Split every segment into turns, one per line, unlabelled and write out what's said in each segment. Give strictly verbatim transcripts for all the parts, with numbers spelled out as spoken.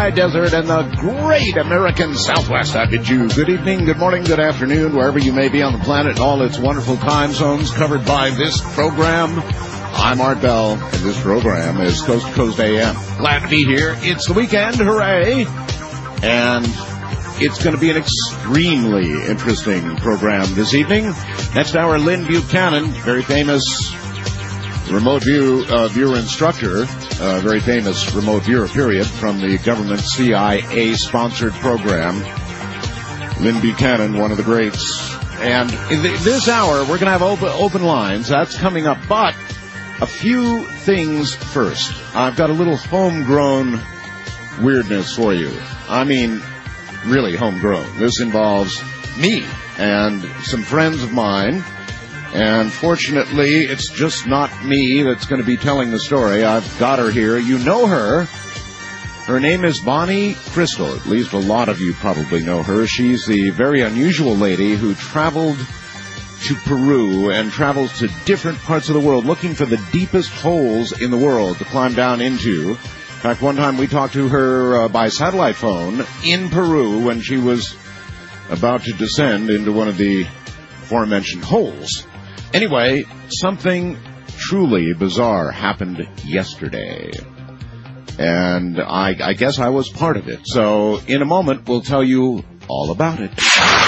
high desert and the great American Southwest. I bid you good evening, good morning, good afternoon, wherever you may be on the planet, in all its wonderful time zones covered by this program. I'm Art Bell, and this program is Coast to Coast A M. Glad to be here. It's the weekend, hooray! And it's going to be an extremely interesting program this evening. Next hour, Lynn Buchanan, very famous remote view uh, viewer instructor, uh, very famous remote viewer, period, from the government C I A-sponsored program. Lynn Buchanan, one of the greats. And in the, this hour, we're going to have open, open lines. That's coming up. But a few things first. I've got a little homegrown weirdness for you. I mean, really homegrown. This involves me and some friends of mine. And fortunately, it's just not me that's going to be telling the story. I've got her here. You know her. Her name is Bonnie Crystal. At least a lot of you probably know her. She's the very unusual lady who traveled to Peru and travels to different parts of the world looking for the deepest holes in the world to climb down into. In fact, one time we talked to her uh, by satellite phone in Peru when she was about to descend into one of the aforementioned holes. Anyway, something truly bizarre happened yesterday. And I, I guess I was part of it. So in a moment, we'll tell you all about it.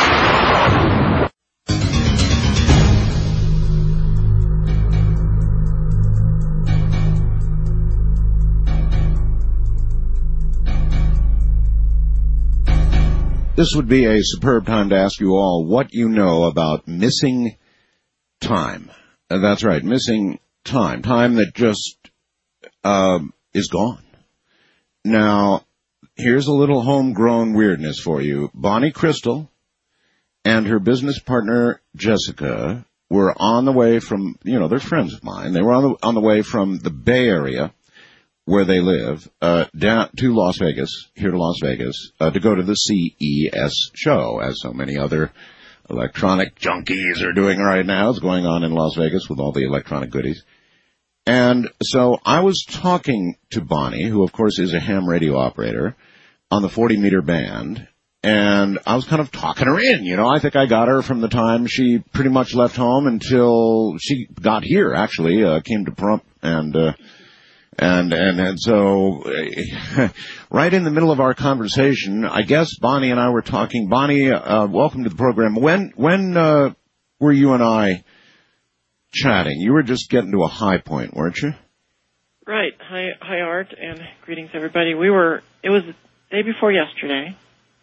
This would be a superb time to ask you all what you know about missing time. Uh, that's right, missing time. Time that just uh, is gone. Now, here's a little homegrown weirdness for you. Bonnie Crystal and her business partner, Jessica, were on the way from, you know, they're friends of mine. They were on the, on the way from the Bay Area, where they live, uh, down to Las Vegas, here to Las Vegas, uh, to go to the C E S show, as so many other electronic junkies are doing right now. It's going on in Las Vegas with all the electronic goodies. And so I was talking to Bonnie, who of course is a ham radio operator, on the forty meter band, and I was kind of talking her in, you know. I think I got her from the time she pretty much left home until she got here, actually, uh, came to Pahrump, and, uh, And, and, and so, right in the middle of our conversation, I guess Bonnie and I were talking. Bonnie, uh, welcome to the program. When, when, uh, were you and I chatting? You were just getting to a high point, weren't you?
Right. Hi, hi, Art, and greetings, everybody. We were, it was the day before yesterday,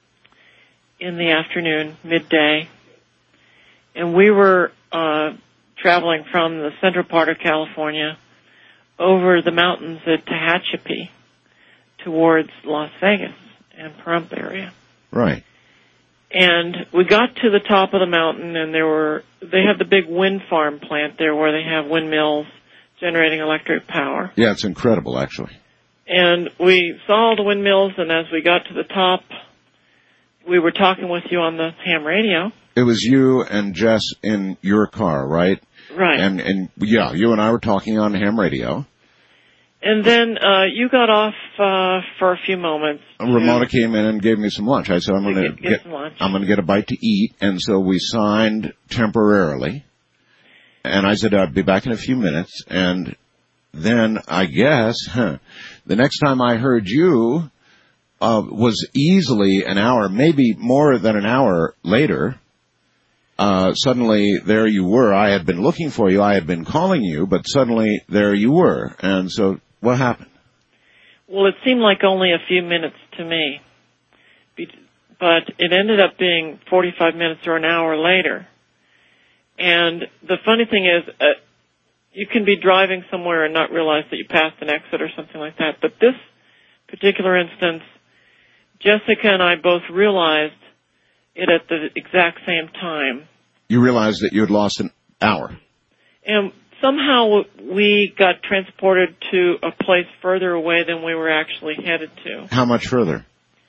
in the afternoon, midday, and we were, uh, traveling from the central part of California over the mountains at Tehachapi towards Las Vegas and Pahrump area.
Right.
And we got to the top of the mountain, and there were, they have the big wind farm plant there where they have windmills generating electric power.
Yeah, it's incredible, actually.
And we saw all the windmills, and as we got to the top, we were talking with you on the ham radio. It
was you and Jess in your car, right?
Right.
And, and yeah, you and I were talking on ham radio.
And then uh, you got off uh, for a few moments.
Ramona came in and gave me some lunch. I said, I'm going to
get, get some lunch.
I'm going to get a bite to eat. And so we signed temporarily. And I said, I'd be back in a few minutes. And then I guess huh, the next time I heard you uh, was easily an hour, maybe more than an hour later. Uh, suddenly there you were. I had been looking for you. I had been calling you, but suddenly there you were. And so what happened?
Well, it seemed like only a few minutes to me, but it ended up being forty-five minutes or an hour later. And the funny thing is, uh, you can be driving somewhere and not realize that you passed an exit or something like that. But this particular instance, Jessica and I both realized it at the exact same time.
You realized that you had lost an hour.
And somehow we got transported to a place further away than we were actually headed to.
How much further?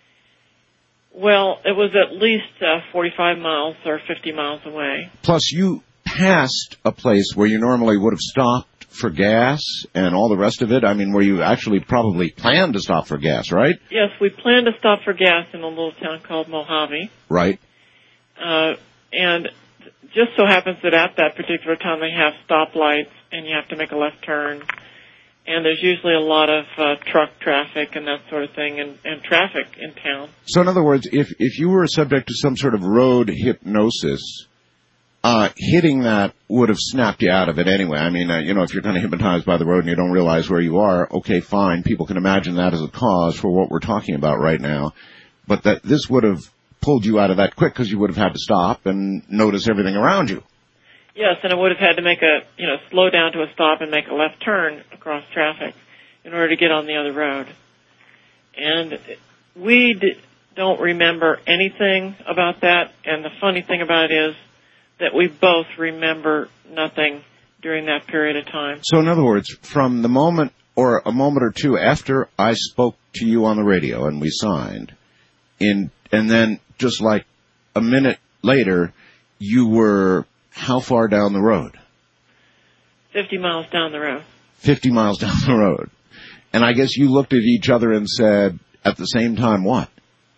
Well, it was at least uh, forty-five miles or fifty miles away.
Plus, you passed a place where you normally would have stopped for gas and all the rest of it? I mean, where you actually probably planned to stop for gas, right?
Yes, we planned to stop for gas in a little town called Mojave.
Right.
Uh, and just so happens that at that particular time they have stoplights and you have to make a left turn. And there's usually a lot of uh, truck traffic and that sort of thing and, and traffic in town.
So in other words, if, if you were subject to some sort of road hypnosis, uh, hitting that would have snapped you out of it anyway. I mean, uh, you know, if you're kind of hypnotized by the road and you don't realize where you are, okay, fine. People can imagine that as a cause for what we're talking about right now. But that this would have pulled you out of that quick because you would have had to stop and notice everything around you.
Yes, and I would have had to make a, you know, slow down to a stop and make a left turn across traffic in order to get on the other road. And we d- don't remember anything about that, and the funny thing about it is that we both remember nothing during that period of time.
So in other words, from the moment or a moment or two after I spoke to you on the radio and we signed, in and then just like a minute later, you were how far down the road?
Fifty miles down the road.
Fifty miles down the road. And I guess you looked at each other and said, at the same time, what?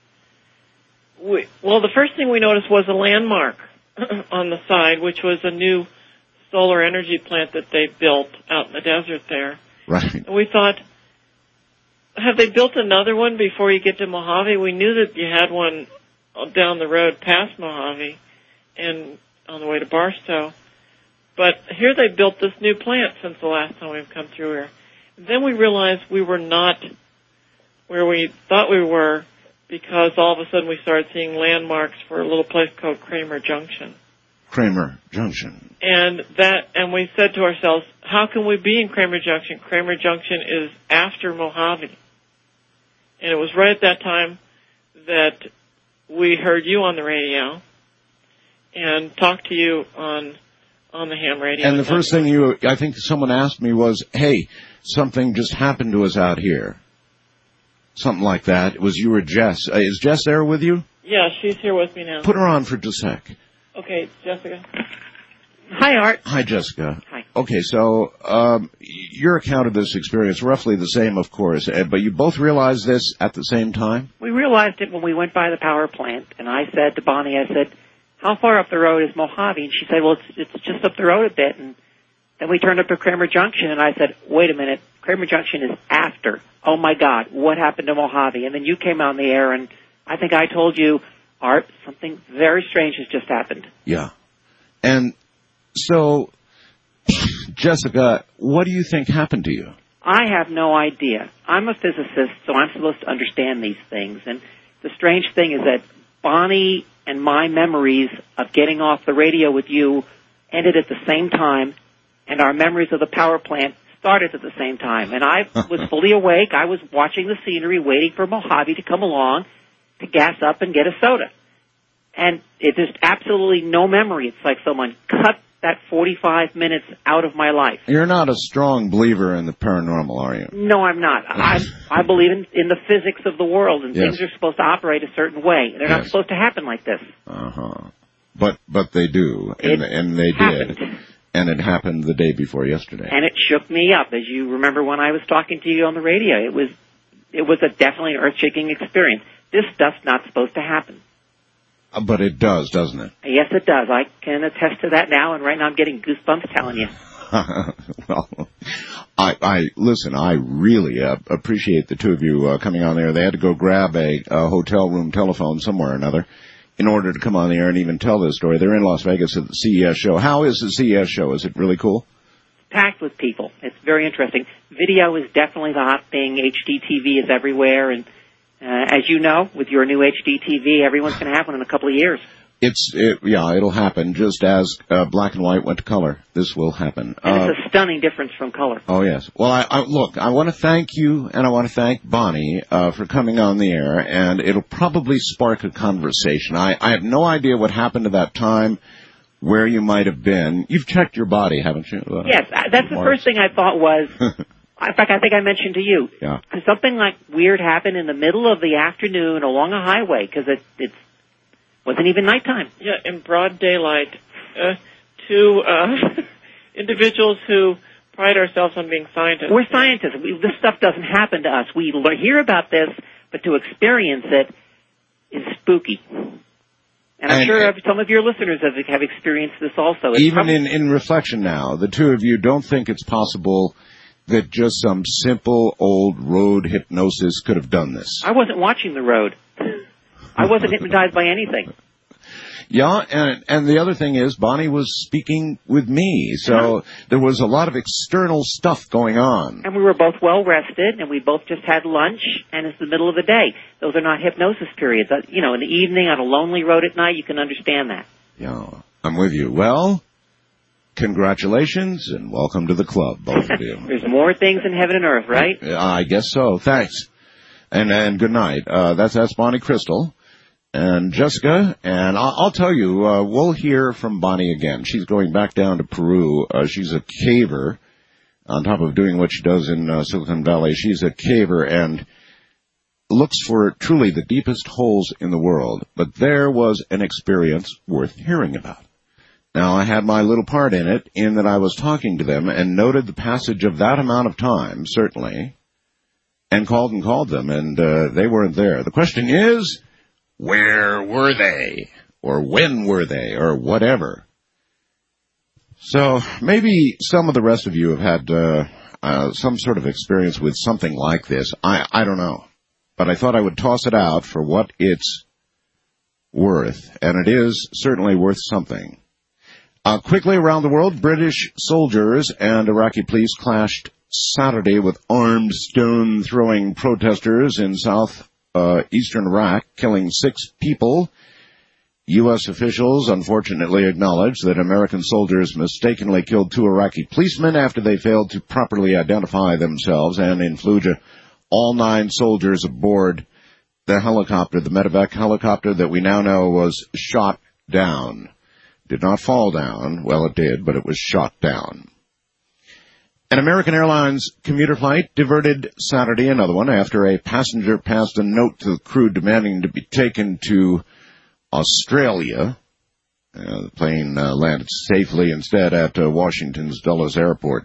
We, well, the first thing we noticed was a landmark on the side, which was a new solar energy plant that they built out in the desert there.
Right.
And we thought, have they built another one before you get to Mojave? We knew that you had one down the road past Mojave and on the way to Barstow. But here they built this new plant since the last time we've come through here. And then we realized we were not where we thought we were because all of a sudden we started seeing landmarks for a little place called Kramer Junction.
Kramer Junction.
And that, and we said to ourselves, how can we be in Kramer Junction? Kramer Junction is after Mojave. And it was right at that time that we heard you on the radio and talked to you on on the ham radio.
And the first thing you, I think someone asked me was, hey, something just happened to us out here. Something like that. It was you or Jess. Uh, is Jess there with you?
Yeah, she's here with me now.
Put her on for just a sec.
Okay, Jessica. Hi, Art.
Hi, Jessica.
Hi.
Okay, so um, your account of this experience, roughly the same, of course, uh, but you both realized this at the same time?
We realized it when we went by the power plant, and I said to Bonnie, I said, how far up the road is Mojave? And she said, well, it's, it's just up the road a bit. And then we turned up to Kramer Junction, and I said, wait a minute, Kramer Junction is after. Oh, my God, what happened to Mojave? And then you came on the air, and I think I told you, Art, something very strange has just happened.
Yeah. And so, Jessica, what do you think happened to you?
I have no idea. I'm a physicist, so I'm supposed to understand these things. And the strange thing is that Bonnie and my memories of getting off the radio with you ended at the same time, and our memories of the power plant started at the same time. And I was fully awake. I was watching the scenery, waiting for Mojave to come along to gas up and get a soda. And it is absolutely no memory. It's like someone cut that forty-five minutes out of my life.
You're not a strong believer in the paranormal, are you?
No, I'm not. I I believe in, in the physics of the world, and
yes.
things are supposed to operate a certain way. They're
yes.
not supposed to happen like this.
Uh-huh. But but they do, and, and they
happened.
did. And it happened the day before yesterday.
And it shook me up, as you remember when I was talking to you on the radio. It was it was a definitely an earth-shaking experience. This stuff's not supposed to happen.
Uh, but it does, doesn't it?
Yes, it does. I can attest to that now, and right now I'm getting goosebumps telling you.
Well, I, I listen. I really uh, appreciate the two of you uh, coming on there. They had to go grab a, a hotel room telephone somewhere or another in order to come on the air and even tell this story. They're in Las Vegas at the C E S show. How is the C E S show? Is it really cool?
Packed with people. It's very interesting. Video is definitely the hot thing. H D T V is everywhere, and uh, as you know, with your new H D T V, everyone's going to have one in a couple of years.
It's it, yeah, it'll happen just as uh, black and white went to color. This will happen,
and
uh,
it's a stunning difference from color.
Oh yes. Well, I, I look. I want to thank you, and I want to thank Bonnie uh, for coming on the air, and it'll probably spark a conversation. I, I have no idea what happened to that time, where you might have been. You've checked your body, haven't you? Uh,
yes, that's the
Mars.
first thing I thought was. In fact, I think I mentioned to you.
Yeah.
Because something like weird happened in the middle of the afternoon along a highway because it it's, wasn't even nighttime.
Yeah, in broad daylight. Uh, two uh, individuals who pride ourselves on being scientists.
We're scientists. We, this stuff doesn't happen to us. We l- hear about this, but to experience it is spooky. And I'm
and,
sure some of your listeners have, have experienced this also. It's
even
probably,
in, in reflection now, the two of you don't think it's possible that just some simple old road hypnosis could have done this.
I wasn't watching the road. I wasn't hypnotized by anything.
Yeah, and and the other thing is, Bonnie was speaking with me, so
uh-huh.
there was a lot of external stuff going on.
And we were both well rested, and we both just had lunch, and it's the middle of the day. Those are not hypnosis periods. Uh, you know, in the evening on a lonely road at night, you can understand that.
Yeah, I'm with you. Well, congratulations and welcome to the club, both of you.
There's more things in heaven and earth, right?
I guess so. Thanks, and and good night. Uh, that's that's Bonnie Crystal. And Jessica, and I'll, I'll tell you, uh, we'll hear from Bonnie again. She's going back down to Peru. Uh, she's a caver. On top of doing what she does in uh, Silicon Valley, she's a caver and looks for truly the deepest holes in the world. But there was an experience worth hearing about. Now, I had my little part in it, in that I was talking to them and noted the passage of that amount of time, certainly, and called and called them, and uh, they weren't there. The question is, where were they? Or when were they? Or whatever. So maybe some of the rest of you have had uh, uh, some sort of experience with something like this. I, I don't know. But I thought I would toss it out for what it's worth. And it is certainly worth something. Uh, quickly around the world, British soldiers and Iraqi police clashed Saturday with armed stone-throwing protesters in south Uh, eastern Iraq, killing six people. U S officials unfortunately acknowledged that American soldiers mistakenly killed two Iraqi policemen after they failed to properly identify themselves, and in Fallujah, all nine soldiers aboard the helicopter, the medevac helicopter that we now know was shot down. Did not fall down. Well, it did, but it was shot down. An American Airlines commuter flight diverted Saturday, another one, after a passenger passed a note to the crew demanding to be taken to Australia. Uh, the plane uh, landed safely instead at uh, Washington's Dulles Airport.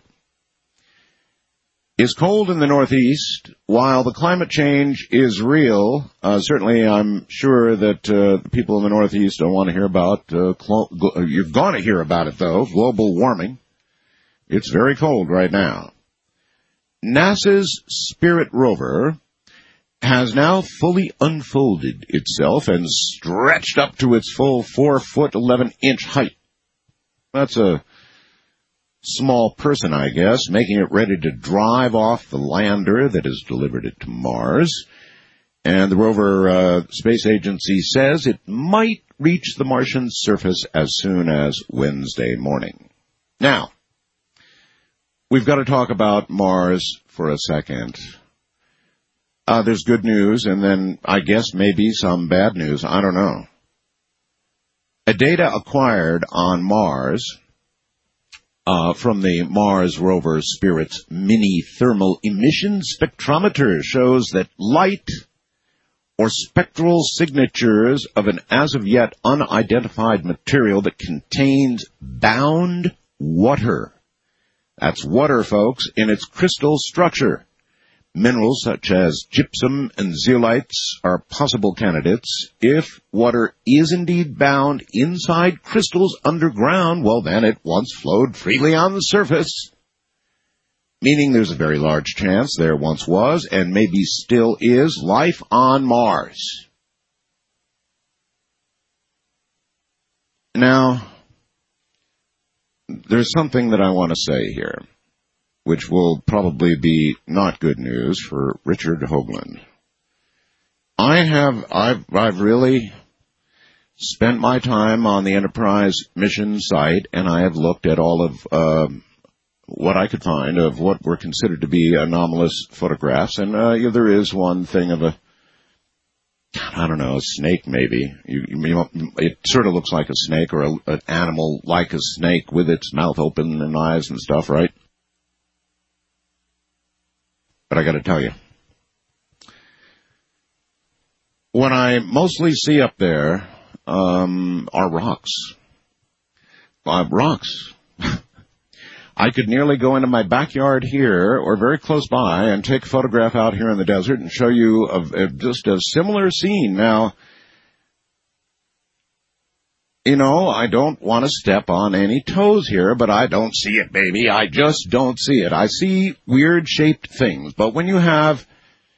It's cold in the Northeast. While the climate change is real, uh, certainly I'm sure that uh, the people in the Northeast don't want to hear about, uh, clo- gl- you're going to hear about it, though, global warming. It's very cold right now. NASA's Spirit rover has now fully unfolded itself and stretched up to its full four foot eleven inch height. That's a small person, I guess, making it ready to drive off the lander that has delivered it to Mars. And the rover uh, space agency says it might reach the Martian surface as soon as Wednesday morning. Now, we've got to talk about Mars for a second. Uh, there's good news, and then I guess maybe some bad news. I don't know. A data acquired on Mars uh, from the Mars rover Spirit's mini thermal emission spectrometer shows that light or spectral signatures of an as-of-yet unidentified material that contains bound water. That's water, folks, in its crystal structure. Minerals such as gypsum and zeolites are possible candidates. If water is indeed bound inside crystals underground, well, then it once flowed freely on the surface, meaning there's a very large chance there once was, and maybe still is, life on Mars. Now, there's something that I want to say here, which will probably be not good news for Richard Hoagland. I have, I've, I've really spent my time on the Enterprise mission site, and I have looked at all of uh, what I could find of what were considered to be anomalous photographs, and uh, yeah, there is one thing of a, I don't know, a snake maybe. You, you, it sort of looks like a snake, or a, an animal like a snake with its mouth open and eyes and stuff, right? But I got to tell you, what I mostly see up there um, are rocks. Uh, rocks. I could nearly go into my backyard here or very close by and take a photograph out here in the desert and show you of, of just a similar scene. Now, you know, I don't want to step on any toes here, but I don't see it, baby. I just don't see it. I see weird-shaped things, but when you have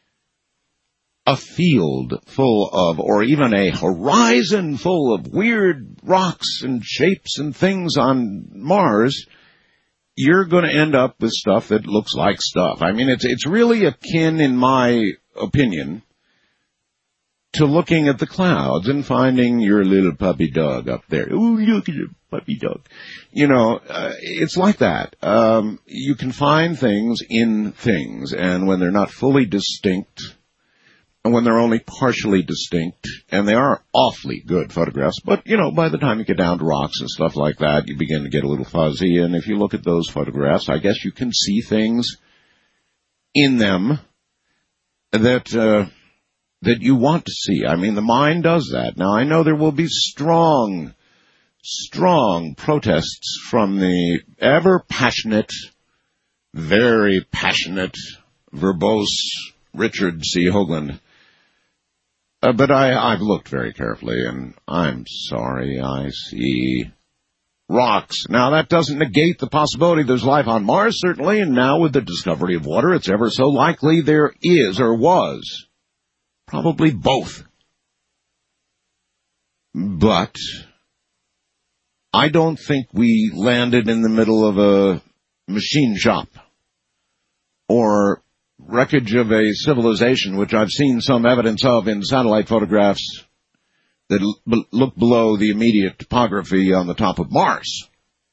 a field full of, or even a horizon full of weird rocks and shapes and things on Mars, you're going to end up with stuff that looks like stuff. I mean, it's it's really akin, in my opinion, to looking at the clouds and finding your little puppy dog up there. Ooh, look at your puppy dog. You know, uh, it's like that. Um, you can find things in things, and when they're not fully distinct, and when they're only partially distinct, and they are awfully good photographs, but, you know, by the time you get down to rocks and stuff like that, you begin to get a little fuzzy, and if you look at those photographs, I guess you can see things in them that, uh, that you want to see. I mean, the mind does that. Now, I know there will be strong, strong protests from the ever-passionate, very passionate, verbose Richard C. Hoagland. Uh, but I, I've looked very carefully, and I'm sorry, I see rocks. Now, that doesn't negate the possibility there's life on Mars, certainly, and now with the discovery of water, it's ever so likely there is or was. Probably both. But I don't think we landed in the middle of a machine shop or wreckage of a civilization, which I've seen some evidence of in satellite photographs that l- look below the immediate topography on the top of Mars.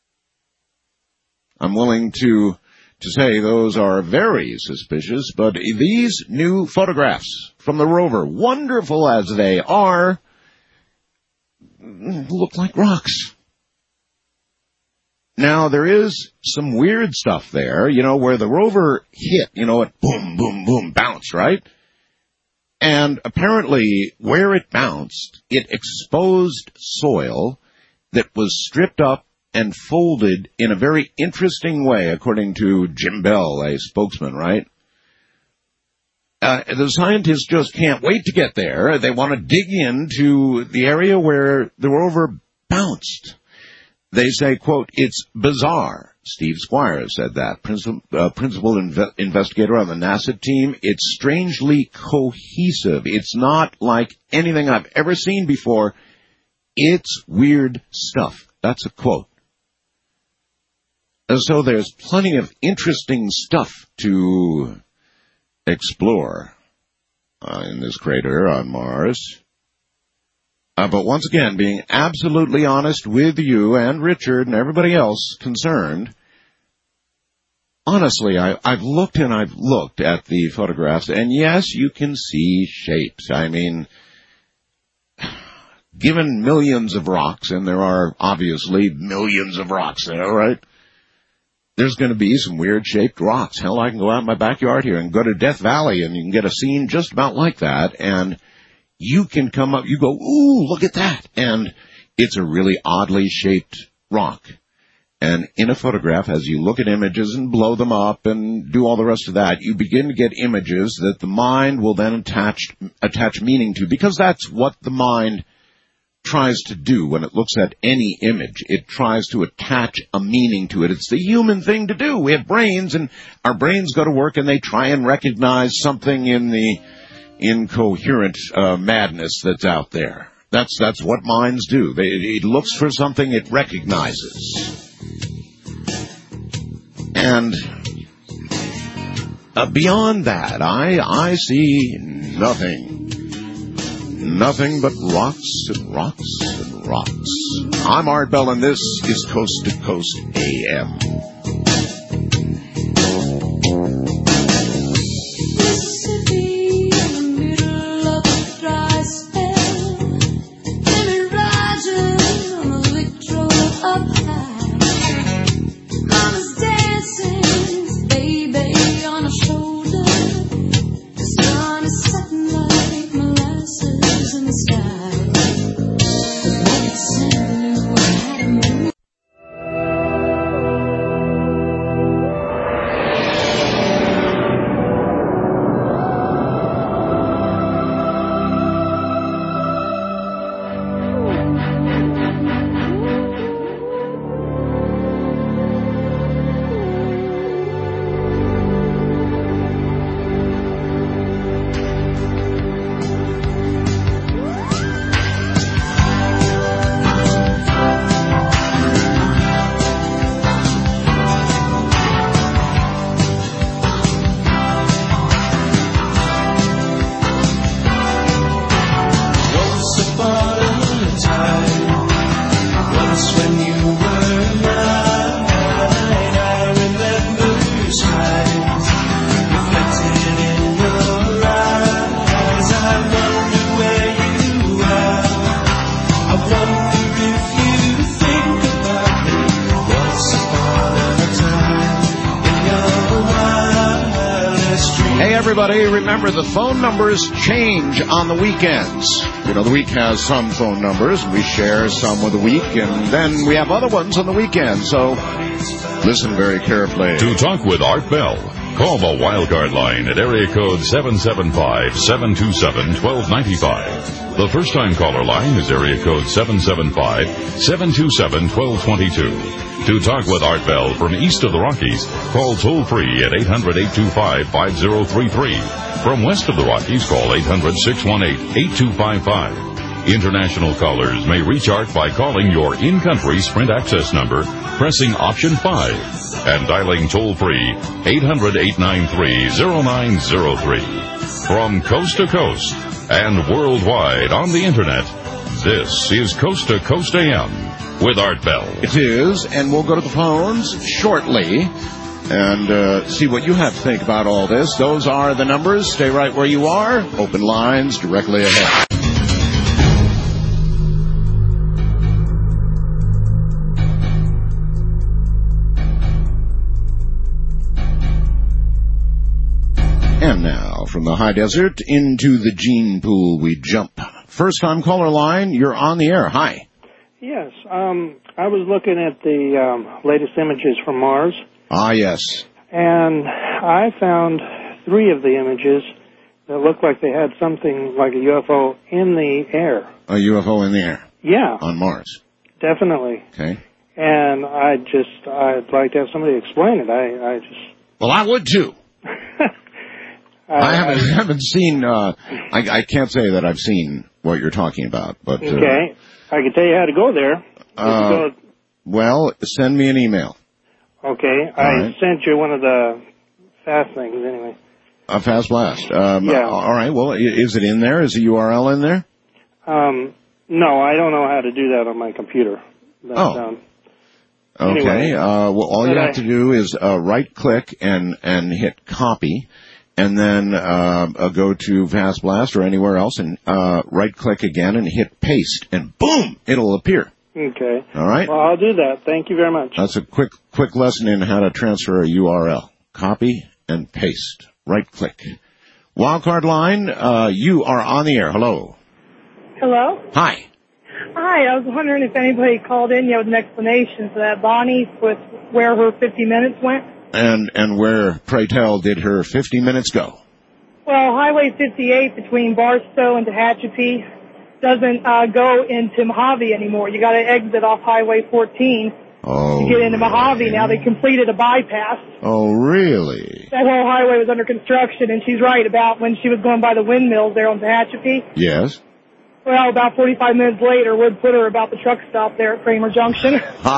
I'm willing to to say those are very suspicious, but these new photographs from the rover, wonderful as they are, look like rocks. Now, there is some weird stuff there, you know, where the rover hit, you know, it boom, boom, boom, bounced, right? And apparently, where it bounced, it exposed soil that was stripped up and folded in a very interesting way, according to Jim Bell, a spokesman, right? Uh, the scientists just can't wait to get there. They want to dig into the area where the rover bounced. They say, quote, it's bizarre. Steve Squires said that, principal, uh, principal inve- investigator on the NASA team. It's strangely cohesive. It's not like anything I've ever seen before. It's weird stuff. That's a quote. And so there's plenty of interesting stuff to explore uh, in this crater on Mars. Uh, but once again, being absolutely honest with you and Richard and everybody else concerned, honestly, I, I've looked and I've looked at the photographs, and yes, you can see shapes. I mean, given millions of rocks, and there are obviously millions of rocks there, right? There's going to be some weird-shaped rocks. Hell, I can go out in my backyard here and go to Death Valley, and you can get a scene just about like that, and you can come up, you go, ooh, look at that, and it's a really oddly shaped rock. And in a photograph, as you look at images and blow them up and do all the rest of that, you begin to get images that the mind will then attach, attach meaning to, because that's what the mind tries to do when it looks at any image. It tries to attach a meaning to it. It's the human thing to do. We have brains, and our brains go to work, and they try and recognize something in the incoherent uh, madness that's out there. That's that's what minds do. They, it looks for something it recognizes. And uh, beyond that, I I see nothing. Nothing but rocks and rocks and rocks. I'm Art Bell, and this is Coast to Coast A M. everybody. Remember, the phone numbers change on the weekends. You know, the week has some phone numbers. We share some with the week, and then we have other ones on the weekend. So listen very carefully.
To talk with Art Bell, call the Wildcard line at area code seven seven five, seven two seven, one two nine five. The first-time caller line is area code seven seven five, seven two seven, one two two two. To talk with Art Bell from east of the Rockies, call toll-free at eight hundred, eight two five, five zero three three. From west of the Rockies, call eight hundred, six one eight, eight two five five. International callers may reach Art by calling your in-country Sprint access number, pressing option five, and dialing toll-free eight hundred, eight nine three, zero nine zero three. From coast to coast and worldwide on the Internet, this is Coast to Coast A M. With Art Bell.
It is, and we'll go to the phones shortly and uh, see what you have to think about all this. Those are the numbers. Stay right where you are. Open lines directly ahead. And now, from the high desert into the gene pool we jump. First-time caller line, you're on the air. Hi.
Yes, um, I was looking at the um, latest images from Mars.
Ah, yes.
And I found three of the images that looked like they had something like a U F O in the air.
A U F O in the air?
Yeah.
On Mars?
Definitely.
Okay.
And I just, I'd like to have somebody explain it. I, I just...
Well, I would too.
I,
I haven't I, haven't seen, uh, I, I can't say that I've seen what you're talking about, but... Uh,
okay. I can tell you how to go there.
Uh,
go,
well, send me an email.
Okay.
All
I
right.
sent you one of the fast things anyway.
A fast blast. Um,
yeah.
All right. Well, is it in there? Is the U R L in there?
Um, no, I don't know how to do that on my computer. But,
oh.
Um,
okay.
Anyway,
uh, well, all you have
I,
to do is uh, right-click and, and hit copy, and then uh, uh, go to Fast Blast or anywhere else and uh, right-click again and hit paste, and boom, it'll appear.
Okay.
All right?
Well, I'll do that. Thank you very much.
That's a quick quick lesson in how to transfer a U R L. Copy and paste. Right-click. Wildcard line, uh, you are on the air. Hello.
Hello?
Hi.
Hi, I was wondering if anybody called in yet with an explanation for that Bonnie with where her fifty minutes went.
And and where, pray tell, did her fifty minutes go?
Well, Highway fifty-eight between Barstow and Tehachapi doesn't uh, go into Mojave anymore. You got to exit off Highway fourteen
oh,
to get into Mojave. Now they completed a bypass.
Oh, really?
That whole highway was under construction, and she's right about when she was going by the windmills there on Tehachapi.
Yes.
Well, about forty-five minutes later, Wood put her about the truck stop there at Kramer Junction.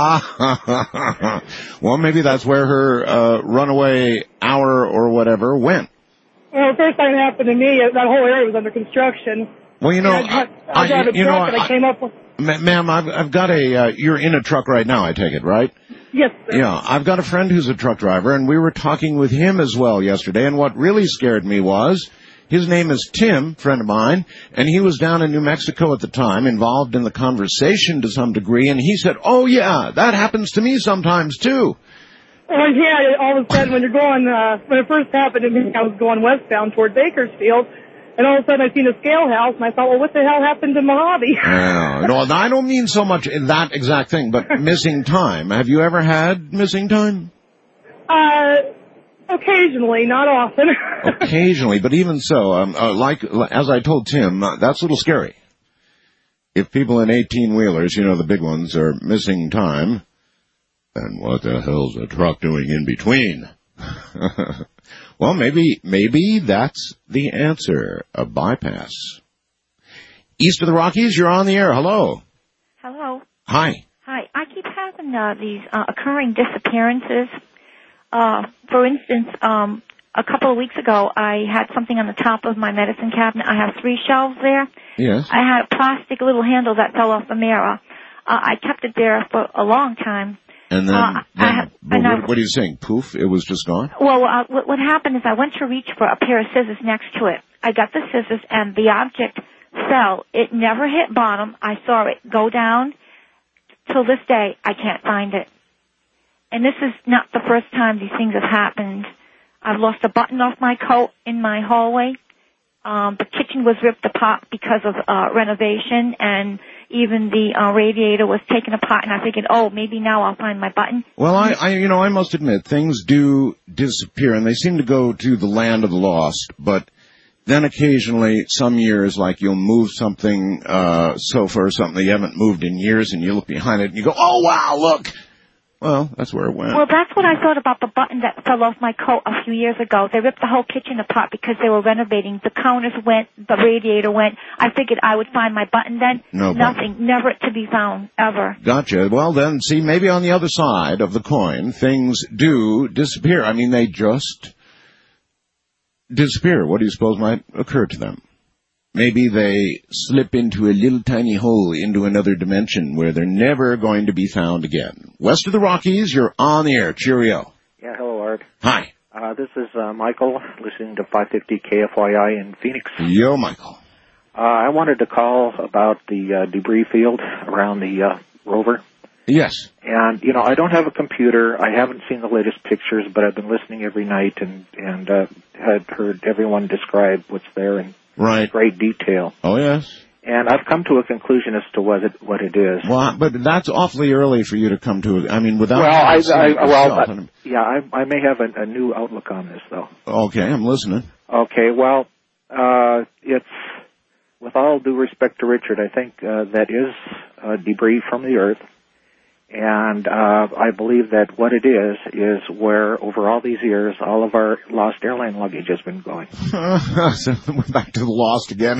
Well, maybe that's where her uh, runaway hour or whatever went.
Well, the first time it happened to me, that whole area was under construction.
Well, you know,
I, I, I, I drive a
you know,
truck and I came up with...
Ma- ma'am, I've, I've got a, uh, you're in a truck right now, I take it, right?
Yes, sir.
Yeah, I've got a friend who's a truck driver, and we were talking with him as well yesterday, and what really scared me was, his name is Tim, friend of mine, and he was down in New Mexico at the time, involved in the conversation to some degree, and he said, oh yeah, that happens to me sometimes too.
Well, yeah, all of a sudden when you're going, uh, when it first happened to me, I was going westbound toward Bakersfield, and all of a sudden I seen a scale house, and I thought, well, what the hell happened to Mojave?
Uh, no, I don't mean so much in that exact thing, but missing time. Have you ever had missing time?
Uh, occasionally, not often.
Occasionally, but even so, um, uh, like, as I told Tim, uh, that's a little scary. If people in eighteen-wheelers, you know, the big ones, are missing time, then what the hell's a truck doing in between? Well, maybe, maybe that's the answer, a bypass. East of the Rockies, you're on the air. Hello.
Hello.
Hi.
Hi. I keep having uh, these uh, occurring disappearances. Uh, for instance, um, a couple of weeks ago, I had something on the top of my medicine cabinet. I have three shelves there.
Yes.
I had a plastic little handle that fell off the mirror. Uh, I kept it there for a long time.
And then,
uh,
then
I,
what,
and I,
what are you saying? Poof, it was just gone?
Well, uh, what, what happened is I went to reach for a pair of scissors next to it. I got the scissors, and the object fell. It never hit bottom. I saw it go down. Till this day, I can't find it. And this is not the first time these things have happened. I've lost a button off my coat in my hallway. Um, the kitchen was ripped apart because of uh, renovation, and even the uh, radiator was taken apart. And I figured, oh, maybe now I'll find my button.
Well, I, I, you know, I must admit, things do disappear, and they seem to go to the land of the lost. But then occasionally, some years, like you'll move something, uh, sofa or something that you haven't moved in years, and you look behind it and you go, oh wow, look. Well, that's where it went.
Well, that's what I thought about the button that fell off my coat a few years ago. They ripped the whole kitchen apart because they were renovating. The counters went, the radiator went. I figured I would find my button then.
No
Nothing,
button.
never to be found, ever.
Gotcha. Well, then, see, maybe on the other side of the coin, things do disappear. I mean, they just disappear. What do you suppose might occur to them? Maybe they slip into a little tiny hole into another dimension where they're never going to be found again. West of the Rockies, you're on the air. Cheerio.
Yeah, hello, Art.
Hi.
Uh, this is uh, Michael, listening to five fifty K F Y I in Phoenix.
Yo, Michael.
Uh, I wanted to call about the uh, debris field around the uh, rover.
Yes.
And, you know, I don't have a computer. I haven't seen the latest pictures, but I've been listening every night and, and uh, had heard everyone describe what's there in
right.
great detail.
Oh, yes.
And I've come to a conclusion as to what it, what it is.
Well, but that's awfully early for you to come to it. I mean, without...
Well, I, I, well,
yourself,
uh, yeah, I, I may have a, a new outlook on this, though.
Okay, I'm listening.
Okay, well, uh, it's, with all due respect to Richard, I think uh, that is uh, debris from the Earth. And uh, I believe that what it is, is where, over all these years, all of our lost airline luggage has been going.
So we're back to the lost again.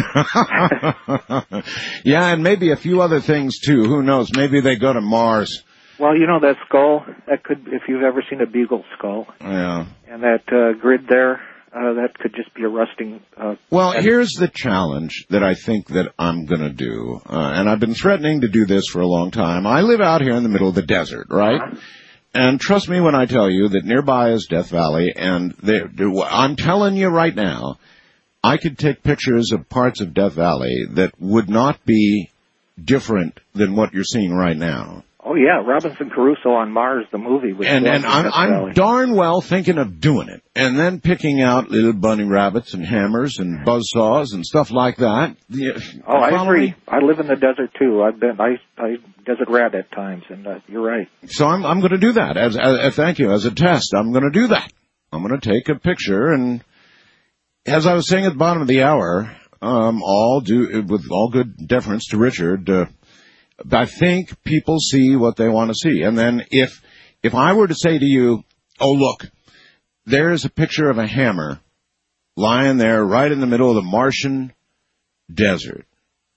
Yeah, and maybe a few other things, too. Who knows? Maybe they go to Mars.
Well, you know, that skull, that could, if you've ever seen a beagle skull.
Yeah.
And that uh, grid there, uh, that could just be a rusting... Uh,
well, here's the challenge that I think that I'm going to do. Uh, and I've been threatening to do this for a long time. I live out here in the middle of the desert, right? Uh-huh. And trust me when I tell you that nearby is Death Valley, and I'm telling you right now, I could take pictures of parts of Death Valley that would not be different than what you're seeing right now.
Oh, yeah, Robinson Crusoe on Mars, the movie. Was
and and I'm, I'm darn well thinking of doing it, and then picking out little bunny rabbits and hammers and buzzsaws and stuff like that. Yeah,
oh, I agree. Me? I live in the desert, too. I've been, I, I desert rat at times, and uh, you're right.
So I'm, I'm going to do that. As, as, thank you. As a test, I'm going to do that. I'm going to take a picture, and as I was saying at the bottom of the hour, um, all due, with all good deference to Richard, uh, I think people see what they want to see. And then if if I were to say to you, oh, look, there's a picture of a hammer lying there right in the middle of the Martian desert,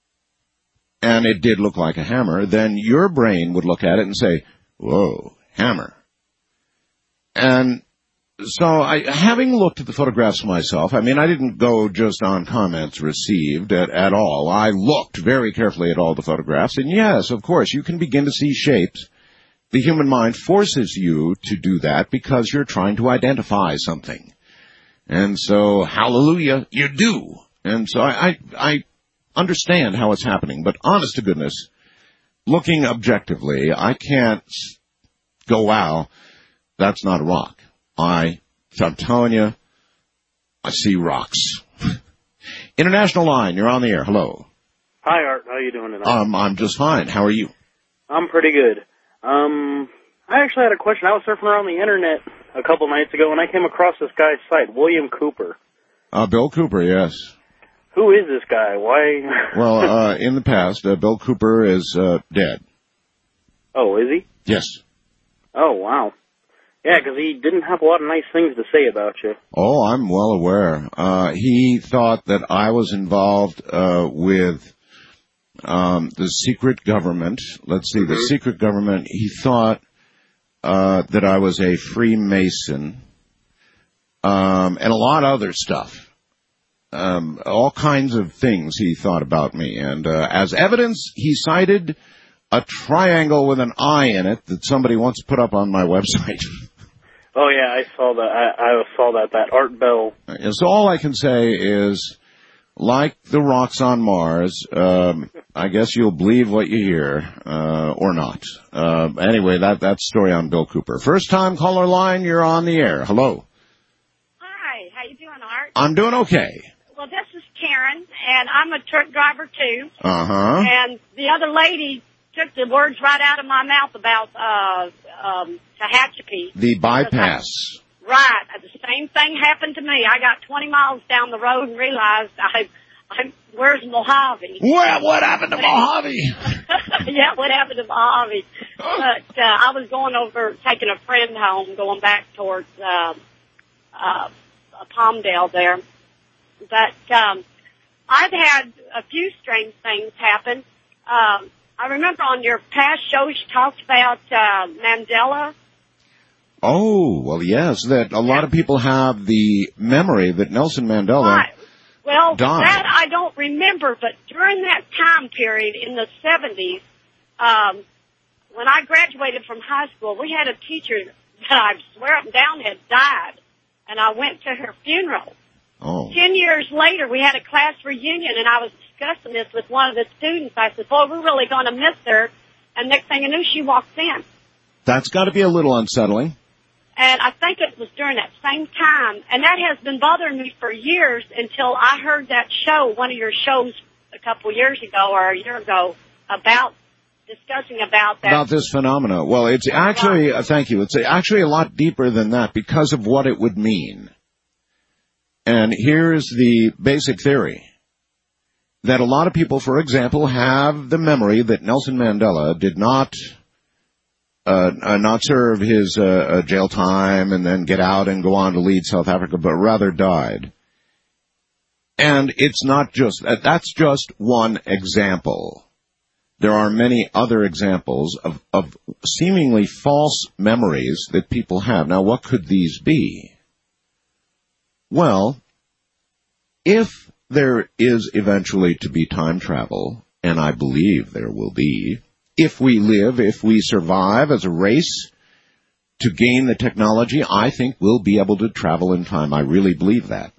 and it did look like a hammer, then your brain would look at it and say, whoa, hammer. And so I, having looked at the photographs myself, I mean, I didn't go just on comments received at, at all. I looked very carefully at all the photographs, and yes, of course, you can begin to see shapes. The human mind forces you to do that because you're trying to identify something. And so, hallelujah, you do. And so I, I, I understand how it's happening, but honest to goodness, looking objectively, I can't go, wow, that's not a rock. I, I'm telling you, I see rocks. International line, you're on the air. Hello.
Hi, Art. How are you doing tonight?
Um, I'm just fine. How are you?
I'm pretty good. Um, I actually had a question. I was surfing around the internet a couple nights ago, and I came across this guy's site, William Cooper.
Uh, Bill Cooper, yes.
Who is this guy? Why?
Well, uh, in the past, uh, Bill Cooper is uh, dead.
Oh, is he?
Yes.
Oh, wow. Yeah, because he didn't have a lot of nice things to say about you.
Oh, I'm well aware. Uh, he thought that I was involved uh, with um, the secret government. Let's see, mm-hmm. the secret government. He thought uh, that I was a Freemason um, and a lot of other stuff. Um, all kinds of things he thought about me. And uh, as evidence, he cited a triangle with an eye in it that somebody once put up on my website.
Oh, yeah, I saw that. I, I saw that, that Art Bell.
So all I can say is, like the rocks on Mars, um, I guess you'll believe what you hear, uh, or not. Uh, anyway, that, that's the story on Bill Cooper. First time caller line, you're on the air. Hello.
Hi,
I'm doing okay.
Well, this is Karen, and I'm a truck driver, too.
Uh-huh.
And the other lady took the words right out of my mouth about uh, um, Tehachapi.
The bypass.
I, right. The same thing happened to me. I got twenty miles down the road and realized I, I where's Mojave?
Well, what happened to Mojave?
Yeah, what happened to Mojave? But uh, I was going over, taking a friend home, going back towards uh, uh, Palmdale there. But um, I've had a few strange things happen. Um, I remember on your past shows you talked about uh, Mandela.
Oh, well, yes, that a lot of people have the memory that Nelson Mandela
Right. Well,
died.
that I don't remember, but during that time period in the seventies, um, when I graduated from high school, we had a teacher that I swear up and down had died, and I went to her funeral.
Oh.
Ten years later, we had a class reunion, and I was discussing this with one of the students. I said, boy, we're really going to miss her. And next thing I knew, she walked in.
That's got to be a little unsettling.
And I think it was during that same time. And that has been bothering me for years until I heard that show, one of your shows a couple years ago or a year ago, about discussing about that.
About this phenomena. Well, it's actually, uh, thank you, it's actually a lot deeper than that because of what it would mean. And here's the basic theory. That a lot of people, for example, have the memory that Nelson Mandela did not uh, uh, not serve his uh, uh, jail time and then get out and go on to lead South Africa, but rather died. And it's not just, uh, that's just one example. There are many other examples of, of seemingly false memories that people have. Now, what could these be? Well, if there is eventually to be time travel, and I believe there will be, if we live, if we survive as a race to gain the technology, I think we'll be able to travel in time. I really believe that.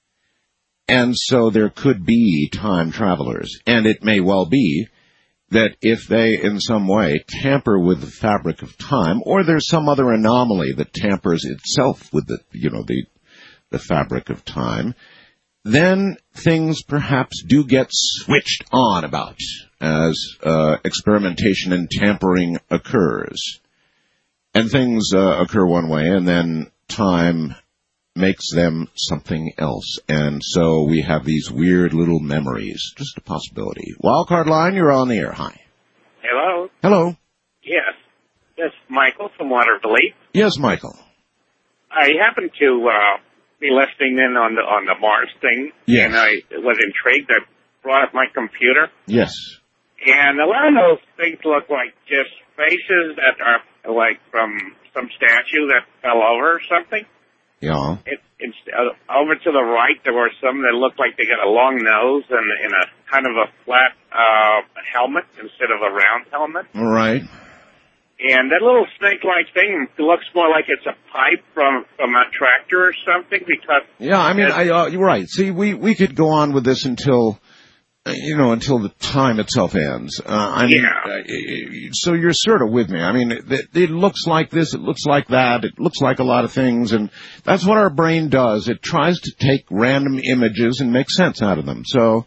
And so there could be time travelers, and it may well be that if they in some way tamper with the fabric of time, or there's some other anomaly that tampers itself with the, you know, the the fabric of time, then things perhaps do get switched on about as uh, experimentation and tampering occurs. And things uh, occur one way, and then time makes them something else. And so we have these weird little memories. Just a possibility. Wildcard line, you're on the air. Hi.
Hello.
Hello.
Yes. This is Michael from Waterville.
Yes, Michael.
I happened to uh, be listening in on the on the Mars thing,
yes.
and I was intrigued. I brought up my computer.
Yes.
And a lot of those things look like just faces that are like from some statue that fell over or something.
Yeah.
It, it's uh, over to the right. There were some that looked like they got a long nose and, and a kind of a flat uh, helmet instead of a round helmet.
All right.
And that little snake-like thing looks more like it's a pipe from from a tractor or something. Because
yeah, I mean, I, uh, you're right. See, we we could go on with this until. You know, until the time itself ends. Uh, I mean,
yeah.
uh, so you're sort of with me. I mean, it, it looks like this, it looks like that, it looks like a lot of things, and that's what our brain does. It tries to take random images and make sense out of them. So,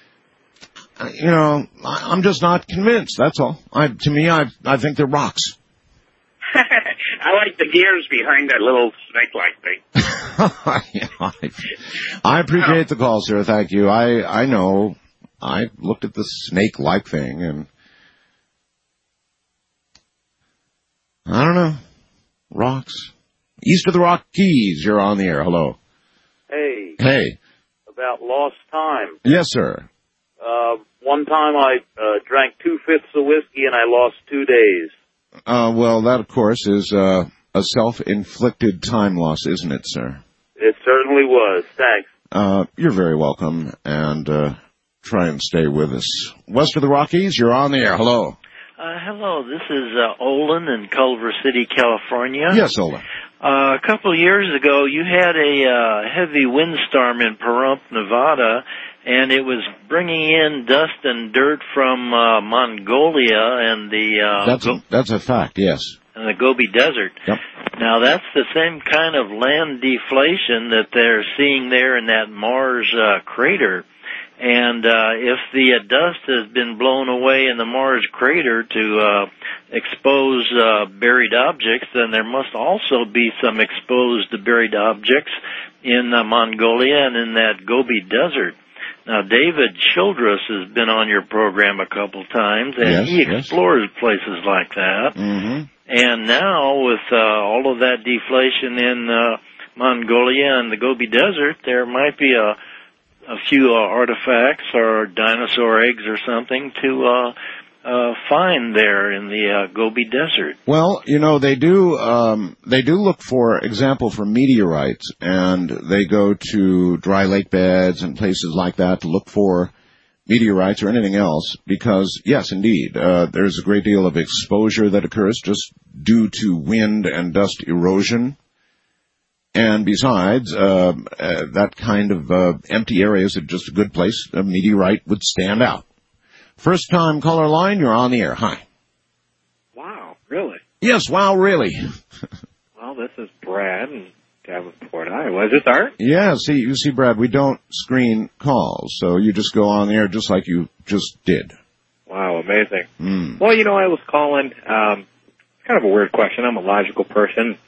uh, you know, I, I'm just not convinced. That's all. I, to me, I I think they're rocks.
I like the gears behind that little snake-like thing.
yeah, I, I appreciate the call, sir. Thank you. I I know. I looked at the snake-like thing, and I don't know. Rocks. East of the Rockies, you're on the air. Hello.
Hey.
Hey.
About lost time.
Yes, sir.
Uh, one time I uh, drank two-fifths of whiskey, and I lost two days.
Uh, well, that, of course, is uh, a self-inflicted time loss, isn't it, sir?
It certainly was. Thanks.
Uh, you're very welcome, and... Uh, try and stay with us. West of the Rockies, you're on the air. Hello.
Uh, hello, this is uh, Olin in Culver City, California.
Yes, Olin.
Uh, a couple of years ago, you had a uh, heavy windstorm in Pahrump, Nevada, and it was bringing in dust and dirt from uh, Mongolia and the... Uh,
that's, a, that's a fact, yes.
And the Gobi Desert.
Yep.
Now, that's the same kind of land deflation that they're seeing there in that Mars uh, crater. And uh, if the uh, dust has been blown away in the Mars crater to uh, expose uh, buried objects, then there must also be some exposed buried objects in uh, Mongolia and in that Gobi Desert. Now, David Childress has been on your program a couple times, and
yes,
he
yes.
explores places like that.
Mm-hmm.
And now, with uh, all of that deflation in uh, Mongolia and the Gobi Desert, there might be a, a few uh, artifacts or dinosaur eggs or something to uh, uh, find there in the uh, Gobi Desert.
Well, you know, they do um, they do look for example for meteorites, and they go to dry lake beds and places like that to look for meteorites or anything else, because, yes, indeed, uh, there's a great deal of exposure that occurs just due to wind and dust erosion. And besides, uh, uh, that kind of uh, empty area is just a good place a meteorite would stand out. First time caller line, you're on the air. Hi.
Wow, really?
Yes, wow, really.
Well, this is Brad in Davenport, Iowa. Is this Art?
Yeah, see, you see, Brad, we don't screen calls, so you just go on the air just like you just did.
Wow, amazing.
Mm.
Well, you know, I was calling, um, it's kind of a weird question. I'm a logical person.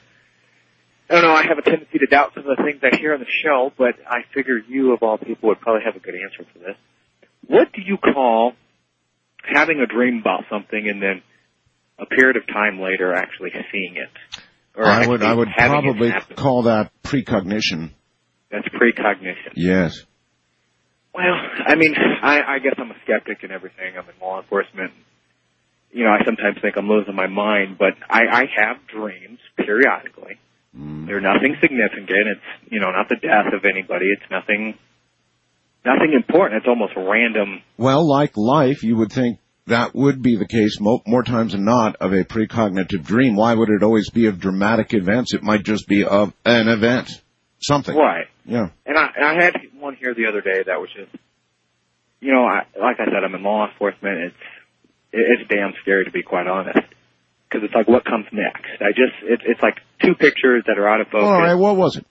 I don't know, I have a tendency to doubt some of the things I hear on the show, but I figure you, of all people, would probably have a good answer for this. What do you call having a dream about something and then a period of time later actually seeing it? Or
I would, I would
having
probably
it happen?
call that precognition.
That's precognition.
Yes.
Well, I mean, I, I guess I'm a skeptic and everything. I'm in law enforcement. You know, I sometimes think I'm losing my mind, but I, I have dreams periodically.
Mm.
They're nothing significant. It's, you know, not the death of anybody. It's nothing, nothing important. It's almost random.
Well, like life, you would think that would be the case mo- more times than not of a precognitive dream. Why would it always be of dramatic events? It might just be of an event. Something.
Right.
Yeah.
And I, I had one here the other day that was just, you know, I, like I said, I'm in law enforcement. It's, it's damn scary, to be quite honest. Because it's like, what comes next? I just, it, it's like two pictures that are out of focus.
All right, what was it?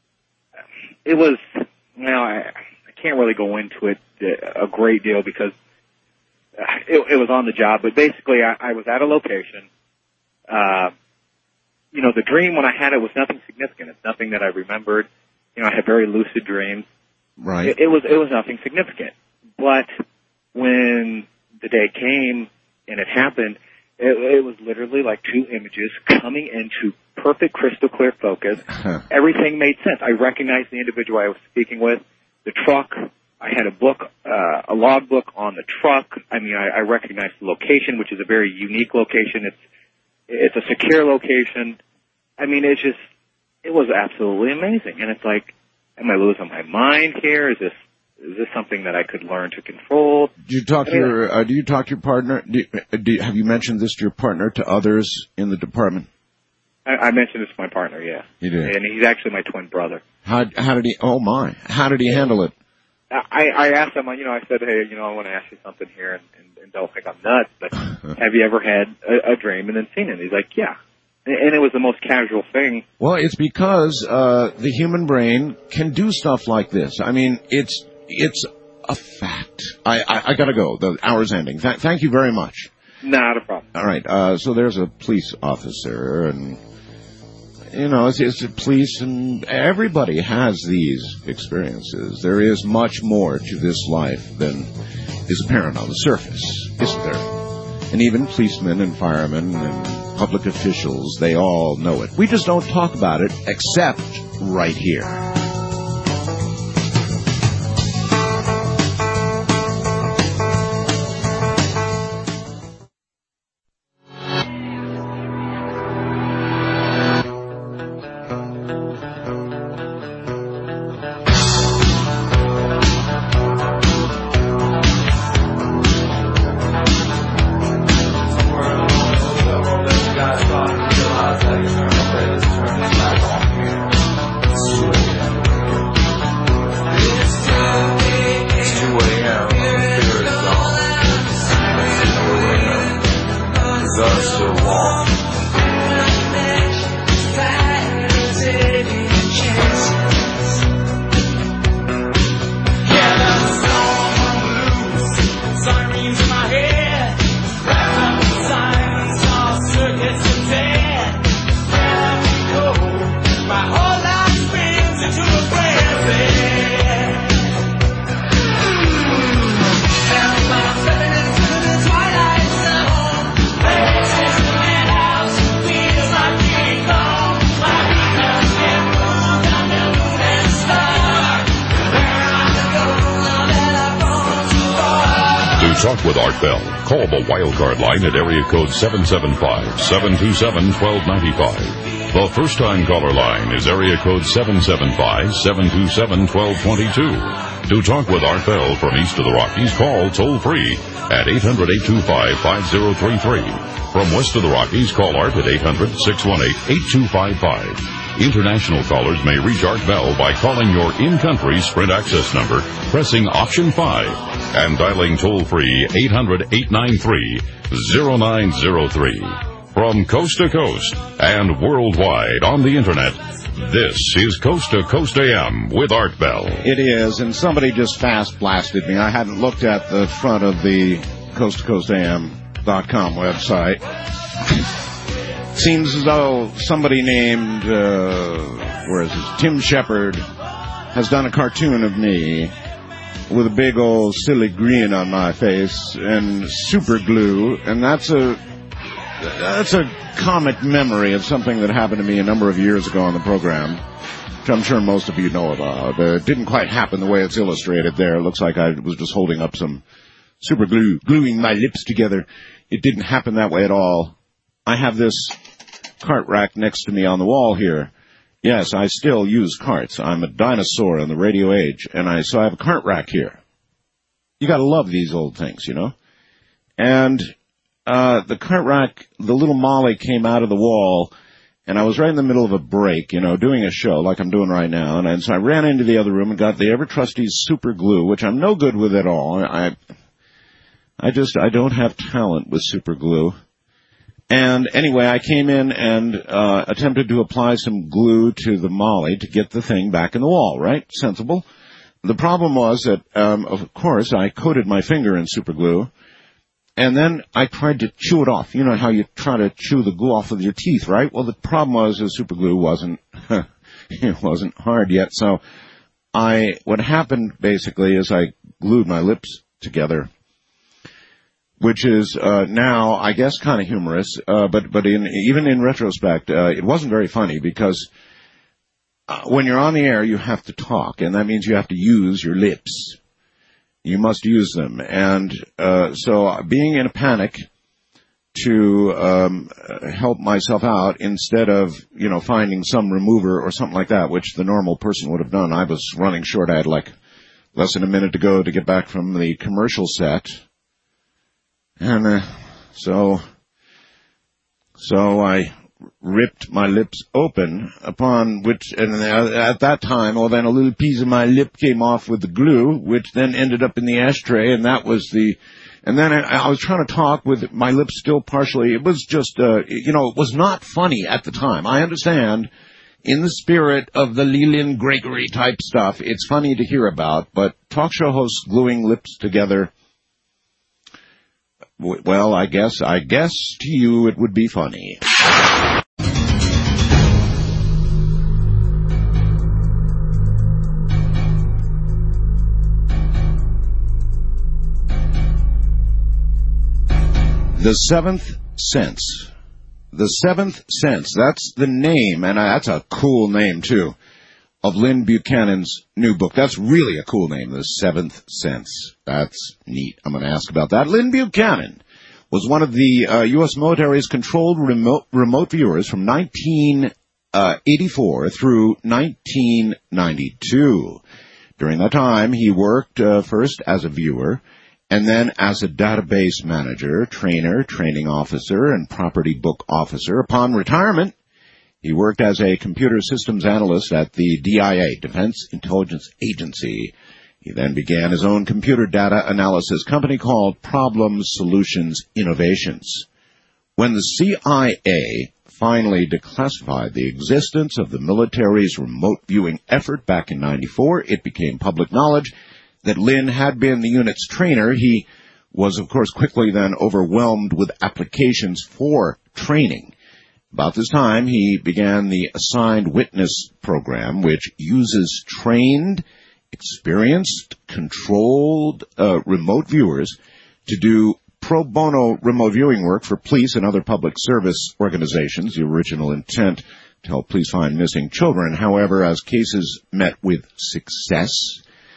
It was, well, I, I can't really go into it a great deal because it, it was on the job. But basically, I, I was at a location. Uh, you know, the dream when I had it was nothing significant. It's nothing that I remembered. You know, I had very lucid dreams.
Right.
It, it was, it was nothing significant. But when the day came and it happened, It, it was literally like two images coming into perfect crystal clear focus. Everything made sense. I recognized the individual I was speaking with, the truck. I had a book, uh, a log book on the truck. I mean, I, I recognized the location, which is a very unique location. It's, it's a secure location. I mean, it's just, it was absolutely amazing. And it's like, am I losing my mind here? Is this, Is this something that I could learn to control?
Do you talk to your, uh, do you talk to your partner? Do, do, have you mentioned this to your partner, to others in the department?
I, I mentioned this to my partner, yeah.
You did?
And he's actually my twin brother.
How, how did he, oh my, how did he handle it?
I, I asked him, you know, I said, hey, you know, I want to ask you something here, and, and, and don't think I'm nuts, but have you ever had a, a dream and then seen it? He's like, yeah. And it was the most casual thing.
Well, it's because, uh, the human brain can do stuff like this. I mean, it's, It's a fact. I, I, I gotta go. The hour's ending. Th- thank you very much.
Not a problem.
All right. Uh, so there's a police officer, and you know, it's, it's police, and everybody has these experiences. There is much more to this life than is apparent on the surface, isn't there? And even policemen and firemen and public officials, they all know it. We just don't talk about it, except right here.
talk with Art Bell, call the wildcard line at area code seven seven five, seven two seven, one two nine five. The first-time caller line is area code seven seven five, seven two seven, one two two two. To talk with Art Bell from east of the Rockies, call toll-free at eight hundred, eight two five, five zero three three. From west of the Rockies, call Art at eight hundred, six one eight, eight two five five. International callers may reach Art Bell by calling your in-country Sprint access number, pressing option five, and dialing toll-free eight hundred, eight nine three, zero nine zero three. From coast to coast and worldwide on the Internet, this is Coast to Coast A M with Art Bell.
It is, and somebody just fast blasted me. I hadn't looked at the front of the coast to coast A M dot com website. Seems as though somebody named, uh, where is this, Tim Shepard has done a cartoon of me with a big old silly grin on my face and super glue, and that's a that's a comic memory of something that happened to me a number of years ago on the program, which I'm sure most of you know about. Uh, it didn't quite happen the way it's illustrated there. It looks like I was just holding up some super glue, gluing my lips together. It didn't happen that way at all. I have this cart rack next to me on the wall here. Yes, I still use carts. I'm a dinosaur in the radio age, and I so I have a cart rack here. You gotta love these old things, you know? And uh the cart rack, the little Molly came out of the wall, and I was right in the middle of a break, you know, doing a show like I'm doing right now, and, and so I ran into the other room and got the ever-trusty super glue, which I'm no good with at all. I I just, I don't have talent with super glue. And anyway, I came in and uh attempted to apply some glue to the Molly to get the thing back in the wall, right? Sensible. The problem was that, um of course, I coated my finger in super glue, and then I tried to chew it off. You know how you try to chew the glue off with your teeth, right? Well, the problem was the super glue wasn't, it wasn't hard yet. So I, what happened basically is I glued my lips together, which is uh now, I guess, kind of humorous, uh but but in even in retrospect, uh it wasn't very funny, because uh, when you're on the air, you have to talk, and that means you have to use your lips. You must use them, and uh so being in a panic to um help myself out, instead of, you know, finding some remover or something like that, which the normal person would have done, I was running short. I had like less than a minute to go to get back from the commercial set. And uh, so, so I ripped my lips open, upon which, and at that time, well, then a little piece of my lip came off with the glue, which then ended up in the ashtray, and that was the, and then I, I was trying to talk with my lips still partially. It was just, uh, you know, it was not funny at the time. I understand, in the spirit of the Leland Gregory type stuff, it's funny to hear about, but talk show hosts gluing lips together, well, I guess, I guess to you it would be funny. The Seventh Sense. The Seventh Sense. That's the name, and that's a cool name, too, of Lynn Buchanan's new book. That's really a cool name, The Seventh Sense. That's neat. I'm going to ask about that. Lynn Buchanan was one of the uh, U S military's controlled remote, remote viewers from nineteen eighty-four through nineteen ninety-two. During that time, he worked uh, first as a viewer, and then as a database manager, trainer, training officer, and property book officer. Upon retirement, he worked as a computer systems analyst at the D I A, Defense Intelligence Agency. He then began his own computer data analysis company called Problem Solutions Innovations. When the C I A finally declassified the existence of the military's remote viewing effort back in ninety-four, it became public knowledge that Lynn had been the unit's trainer. He was, of course, quickly then overwhelmed with applications for training. About this time, he began the Assigned Witness program, which uses trained, experienced, controlled uh, remote viewers to do pro bono remote viewing work for police and other public service organizations. The original intent to help police find missing children. However, as cases met with success,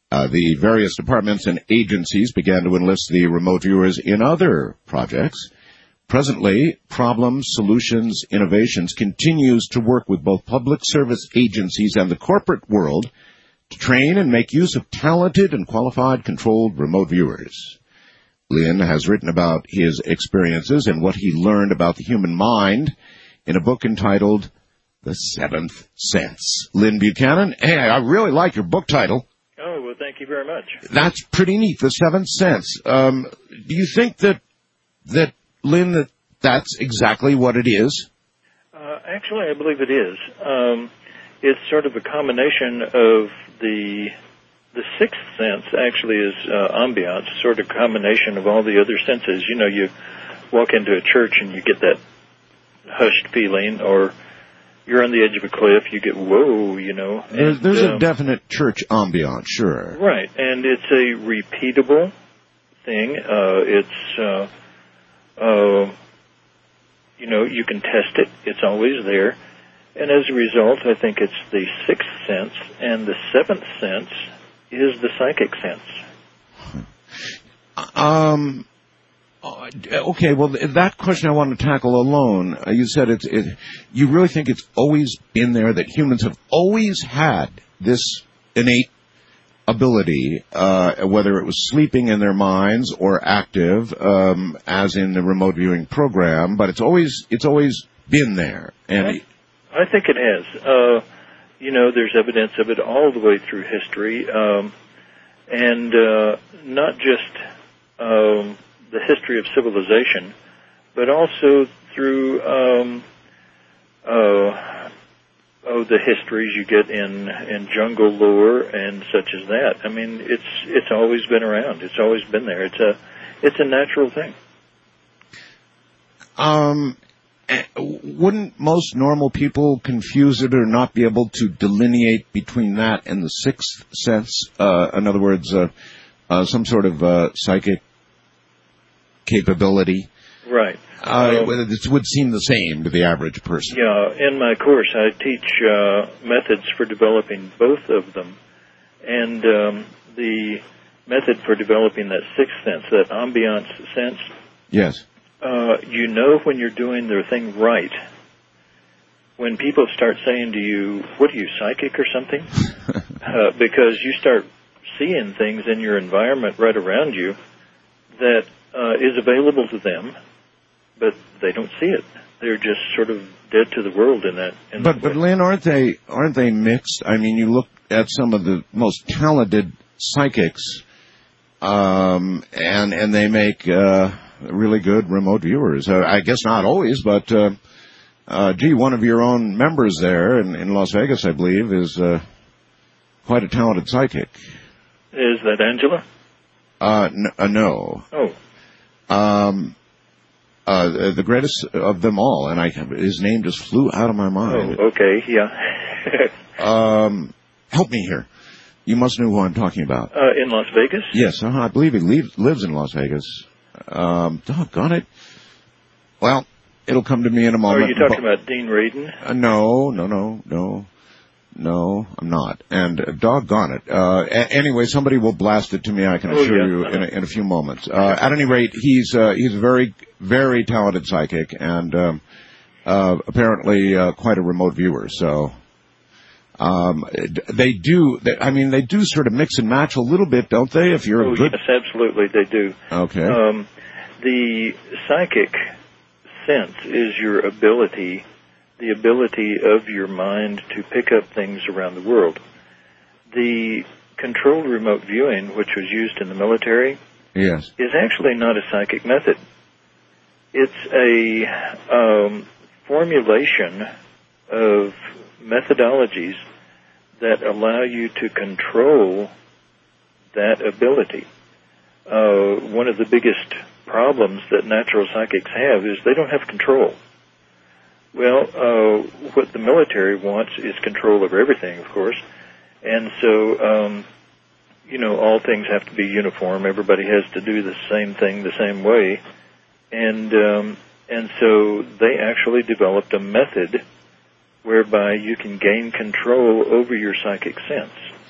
Uh, the various departments and agencies began to enlist the remote viewers in other projects. Presently, Problems, Solutions, Innovations continues to work with both public service agencies and the corporate world to train and make use of talented and qualified controlled remote viewers. Lynn has written about his experiences and what he learned about the human mind in a book entitled The Seventh Sense. Lynn Buchanan, hey, I really like your book title.
Oh, well, thank you very much.
That's pretty neat, The Seventh Sense. Um, do you think that, that, Lynn, that that's exactly what it is?
Uh, actually, I believe it is. Um, it's sort of a combination of the, the sixth sense actually is, uh, ambiance, sort of combination of all the other senses. You know, you walk into a church and you get that hushed feeling, or you're on the edge of a cliff, you get, whoa, you know.
There's,
and,
there's
um,
a definite church ambiance, sure.
Right, and it's a repeatable thing. Uh, it's, uh, uh, you know, you can test it. It's always there. And as a result, I think it's the sixth sense, and the seventh sense is the psychic sense.
Um... Okay, well, that question I want to tackle alone. Uh, you said it's, it, you really think it's always been there, that humans have always had this innate ability, uh, whether it was sleeping in their minds or active, um, as in the remote viewing program, but it's always, it's always been there. And
I, I think it has. Uh, you know, there's evidence of it all the way through history, um, and, uh, not just, um, the history of civilization, but also through um, uh, oh the histories you get in in jungle lore and such as that. I mean, it's it's always been around. It's always been there. It's a it's a natural thing.
Um, wouldn't most normal people confuse it or not be able to delineate between that and the sixth sense? Uh, in other words, uh, uh, some sort of uh, psychic capability.
Right.
Uh, um, it would seem the same to the average person.
Yeah, in my course I teach uh, methods for developing both of them. And um, the method for developing that sixth sense, that ambiance sense,
yes,
uh, you know when you're doing their thing right. When people start saying to you, what are you, psychic or something? uh, because you start seeing things in your environment right around you that Uh, is available to them, but they don't see it. They're just sort of dead to the world in that. In
but
that
but Lynn, aren't they aren't they mixed? I mean, you look at some of the most talented psychics, um, and and they make uh, really good remote viewers. Uh, I guess not always, but uh, uh, gee, one of your own members there in, in Las Vegas, I believe, is uh, quite a talented psychic.
Is that Angela?
Uh, n- uh no.
Oh.
Um, uh, the greatest of them all, and I, his name just flew out of my mind.
Oh, okay, yeah.
um, help me here. You must know who I'm talking about.
Uh, in Las Vegas?
Yes, uh-huh, I believe he leaves, lives in Las Vegas. Um, doggone it. Well, it'll come to me in a moment.
Are you talking but, about Dean Radin?
Uh, no, no, no, no. No, I'm not. And uh, doggone it. Uh, a- anyway, somebody will blast it to me, I can assure
oh, yeah.
you, in a, in a few moments. Uh, at any rate, he's, uh, he's a very, very talented psychic and, um, uh, apparently, uh, quite a remote viewer. So, um, they do, they, I mean, they do sort of mix and match a little bit, don't they? If you're
oh,
a good.
Yes, absolutely, they do.
Okay.
Um, the psychic sense is your ability the ability of your mind to pick up things around the world. The controlled remote viewing, which was used in the military,
yes,
is actually not a psychic method. It's a um, formulation of methodologies that allow you to control that ability. Uh, one of the biggest problems that natural psychics have is they don't have control. Well, uh, what the military wants is control over everything, of course. And so, um, you know, all things have to be uniform. Everybody has to do the same thing the same way. And, um, and so they actually developed a method whereby you can gain control over your psychic sense.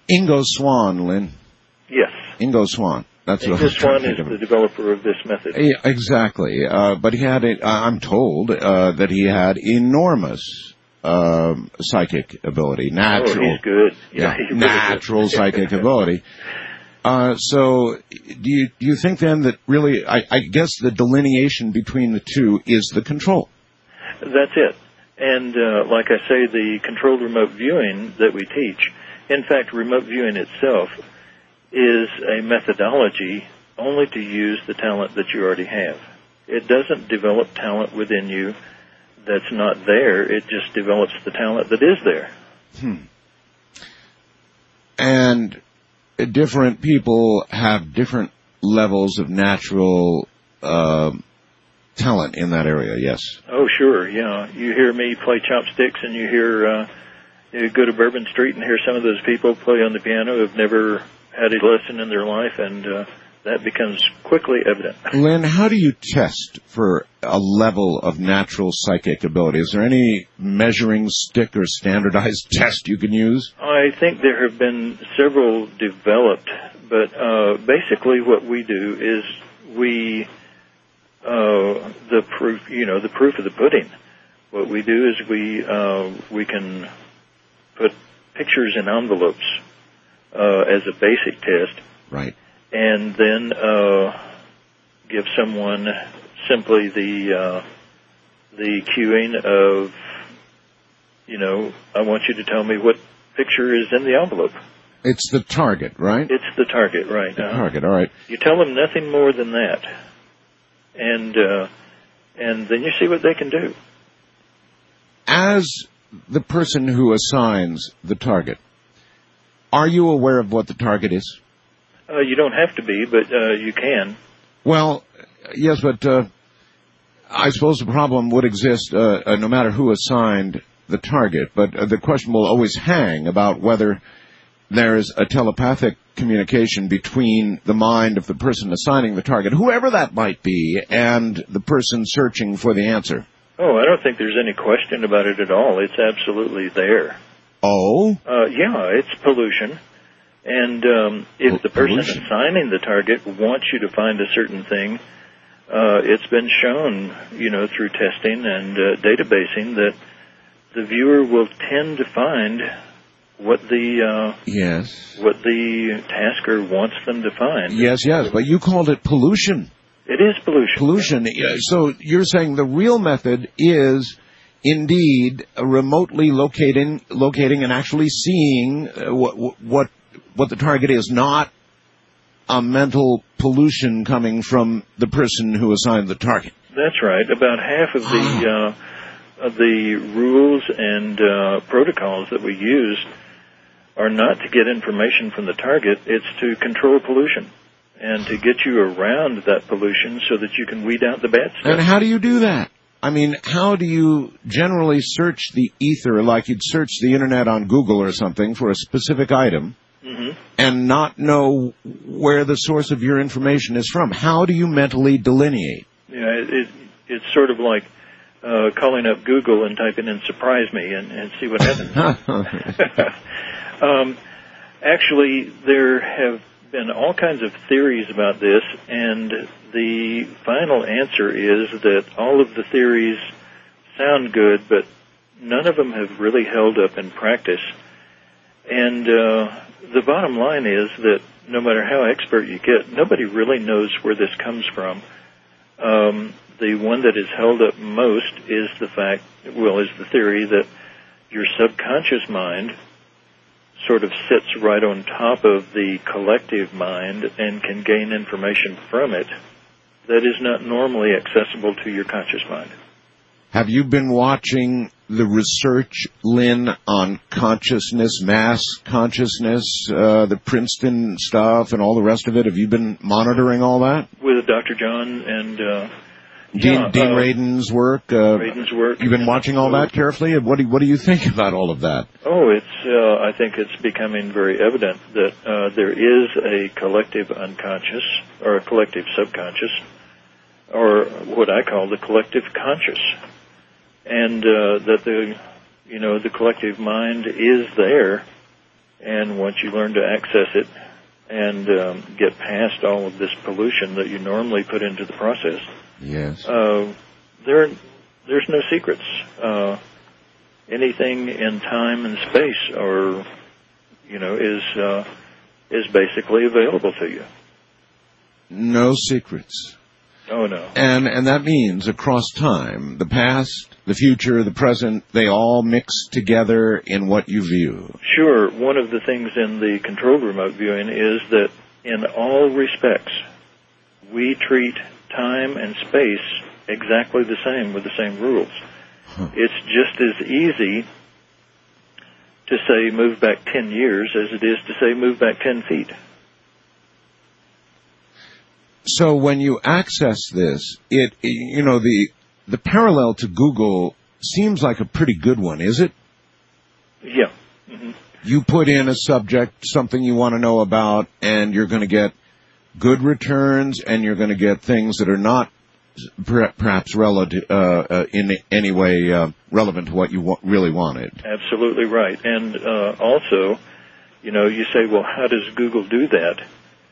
Ingo Swann, Lynn.
Yes.
Ingo Swann. That's what
Ingo Swann is the developer of this method.
Yeah, exactly. Uh, but he had, a, I'm told, uh, that he had enormous um, psychic ability, natural.
Oh, he's good. Yeah,
yeah
he's really
natural
good.
psychic ability. Uh, so, do you do you think then that really, I, I guess the delineation between the two is the control?
That's it. And uh, like I say, the controlled remote viewing that we teach, in fact, remote viewing itself is a methodology only to use the talent that you already have. It doesn't develop talent within you that's not there. It just develops the talent that is there.
Hmm. And different people have different levels of natural uh, talent in that area, yes.
Oh, sure, yeah. You hear me play chopsticks, and you hear, uh, you go to Bourbon Street and hear some of those people play on the piano who've never had a lesson in their life, and uh, that becomes quickly evident.
Lynn, how do you test for a level of natural psychic ability? Is there any measuring stick or standardized test you can use?
I think there have been several developed, but uh, basically what we do is we, uh, the proof, you know, the proof of the pudding. What we do is we uh, we can put pictures in envelopes uh, as a basic test.
Right.
And then uh, give someone simply the uh, the cueing of, you know, I want you to tell me what picture is in the envelope.
It's the target, right?
It's the target, right.
The
uh,
target, all right.
You tell them nothing more than that, and uh, and then you see what they can do.
As the person who assigns the target, are you aware of what the target is?
Uh, you don't have to be, but uh, you can.
Well, yes, but uh, I suppose the problem would exist uh, uh, no matter who assigned the target. But uh, the question will always hang about whether there's a telepathic communication between the mind of the person assigning the target, whoever that might be, and the person searching for the answer.
Oh, I don't think there's any question about it at all. It's absolutely there.
Oh?
Uh, yeah, it's pollution. And um, if the person
pollution.
assigning the target wants you to find a certain thing, uh, it's been shown, you know, through testing and uh, databasing that the viewer will tend to find what the uh,
yes
what the tasker wants them to find.
Yes, yes, but you called it pollution.
It is pollution.
Pollution. So you're saying the real method is indeed remotely locating, locating, and actually seeing uh, what what what the target is, not a mental pollution coming from the person who assigned the target.
That's right. About half of the uh, of the rules and uh, protocols that we use are not to get information from the target. It's to control pollution and to get you around that pollution so that you can weed out the bad stuff.
And how do you do that? I mean, how do you generally search the ether like you'd search the Internet on Google or something for a specific item
mm-hmm.
and not know where the source of your information is from? How do you mentally delineate?
Yeah, it, it, it's sort of like uh, calling up Google and typing in "surprise me" and, and see what happens. um, actually, there have been all kinds of theories about this, and the final answer is that all of the theories sound good, but none of them have really held up in practice. And uh, the bottom line is that no matter how expert you get, nobody really knows where this comes from. Um, the one that is held up most is the fact, well, is the theory that your subconscious mind sort of sits right on top of the collective mind and can gain information from it that is not normally accessible to your conscious mind.
Have you been watching the research, Lynn, on consciousness, mass consciousness, uh, the Princeton stuff and all the rest of it? Have you been monitoring all that?
With Doctor John and uh,
Dean,
yeah,
Dean
uh,
Radin's work? Uh,
Radin's work.
You've been watching all that carefully? What do, what do you think about all of that?
Oh, it's. Uh, I think it's becoming very evident that uh, there is a collective unconscious or a collective subconscious, or what I call the collective conscious, and uh, that the, you know, the collective mind is there, And once you learn to access it and um, get past all of this pollution that you normally put into the process,
yes,
uh, there there's no secrets. Uh, anything in time and space, or you know, is uh, is basically available to you.
No secrets.
Oh, no.
And and that means across time, the past, the future, the present, they all mix together in what you view.
Sure. One of the things in the controlled remote viewing is that in all respects, we treat time and space exactly the same with the same rules. Huh. It's just as easy to say move back ten years as it is to say move back ten feet.
So when you access this, it, you know, the the parallel to Google seems like a pretty good one, is it?
Yeah. Mm-hmm.
You put in a subject, something you want to know about, and you're going to get good returns, and you're going to get things that are not per- perhaps relative, uh, uh, in any way uh, relevant to what you wa- really wanted.
Absolutely right. And uh, also, you know, you say, well, how does Google do that?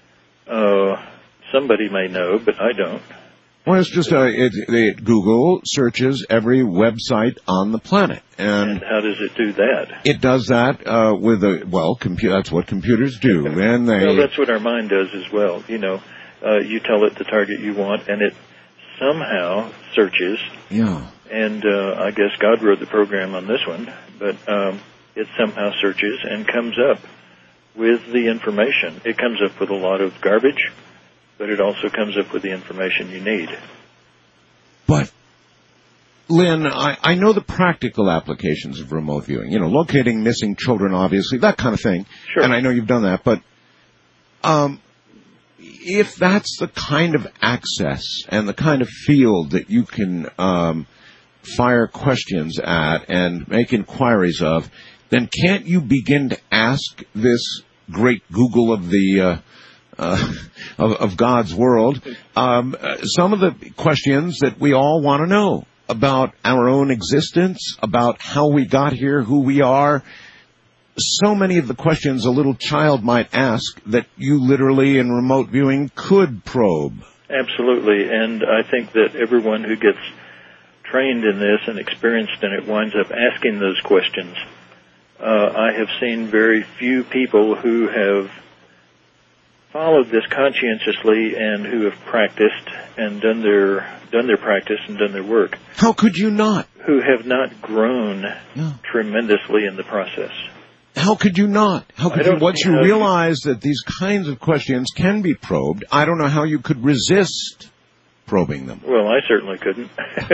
Uh Somebody may know, but I don't.
Well, it's just uh, it, it, Google searches every website on the planet, and,
and how does it do that?
It does that uh, with a well, compu- that's what computers do, and they.
Well, that's what our mind does as well. You know, uh, you tell it the target you want, and it somehow searches.
Yeah.
And uh, I guess God wrote the program on this one, but um, it somehow searches and comes up with the information. It comes up with a lot of garbage, but it also comes up with the information you need.
But, Lynn, I, I know the practical applications of remote viewing. You know, locating missing children, obviously, that kind of thing.
Sure.
And I know you've done that. But um, if that's the kind of access and the kind of field that you can um, fire questions at and make inquiries of, then can't you begin to ask this great Google of the... Uh, Uh, of, of God's world, um, uh, some of the questions that we all want to know about our own existence, about how we got here, who we are. So many of the questions a little child might ask that you literally in remote viewing could probe.
Absolutely, and I think that everyone who gets trained in this and experienced in it winds up asking those questions. Uh, I have seen very few people who have followed this conscientiously and who have practiced and done their done their practice and done their work.
How could you not?
Who have not grown
no.
tremendously in the process.
How could you not? How could you, once you realize that these kinds of questions can be probed, I don't know how you could resist probing them.
Well, I certainly couldn't.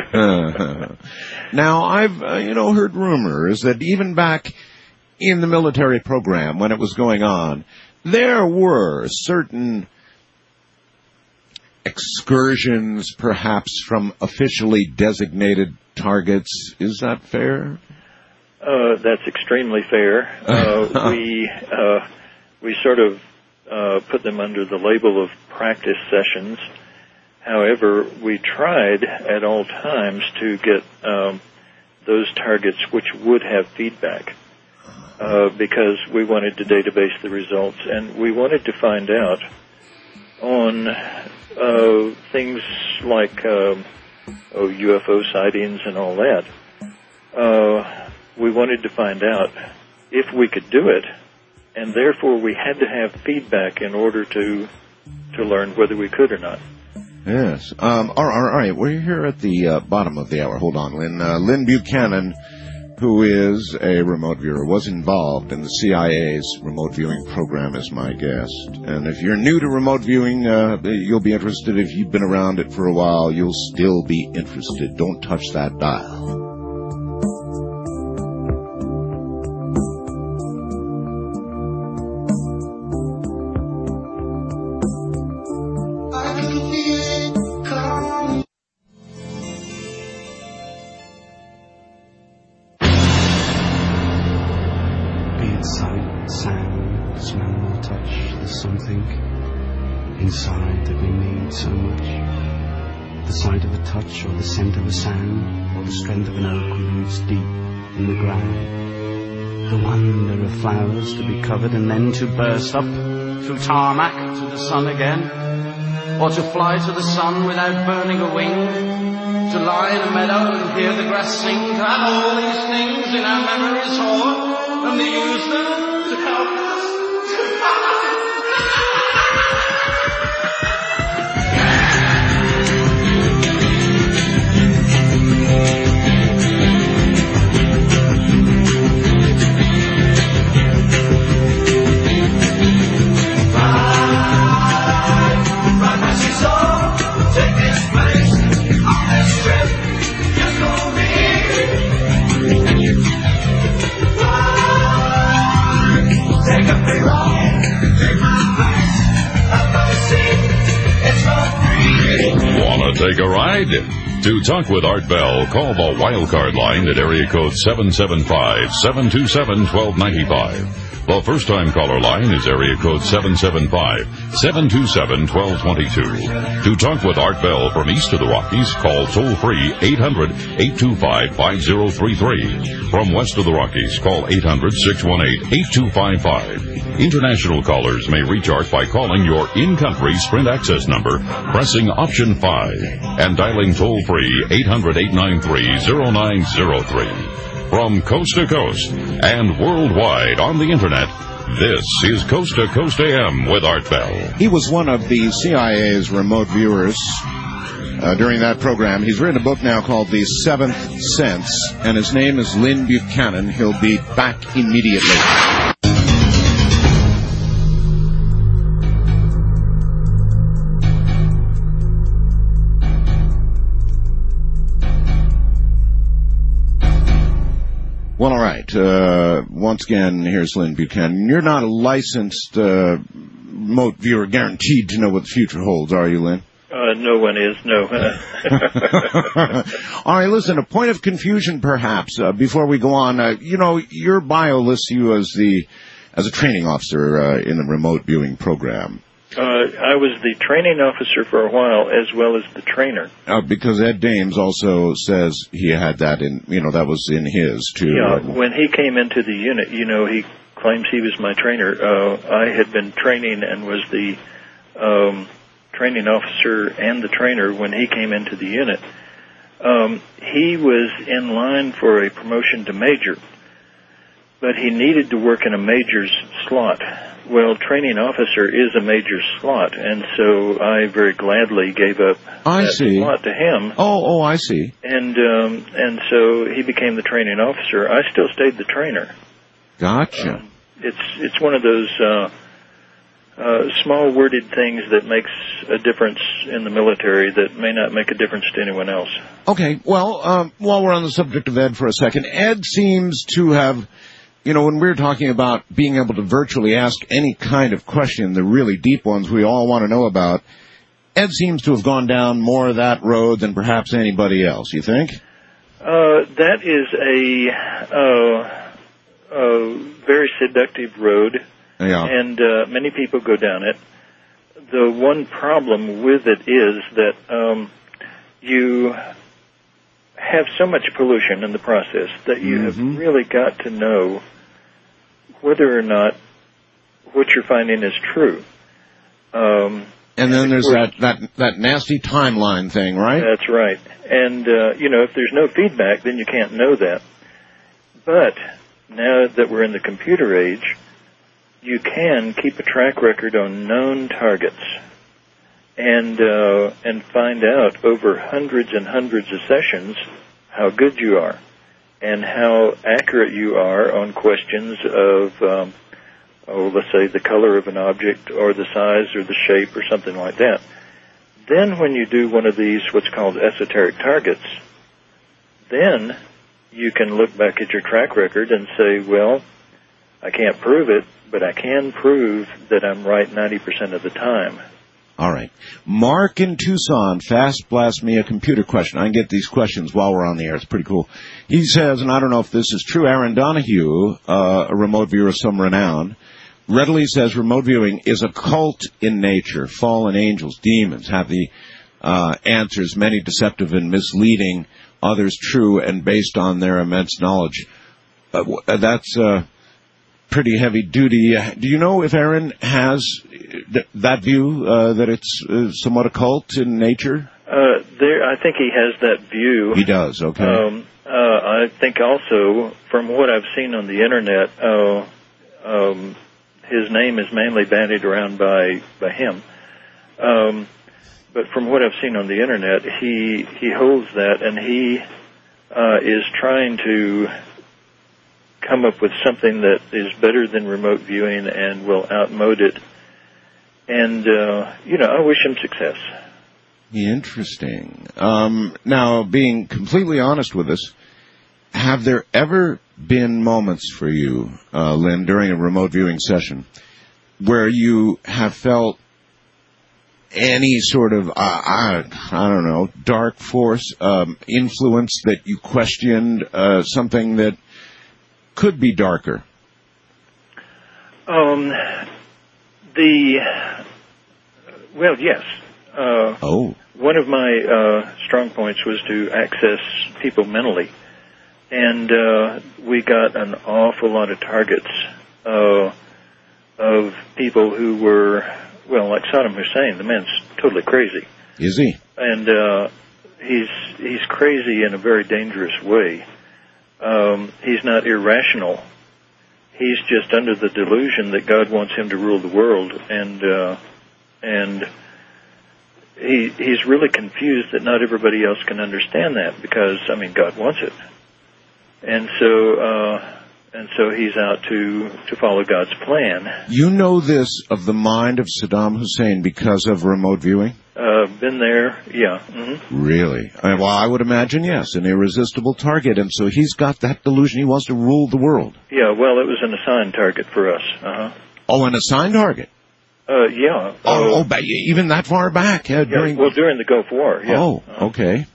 Now, I've, uh, you know, heard rumors that even back in the military program when it was going on, there were certain excursions, perhaps, from officially designated targets. Is that fair?
Uh, that's extremely fair. Uh, we uh, we sort of uh, put them under the label of practice sessions. However, we tried at all times to get um, those targets which would have feedback. Uh, because we wanted to database the results, and we wanted to find out on uh, things like um, oh, U F O sightings and all that. Uh, we wanted to find out if we could do it, and therefore we had to have feedback in order to to learn whether we could or not.
Yes. Um, all, right, all right, we're here at the uh, bottom of the hour. Hold on, Lynn. Uh, Lynn Buchanan, who is a remote viewer, was involved in the C I A's remote viewing program as my guest. And if you're new to remote viewing, uh, you'll be interested. If you've been around it for a while, you'll still be interested. Don't touch that dial.
Inside that we need so much. The sight of a touch, or the scent of a sound, or the strength of an oak roots deep in the ground. the wonder of flowers to be covered and then to burst up through tarmac to the sun again, or to fly to the sun without burning a wing, to lie in a meadow and hear the grass sing, to have all these things in our memories all, and to use them to help us.
Want to take a ride? To talk with Art Bell, call the Wildcard line at area code seven seven five, seven two seven, one two nine five. The first-time caller line is area code seven seven five, seven two seven, one two two two. To talk with Art Bell from east of the Rockies, call toll-free eight hundred, eight two five, five zero three three. From west of the Rockies, call eight hundred, six one eight, eight two five five. International callers may reach Art by calling your in-country Sprint access number, pressing option five, and dialing toll-free eight hundred, eight nine three, zero nine zero three. From coast to coast and worldwide on the Internet, this is Coast to Coast A M with Art Bell.
He was one of the C I A's remote viewers uh, during that program. He's written a book now called The Seventh Sense, and his name is Lynn Buchanan. He'll be back immediately. Well, all right. Uh, once again, here's Lynn Buchanan. You're not a licensed uh, remote viewer guaranteed to know what the future holds, are you, Lynn?
Uh, no one is, no.
All right, listen, a point of confusion, perhaps, uh, before we go on. Uh, you know, your bio lists you as the as a training officer uh, in the remote viewing program.
Uh, I was the training officer for a while, as well as the trainer.
Uh, because Ed Dames also says he had that in, you know, that was in his, too.
Yeah, when he came into the unit, you know, he claims he was my trainer. Uh, I had been training and was the um, training officer and the trainer when he came into the unit. Um, he was in line for a promotion to major, but he needed to work in a major's slot. Well, training officer is a major slot, and so I very gladly gave up
I
that
see.
slot to him.
Oh, oh, I see.
And um, and so he became the training officer. I still stayed the trainer.
Gotcha.
Um, it's it's one of those uh, uh, small worded things that makes a difference in the military that may not make a difference to anyone else.
Okay, well, um, while we're on the subject of Ed for a second, Ed seems to have... You know, when we're talking about being able to virtually ask any kind of question, the really deep ones we all want to know about, Ed seems to have gone down more of that road than perhaps anybody else, you think?
Uh, that is a, uh, a very seductive road,
yeah.
and uh, many people go down it. The one problem with it is that um, you have so much pollution in the process that you mm-hmm. have really got to know whether or not what you're finding is true. Um,
and then there's that, that, that nasty timeline thing, right?
That's right. And, uh, you know, if there's no feedback, then you can't know that. But now that we're in the computer age, you can keep a track record on known targets and uh, and find out over hundreds and hundreds of sessions how good you are and how accurate you are on questions of, um, oh, let's say the color of an object or the size or the shape or something like that. Then when you do one of these what's called esoteric targets, then you can look back at your track record and say, well, I can't prove it, but I can prove that I'm right ninety percent of the time.
All right. Mark in Tucson fast blast me a computer question. I can get these questions while we're on the air. It's pretty cool. He says, and I don't know if this is true, Aaron Donahue, uh, a remote viewer of some renown, readily says remote viewing is a cult in nature. Fallen angels, demons have the uh, answers, many deceptive and misleading, others true and based on their immense knowledge. Uh, that's uh, pretty heavy duty. Uh, do you know if Aaron has th- that view, uh, that it's uh, somewhat occult in nature?
Uh, there, I think he has that view.
He does, okay.
Um, uh, I think also, from what I've seen on the Internet, uh, um, his name is mainly bandied around by, by him. Um, but from what I've seen on the Internet, he, he holds that, and he uh, is trying to come up with something that is better than remote viewing and will outmode it. And, uh, you know, I wish him success.
Interesting. Um, now, being completely honest with us, have there ever been moments for you, uh, Lynn, during a remote viewing session where you have felt any sort of, uh, I, I don't know, dark force, um, influence that you questioned, uh, something that could be darker?
Um, the, well, yes. Uh,
oh.
One of my uh, strong points was to access people mentally. And uh, we got an awful lot of targets uh, of people who were, well, like Saddam Hussein. The man's totally crazy.
Is he?
And uh, he's he's crazy in a very dangerous way. Um, he's not irrational. He's just under the delusion that God wants him to rule the world, and uh, and he he's really confused that not everybody else can understand that, because I mean God wants it, and so uh, and so he's out to to follow God's plan.
You know this of the mind of Saddam Hussein because of remote viewing?
Uh, been there, yeah. Mm-hmm.
Really? I, well, I would imagine, yes, an irresistible target, and so he's got that delusion he wants to rule the world.
Yeah, well, it was an assigned target for us. Uh-huh.
Oh, an assigned target?
Uh, yeah.
Oh,
uh,
oh ba- even that far back? Uh,
yeah,
during...
Well, during the Gulf War, yeah.
Oh,
uh-huh.
okay.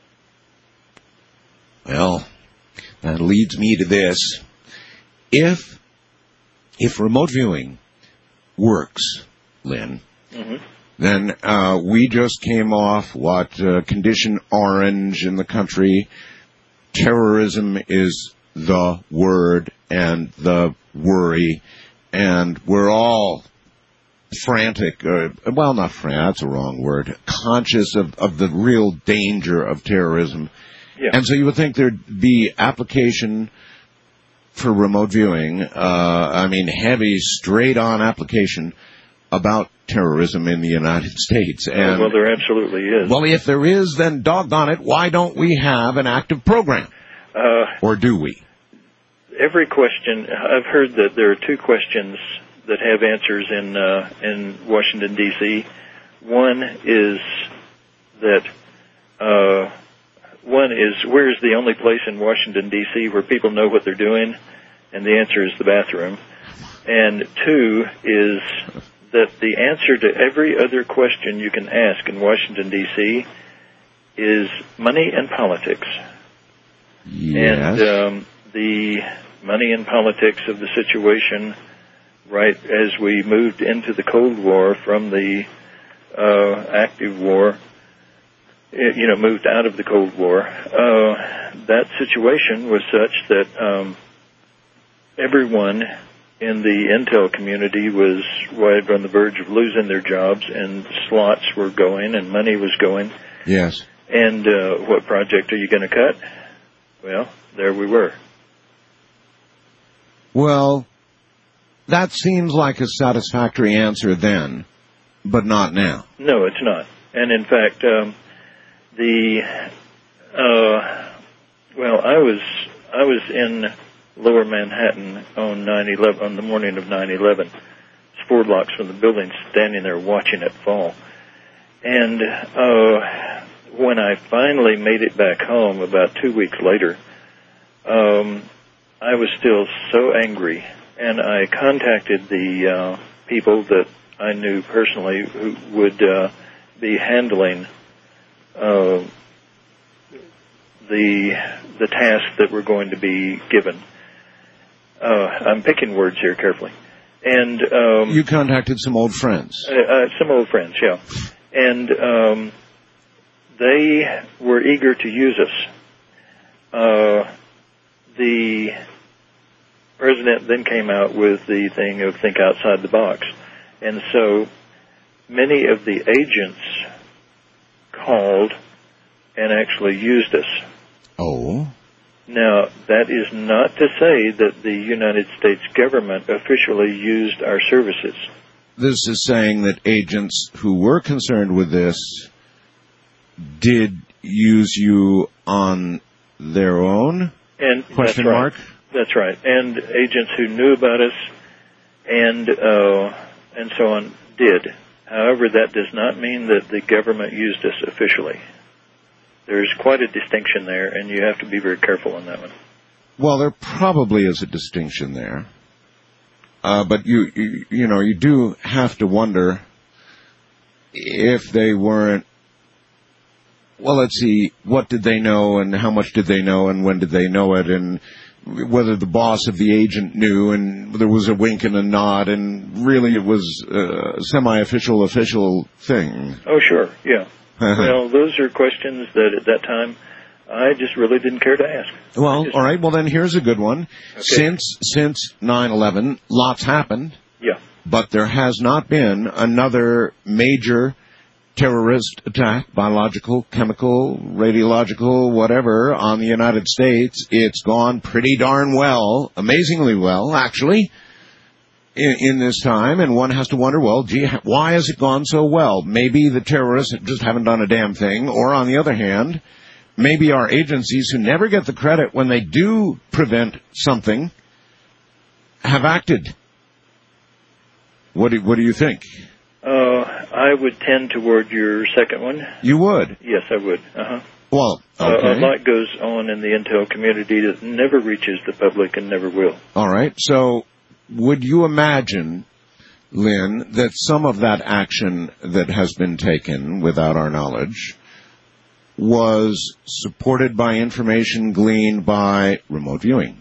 Well, that leads me to this. If, if remote viewing works, Lynn,
mm-hmm.
then uh, we just came off what uh, condition orange in the country. Terrorism is the word and the worry, and we're all frantic, uh, well, not frantic, that's a wrong word, conscious of, of the real danger of terrorism.
Yeah.
And so you would think there'd be application for remote viewing, uh, I mean heavy, straight-on application about terrorism in the United States. And,
oh, well, there absolutely is.
Well, if there is, then doggone it, why don't we have an active program?
Uh,
or do we?
Every question, I've heard that there are two questions that have answers in uh, in Washington, D C One is that, uh, one is, where's the only place in Washington, D C where people know what they're doing? And the answer is the bathroom. And two is that the answer to every other question you can ask in Washington, D C is money and politics.
Yes.
And um, the money and politics of the situation, right as we moved into the Cold War from the uh, active war, it, you know, moved out of the Cold War, uh, that situation was such that um, everyone in the intel community was right on the verge of losing their jobs, and slots were going and money was going.
Yes.
And uh, what project are you going to cut? Well, there we were.
Well, that seems like a satisfactory answer then, but not now.
No, it's not. And in fact, um, the uh, well, I was I was in Lower Manhattan on nine eleven, on the morning of nine eleven. It's four blocks from the building, standing there watching it fall. And uh, when I finally made it back home about two weeks later, um, I was still so angry, and I contacted the uh, people that I knew personally who would uh, be handling uh, the the tasks that were going to be given. Uh, I'm picking words here carefully. And um,
you contacted some old friends.
Uh, uh, some old friends, yeah. And um, they were eager to use us. Uh, the president then came out with the thing of think outside the box. And so many of the agents called and actually used us.
Oh.
Now, that is not to say that the United States government officially used our services.
This is saying that agents who were concerned with this did use you on their own?
And
Question
that's right.
mark?
That's right. And agents who knew about us and uh, and so on did. However, that does not mean that the government used us officially. There's quite a distinction there, and you have to be very careful on that one.
Well, there probably is a distinction there. Uh, but you, you, you know, you do have to wonder if they weren't, well, let's see, what did they know and how much did they know and when did they know it, and whether the boss of the agent knew and there was a wink and a nod and really it was a semi-official, official thing.
Oh, sure, yeah. Well, those are questions that at that time I just really didn't care to ask.
Well,
just,
all right, well then here's a good one.
Okay.
Since since nine eleven, lots happened.
Yeah.
But there has not been another major terrorist attack, biological, chemical, radiological, whatever, on the United States. It's gone pretty darn well, amazingly well, actually, in, in this time. And one has to wonder, well, gee, why has it gone so well? Maybe the terrorists just haven't done a damn thing. Or, on the other hand, maybe our agencies, who never get the credit when they do prevent something, have acted. What do, what do you think?
Uh, I would tend toward your second one.
You would?
Yes, I would. Uh-huh.
Well, okay.
Uh, a lot goes on in the intel community that never reaches the public and never will.
All right. So would you imagine, Lynn, that some of that action that has been taken without our knowledge was supported by information gleaned by remote viewing?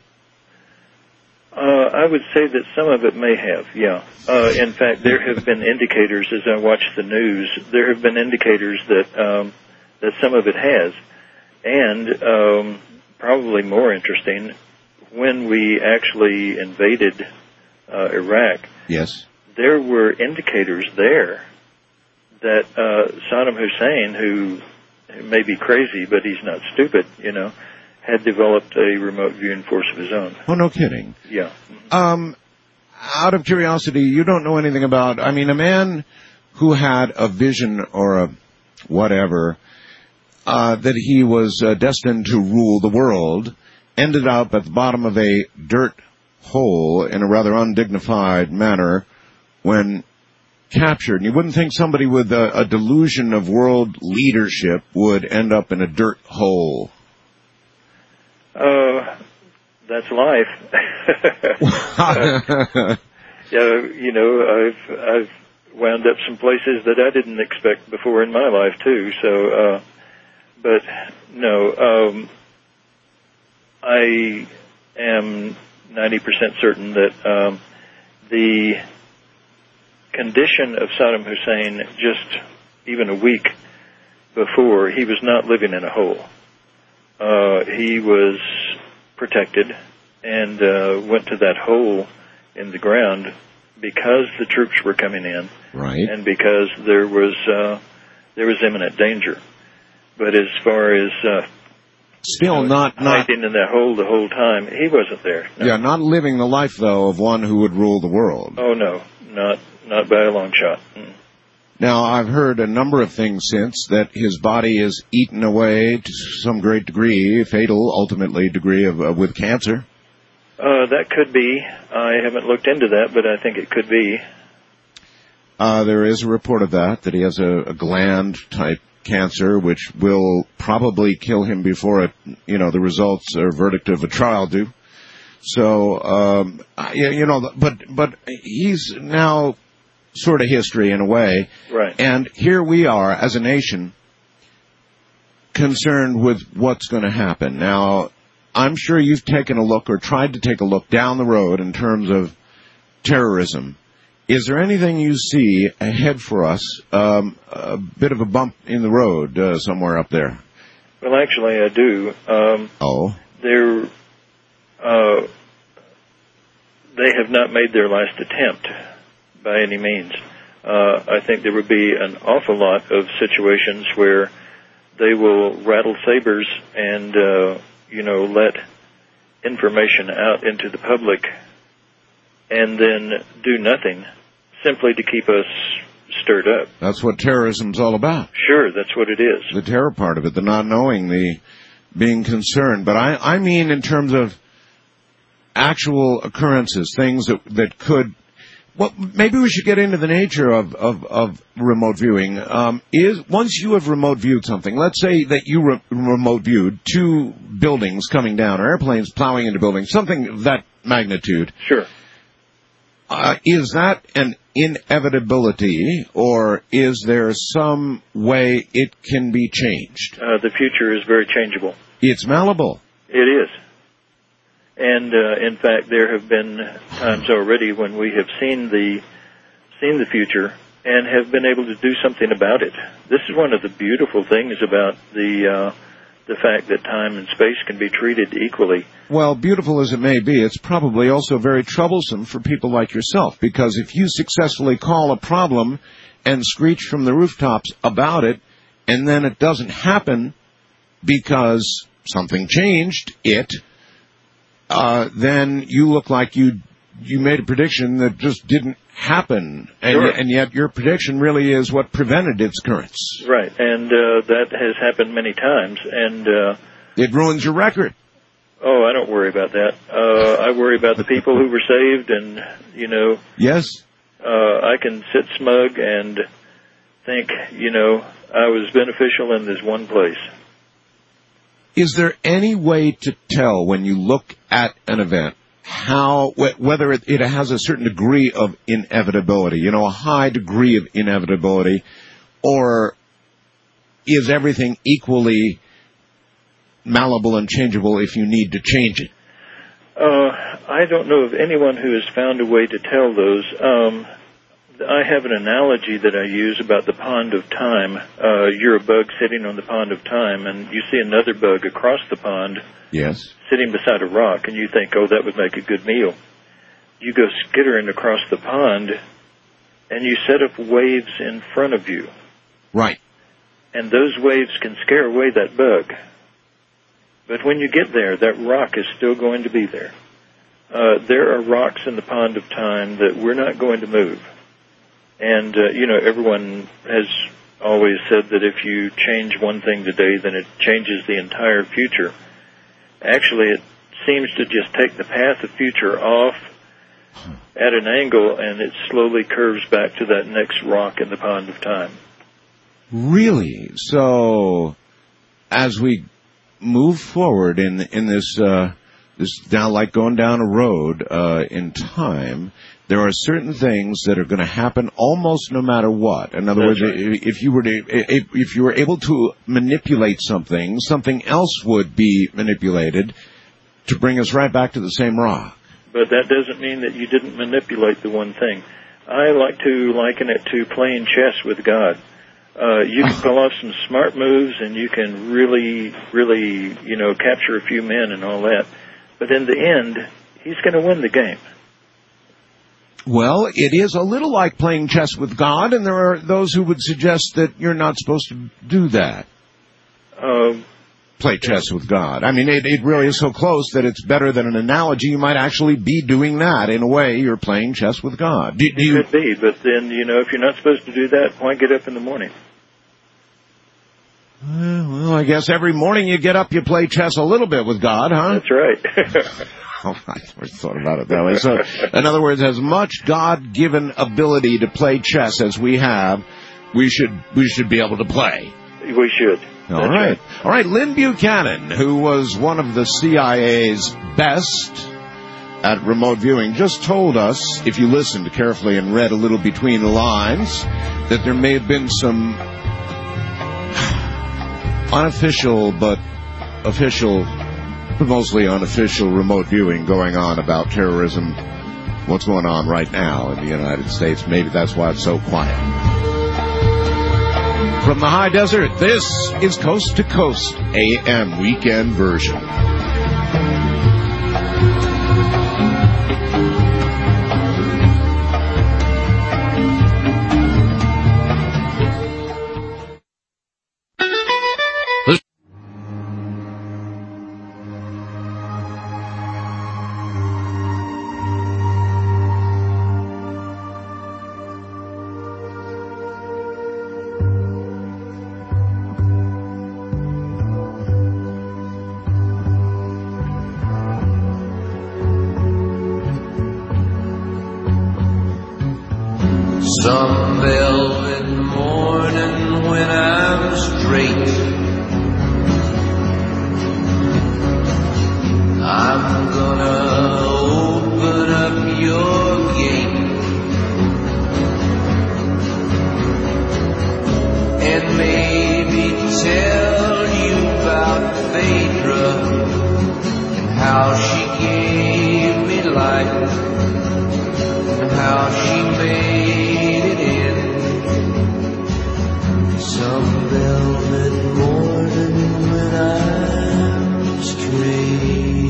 Uh, I would say that some of it may have, yeah. Uh, in fact, there have been indicators, as I watch the news, there have been indicators that um, that some of it has. And um, probably more interesting, when we actually invaded uh, Iraq,
yes,
there were indicators there that uh, Saddam Hussein, who may be crazy, but he's not stupid, you know, had developed a remote viewing force of his own.
Oh, no kidding.
Yeah.
Um, out of curiosity, you don't know anything about, I mean, a man who had a vision or a whatever, uh, that he was uh, destined to rule the world, ended up at the bottom of a dirt hole in a rather undignified manner when captured. And you wouldn't think somebody with a, a delusion of world leadership would end up in a dirt hole.
Uh, that's life. uh, yeah, you know, I've I've wound up some places that I didn't expect before in my life too. So, uh, but no, um, I am ninety percent certain that um, the condition of Saddam Hussein just even a week before, he was not living in a hole. Uh, he was protected and uh, went to that hole in the ground because the troops were coming in,
right,
and because there was uh, there was imminent danger. But as far as uh,
still
you know,
not not
hiding in that hole the whole time, he wasn't there. No.
Yeah, not living the life though of one who would rule the world.
Oh no, not not by a long shot. Mm.
Now, I've heard a number of things since, that his body is eaten away to some great degree, fatal, ultimately, degree of uh, with cancer.
Uh, that could be. I haven't looked into that, but I think it could be.
Uh, there is a report of that, that he has a, a gland-type cancer, which will probably kill him before, it, you know, the results or verdict of a trial do. So, um, you, you know, but but he's now sort of history in a way.
Right.
And here we are as a nation concerned with what's going to happen. Now, I'm sure you've taken a look or tried to take a look down the road in terms of terrorism. Is there anything you see ahead for us, um, a bit of a bump in the road uh, somewhere up there?
Well, actually, I do. Um,
oh.
There, uh, they have not made their last attempt by any means. Uh, I think there would be an awful lot of situations where they will rattle sabers and, uh, you know, let information out into the public and then do nothing simply to keep us stirred up.
That's what terrorism's all about.
Sure, that's what it is.
The terror part of it, the not knowing, the being concerned. But I, I mean in terms of actual occurrences, things that, that could... Well, maybe we should get into the nature of, of, of remote viewing. Um, is once you have remote viewed something, let's say that you re- remote viewed two buildings coming down, or airplanes plowing into buildings, something of that magnitude.
Sure.
Uh, is that an inevitability, or is there some way it can be changed?
Uh, the future is very changeable.
It's malleable.
It is. And uh, in fact, there have been times already when we have seen the seen the future and have been able to do something about it. This is one of the beautiful things about the uh, the fact that time and space can be treated equally.
Well, beautiful as it may be, it's probably also very troublesome for people like yourself, because if you successfully call a problem and screech from the rooftops about it, and then it doesn't happen because something changed it, Uh, then you look like you you made a prediction that just didn't happen, and,
sure.
and yet your prediction really is what prevented its occurrence.
Right, and uh, that has happened many times, and uh,
it ruins your record.
Oh, I don't worry about that. Uh, I worry about the people who were saved, and you know.
Yes.
Uh, I can sit smug and think, you know, I was beneficial in this one place.
Is there any way to tell when you look at an event how, whether it, it has a certain degree of inevitability, you know, a high degree of inevitability, or is everything equally malleable and changeable if you need to change it?
Uh, I don't know of anyone who has found a way to tell those. Um, I have an analogy that I use about the pond of time. Uh, you're a bug sitting on the pond of time, and you see another bug across the pond.
Yes.
Sitting beside a rock, and you think, oh, that would make a good meal. You go skittering across the pond, and you set up waves in front of you.
Right.
And those waves can scare away that bug. But when you get there, that rock is still going to be there. Uh, there are rocks in the pond of time that we're not going to move. And, uh, you know, everyone has always said that if you change one thing today, then it changes the entire future. Actually, it seems to just take the path of future off at an angle, and it slowly curves back to that next rock in the pond of time.
Really? So, as we move forward in in this, uh, this now like going down a road uh, in time, there are certain things that are going to happen almost no matter what. In other
That's
words,
right.
if you were to, if, if you were able to manipulate something, something else would be manipulated to bring us right back to the same rock.
But that doesn't mean that you didn't manipulate the one thing. I like to liken it to playing chess with God. Uh, you can pull off some smart moves, and you can really, really, you know, capture a few men and all that. But in the end, he's going to win the game.
Well, it is a little like playing chess with God, and there are those who would suggest that you're not supposed to do that.
Um,
Play chess with God. I mean, it, it really is so close that it's better than an analogy. You might actually be doing that. In a way, you're playing chess with God. Do, do you...
It could be, but then, you know, if you're not supposed to do that, why get up in the morning?
Uh, well, I guess every morning you get up, you play chess a little bit with God, huh?
That's right.
Oh, I never thought about it that way. So, in other words, as much God-given ability to play chess as we have, we should we should be able to play.
We should.
All
That's
right.
right.
All right, Lynn Buchanan, who was one of the C I A's best at remote viewing, just told us, if you listened carefully and read a little between the lines, that there may have been some unofficial but official, but mostly unofficial remote viewing going on about terrorism, what's going on right now in the United States. Maybe that's why it's so quiet. From the high desert, this is Coast to Coast A M Weekend Version.
Some velvet morning when I'm straight, I'm gonna open up your gate and maybe tell you about Phaedra and how she gave me life and how she made it in some velvet morning when I'm straight.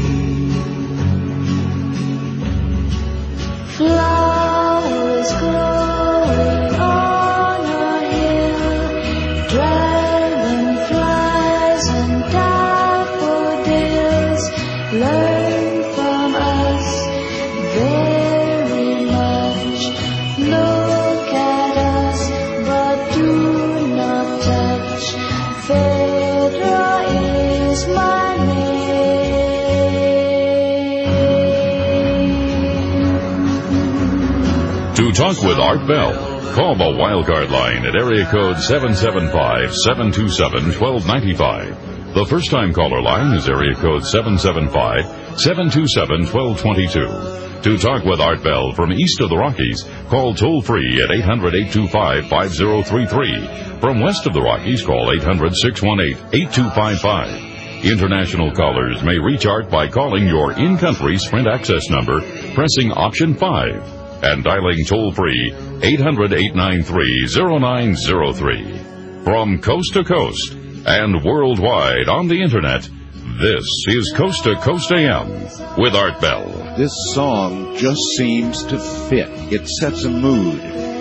Flowers growing on a hill, dragonflies and daffodils, learn from us very much. Look at us, but do not touch. Phaedra is my name.
To talk with Art Bell, call the Wildcard line at area code seven seven five, seven two seven, one two nine five. The first-time caller line is area code seven seven five, seven two seven, one two two two. To talk with Art Bell from east of the Rockies, call toll-free at eight hundred, eight two five, five zero three three. From west of the Rockies, call eight hundred, six one eight, eight two five five. International callers may reach Art by calling your in-country Sprint access number, pressing option five, and dialing toll-free eight hundred, eight nine three, zero nine zero three. From coast to coast and worldwide on the Internet, this is Coast to Coast A M with Art Bell.
This song just seems to fit. It sets a mood.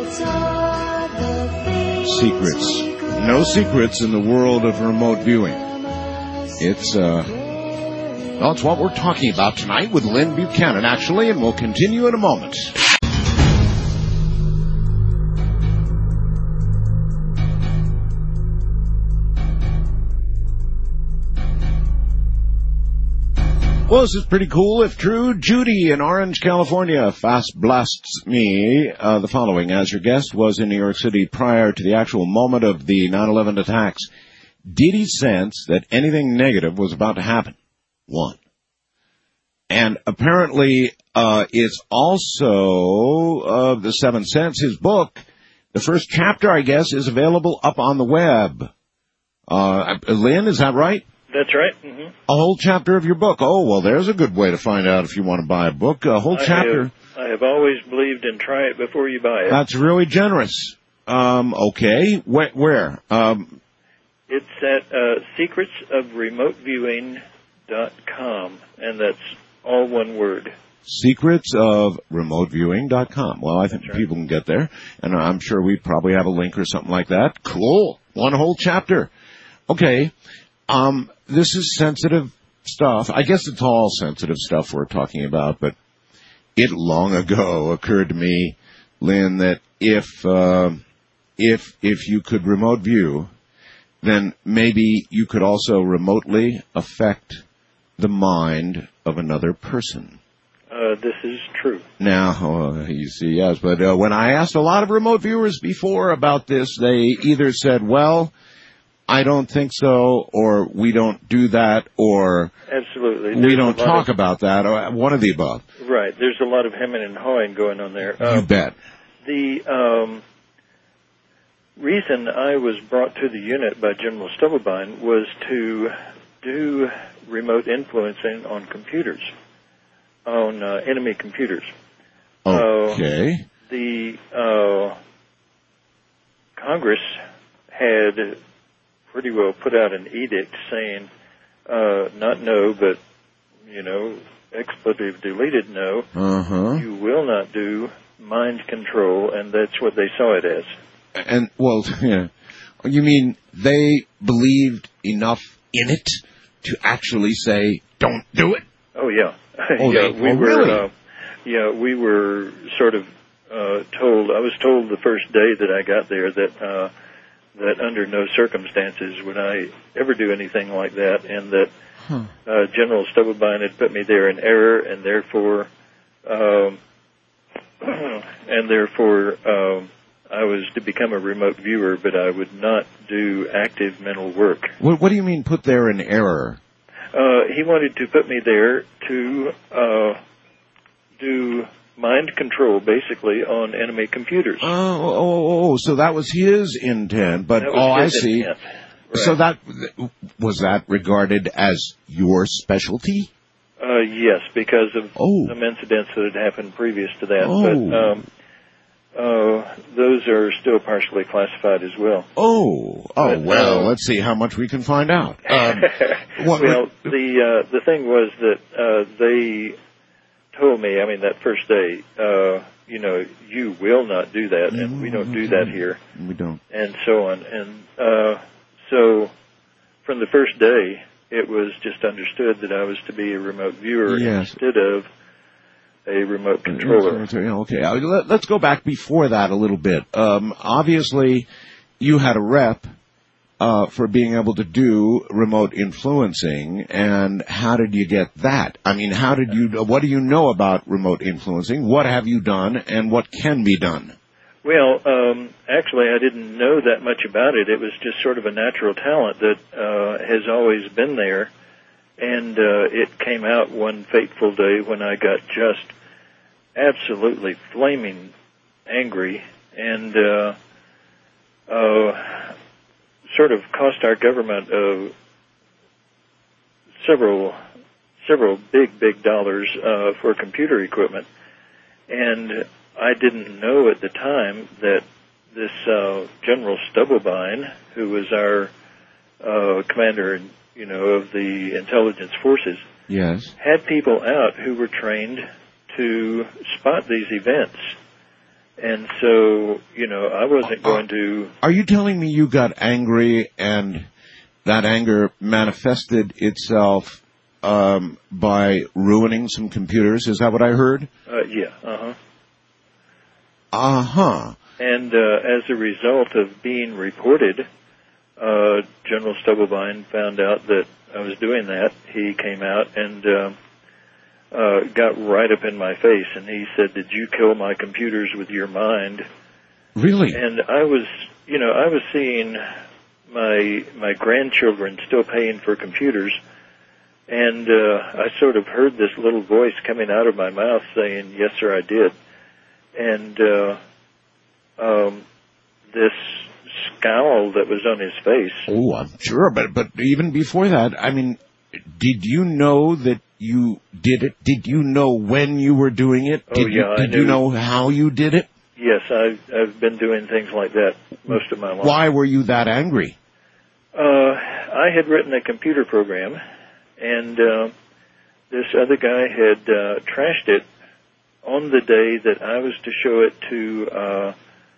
Secrets. No secrets in the world of remote viewing. It's, uh, well, it's what we're talking about tonight with Lynn Buchanan, actually, and we'll continue in a moment. Well, this is pretty cool if true. Judy in Orange, California, fast blasts me uh, the following. As your guest was in New York City prior to the actual moment of the nine eleven attacks, did he sense that anything negative was about to happen? One. And apparently uh, it's also uh, The Seventh Sense, his book. The first chapter, I guess, is available up on the web. Uh, Lynn, is that right?
That's right. Mm-hmm.
A whole chapter of your book. Oh, well, there's a good way to find out if you want to buy a book. A whole
I
chapter.
Have, I have always believed in try it before you buy it.
That's really generous. Um, okay. Where? where? Um,
it's at uh, secrets of remote viewing dot com, and that's all one word.
secrets of remote viewing dot com. Well, I think right. people can get there, and I'm sure we probably have a link or something like that. Cool. One whole chapter. Okay. Um, this is sensitive stuff. I guess it's all sensitive stuff we're talking about, but it long ago occurred to me, Lynn, that if, uh, if, if you could remote view, then maybe you could also remotely affect the mind of another person.
Uh, this is true.
Now, uh, you see, yes, but uh, when I asked a lot of remote viewers before about this, they either said, well, I don't think so, or we don't do that, or
absolutely
we don't talk of, about that, or one of the above.
Right. There's a lot of hemming and hawing going on there.
You um, bet.
The um, reason I was brought to the unit by General Stubblebine was to do remote influencing on computers, on uh, enemy computers.
Okay.
Uh, the uh, Congress had pretty well put out an edict saying, uh, not no, but, you know, expletive deleted no,
uh-huh.
you will not do mind control, and that's what they saw it as.
And, well, yeah. You mean they believed enough in it to actually say, don't do it?
Oh, yeah.
Oh,
yeah,
they,
we
oh,
were,
really?
Uh, yeah, we were sort of uh, told, I was told the first day that I got there that, uh, that under no circumstances would I ever do anything like that, and that huh. uh, General Stubblebine had put me there in error, and therefore, um, and therefore, um, I was to become a remote viewer, but I would not do active mental work.
What, what do you mean put there in error?
Uh, he wanted to put me there to uh, do mind control, basically, on enemy computers.
Oh, oh, oh, oh, so that was his intent, but,
That was
oh,
his
I see.
intent. Right.
So that, was that regarded as your specialty?
Uh, yes, because of
Oh.
some incidents that had happened previous to that.
Oh.
But um, uh, those are still partially classified as well.
Oh, oh,
But,
well,
uh,
let's see how much we can find out. Um, what,
well, the uh, the thing was that uh, they told me, I mean, that first day, uh, you know, you will not do that, and we don't do that here,
we don't.
and so on. And uh, so from the first day, it was just understood that I was to be a remote viewer
Yes.
instead of a remote controller.
Okay, uh, let- let's go back before that a little bit. Um, obviously, you had a rep uh, for being able to do remote influencing, and how did you get that? I mean, how did you? What do you know about remote influencing? What have you done, and what can be done?
Well, um, actually, I didn't know that much about it. It was just sort of a natural talent that uh, has always been there. And uh, it came out one fateful day when I got just absolutely flaming angry and uh, uh, sort of cost our government uh, several several big, big dollars uh, for computer equipment. And I didn't know at the time that this uh, General Stubblebine, who was our uh, commander, you know, of the intelligence forces,
Yes.
had people out who were trained to spot these events. And so, you know, I wasn't going to...
Are you telling me you got angry and that anger manifested itself um, by ruining some computers? Is that what I heard?
Uh, yeah, uh-huh.
Uh-huh.
And uh, as a result of being reported, uh, General Stubblebine found out that I was doing that. He came out and uh, uh, got right up in my face, and he said, "Did you kill my computers with your mind?"
Really?
And I was, you know, I was seeing my my grandchildren still paying for computers, and uh, I sort of heard this little voice coming out of my mouth saying, "Yes, sir, I did." And uh, um, this scowl that was on his face.
Oh, I'm sure, but but even before that, I mean, did you know that you did it? Did you know when you were doing it?
Oh,
Did
yeah,
you,
I
did
knew.
you know how you did it?
Yes, I've, I've been doing things like that most of my life.
Why were you that angry?
Uh, I had written a computer program, and uh, this other guy had uh, trashed it on the day that I was to show it to uh,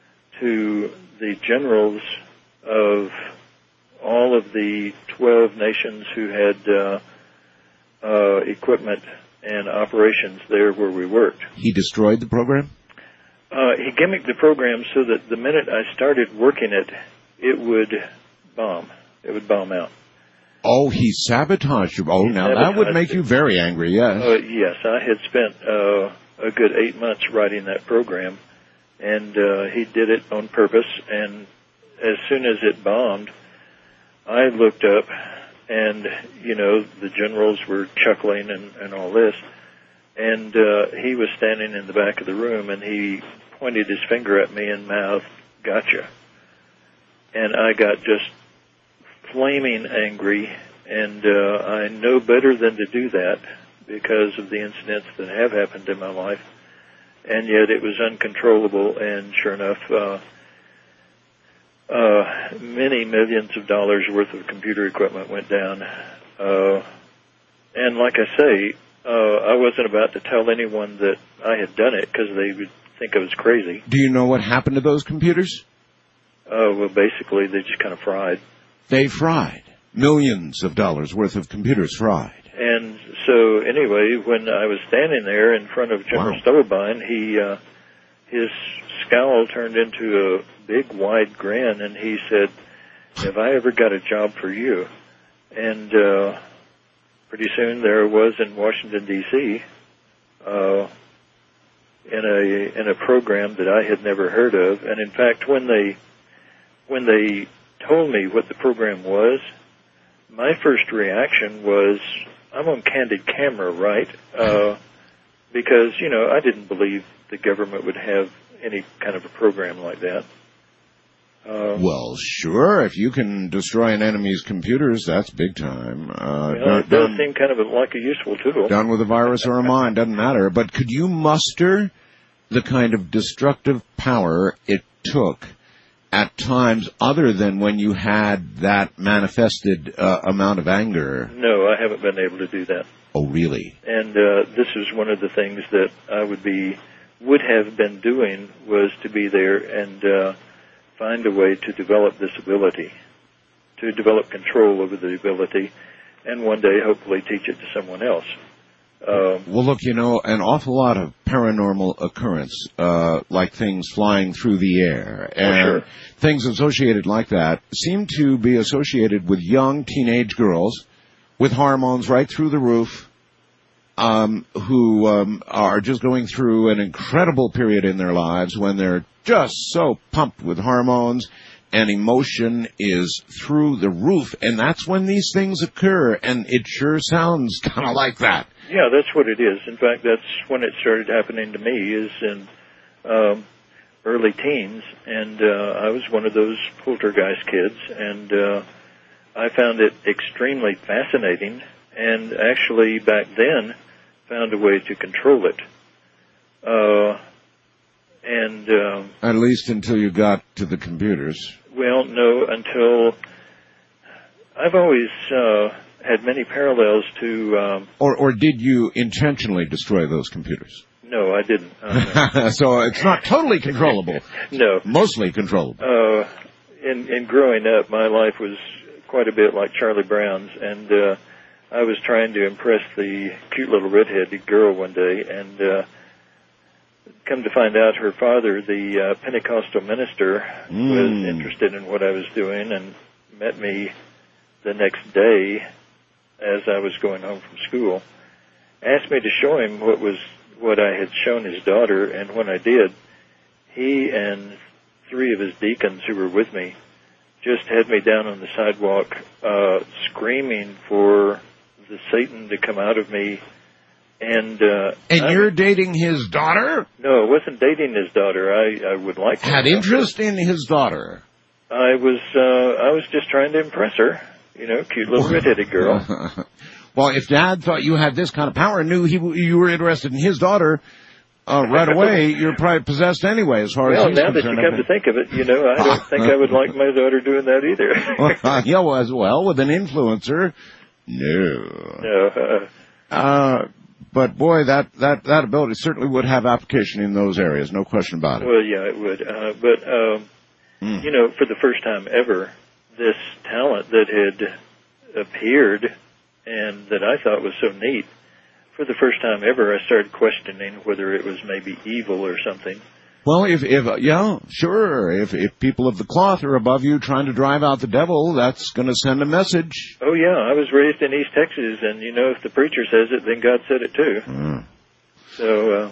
to the generals of all of the twelve nations who had uh, uh, equipment and operations there where we worked.
He destroyed the program?
Uh, he gimmicked the program so that the minute I started working it, it would bomb. It would bomb out.
Oh, he sabotaged you. Oh,
He
now that would
sabotaged
make
it.
you very angry, yes.
Uh, yes, I had spent uh, a good eight months writing that program, and uh, he did it on purpose. And as soon as it bombed, I looked up, and you know the generals were chuckling and, and all this, and uh, he was standing in the back of the room, and he pointed his finger at me and mouthed, "Gotcha." And I got just flaming angry, and uh, I know better than to do that because of the incidents that have happened in my life, and yet it was uncontrollable, and sure enough, uh, uh, many millions of dollars worth of computer equipment went down. Uh, and like I say, uh, I wasn't about to tell anyone that I had done it because they would think I was crazy.
Do you know what happened to those computers?
Uh, well, basically, they just kind of fried.
They fried. Millions of dollars worth of computers fried.
And so, anyway, when I was standing there in front of General
Wow.
Stubblebine, he, uh, his scowl turned into a big, wide grin, and he said, "Have I ever got a job for you?" And uh, pretty soon there I was in Washington, D C, uh, in a in a program that I had never heard of. And in fact, when they when they told me what the program was, my first reaction was, I'm on candid camera, right? Uh, because, you know, I didn't believe the government would have any kind of a program like that. Um,
well, sure. If you can destroy an enemy's computers, that's big time. Uh,
well,
done,
it does
done,
seem kind of a, like a useful tool.
done with a virus or a mine, doesn't matter. But could you muster the kind of destructive power it took at times other than when you had that manifested uh, amount of anger?
No, I haven't been able to do that.
Oh, really?
And uh, this is one of the things that I would be, would have been doing, was to be there and uh, find a way to develop this ability, to develop control over the ability, and one day hopefully teach it to someone else. Um,
well, look, you know, an awful lot of paranormal occurrence, uh, like things flying through the air, and
oh, sure.
things associated like that, seem to be associated with young teenage girls with hormones right through the roof, um, who um, are just going through an incredible period in their lives when they're just so pumped with hormones, and emotion is through the roof, and that's when these things occur, and it sure sounds kind of like that.
Yeah, that's what it is. In fact, that's when it started happening to me, is in um, early teens, and uh, I was one of those poltergeist kids, and uh, I found it extremely fascinating, and actually back then found a way to control it. Uh, and um,
At least until you got to the computers.
Well, no, until I've always uh, had many parallels to. Um,
or, or did you intentionally destroy those computers?
No, I didn't. Uh, no.
So it's not totally controllable.
No,
mostly controllable.
Uh, in in growing up, my life was quite a bit like Charlie Brown's, and uh, I was trying to impress the cute little redheaded girl one day, and. Uh, Come to find out, her father, the uh, Pentecostal minister,
mm.
was interested in what I was doing and met me the next day as I was going home from school. Asked me to show him what was what I had shown his daughter, and when I did, he and three of his deacons who were with me just had me down on the sidewalk, uh, screaming for the Satan to come out of me. And uh,
and
I,
you're dating his daughter?
No, I wasn't dating his daughter. I, I would like to.
Had interest in his daughter?
I was uh, I was just trying to impress her. You know, cute little redheaded girl.
Well, if Dad thought you had this kind of power and knew he you were interested in his daughter, uh, right away you're probably possessed anyway, as far
well,
as he's
now
concerned.
Well, now that you come to think of it, you know, I don't think I would like my daughter doing that either.
Yeah, well, as well with an influencer, no.
No. Uh,
uh But, boy, that, that, that ability certainly would have application in those areas, no question about it.
Well, yeah, it would. Uh, but, um, mm. you know, for the first time ever, this talent that had appeared and that I thought was so neat, for the first time ever, I started questioning whether it was maybe evil or something.
Well, if, if, yeah, sure. If, if people of the cloth are above you trying to drive out the devil, that's going to send a message.
Oh, yeah. I was raised in East Texas, and, you know, if the preacher says it, then God said it, too.
Mm.
So, uh...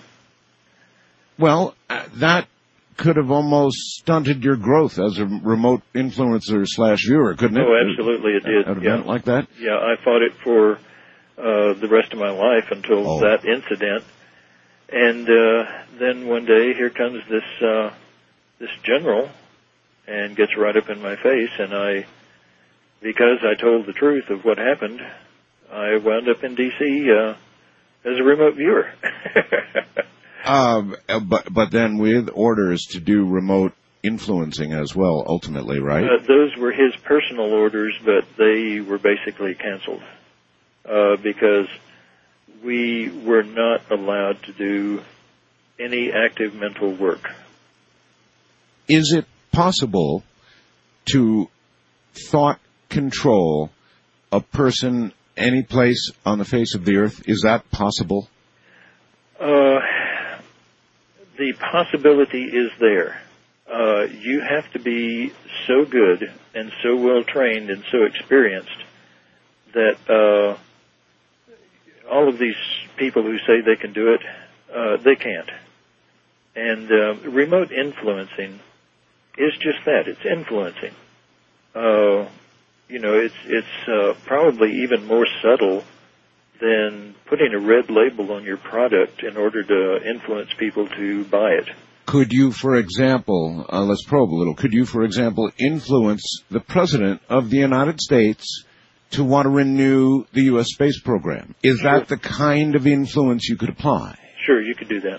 Well, uh, that could have almost stunted your growth as a remote influencer slash viewer, couldn't it?
Oh, absolutely it did.
An
yeah.
event like that?
Yeah, I fought it for uh, the rest of my life until
oh.
that incident. And uh, then one day, here comes this uh, this general, and gets right up in my face. And I, because I told the truth of what happened, I wound up in D C uh, as a remote viewer.
um, but but then with orders to do remote influencing as well, ultimately, right?
Uh, those were his personal orders, but they were basically canceled uh, because. We were not allowed to do any active mental work.
Is it possible to thought control a person any place on the face of the earth? Is that possible?
Uh, the possibility is there. Uh, you have to be so good and so well trained and so experienced that uh, all of these people who say they can do it, uh, they can't. And uh, remote influencing is just that. It's influencing. Uh, you know, it's it's uh, probably even more subtle than putting a red label on your product in order to influence people to buy it.
Could you, for example, uh, let's probe a little, could you, for example, influence the President of the United States to want to renew the U S space program? Is
Sure.
that the kind of influence you could apply?
Sure, you could do that.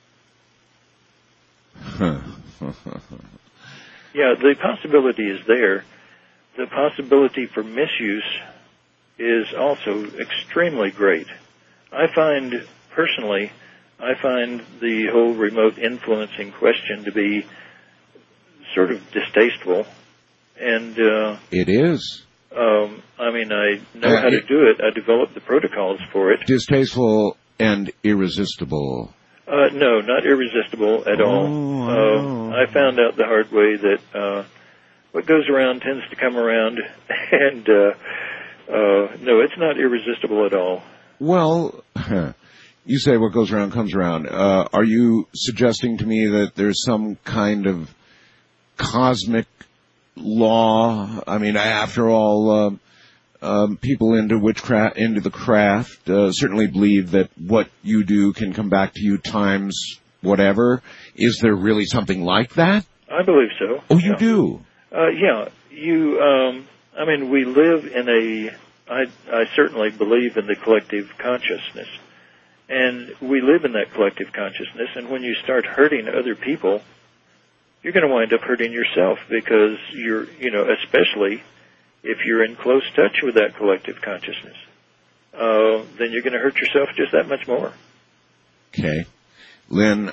Huh.
Yeah, the possibility is there. The possibility for misuse is also extremely great. I find, personally, I find the whole remote influencing question to be sort of distasteful. And uh,
It is.
Um, I mean, I know
Uh,
how to
it-
do it. I developed the protocols for it.
Distasteful and irresistible.
Uh, no, not irresistible at all.
Oh,
Um, I found out the hard way that uh, what goes around tends to come around, and uh, uh, no, it's not irresistible at all.
Well, you say what goes around comes around. Uh, are you suggesting to me that there's some kind of cosmic law? I mean, after all, um, um, people into witchcraft, into the craft, uh, certainly believe that what you do can come back to you times whatever. Is there really something like that?
I believe so.
Oh, you
Yeah.
do?
Uh, yeah, you. Um, I mean, we live in a. I, I certainly believe in the collective consciousness, and we live in that collective consciousness. And when you start hurting other people, you're going to wind up hurting yourself because you're, you know, especially if you're in close touch with that collective consciousness, uh, then you're going to hurt yourself just that much more.
Okay. Lynn,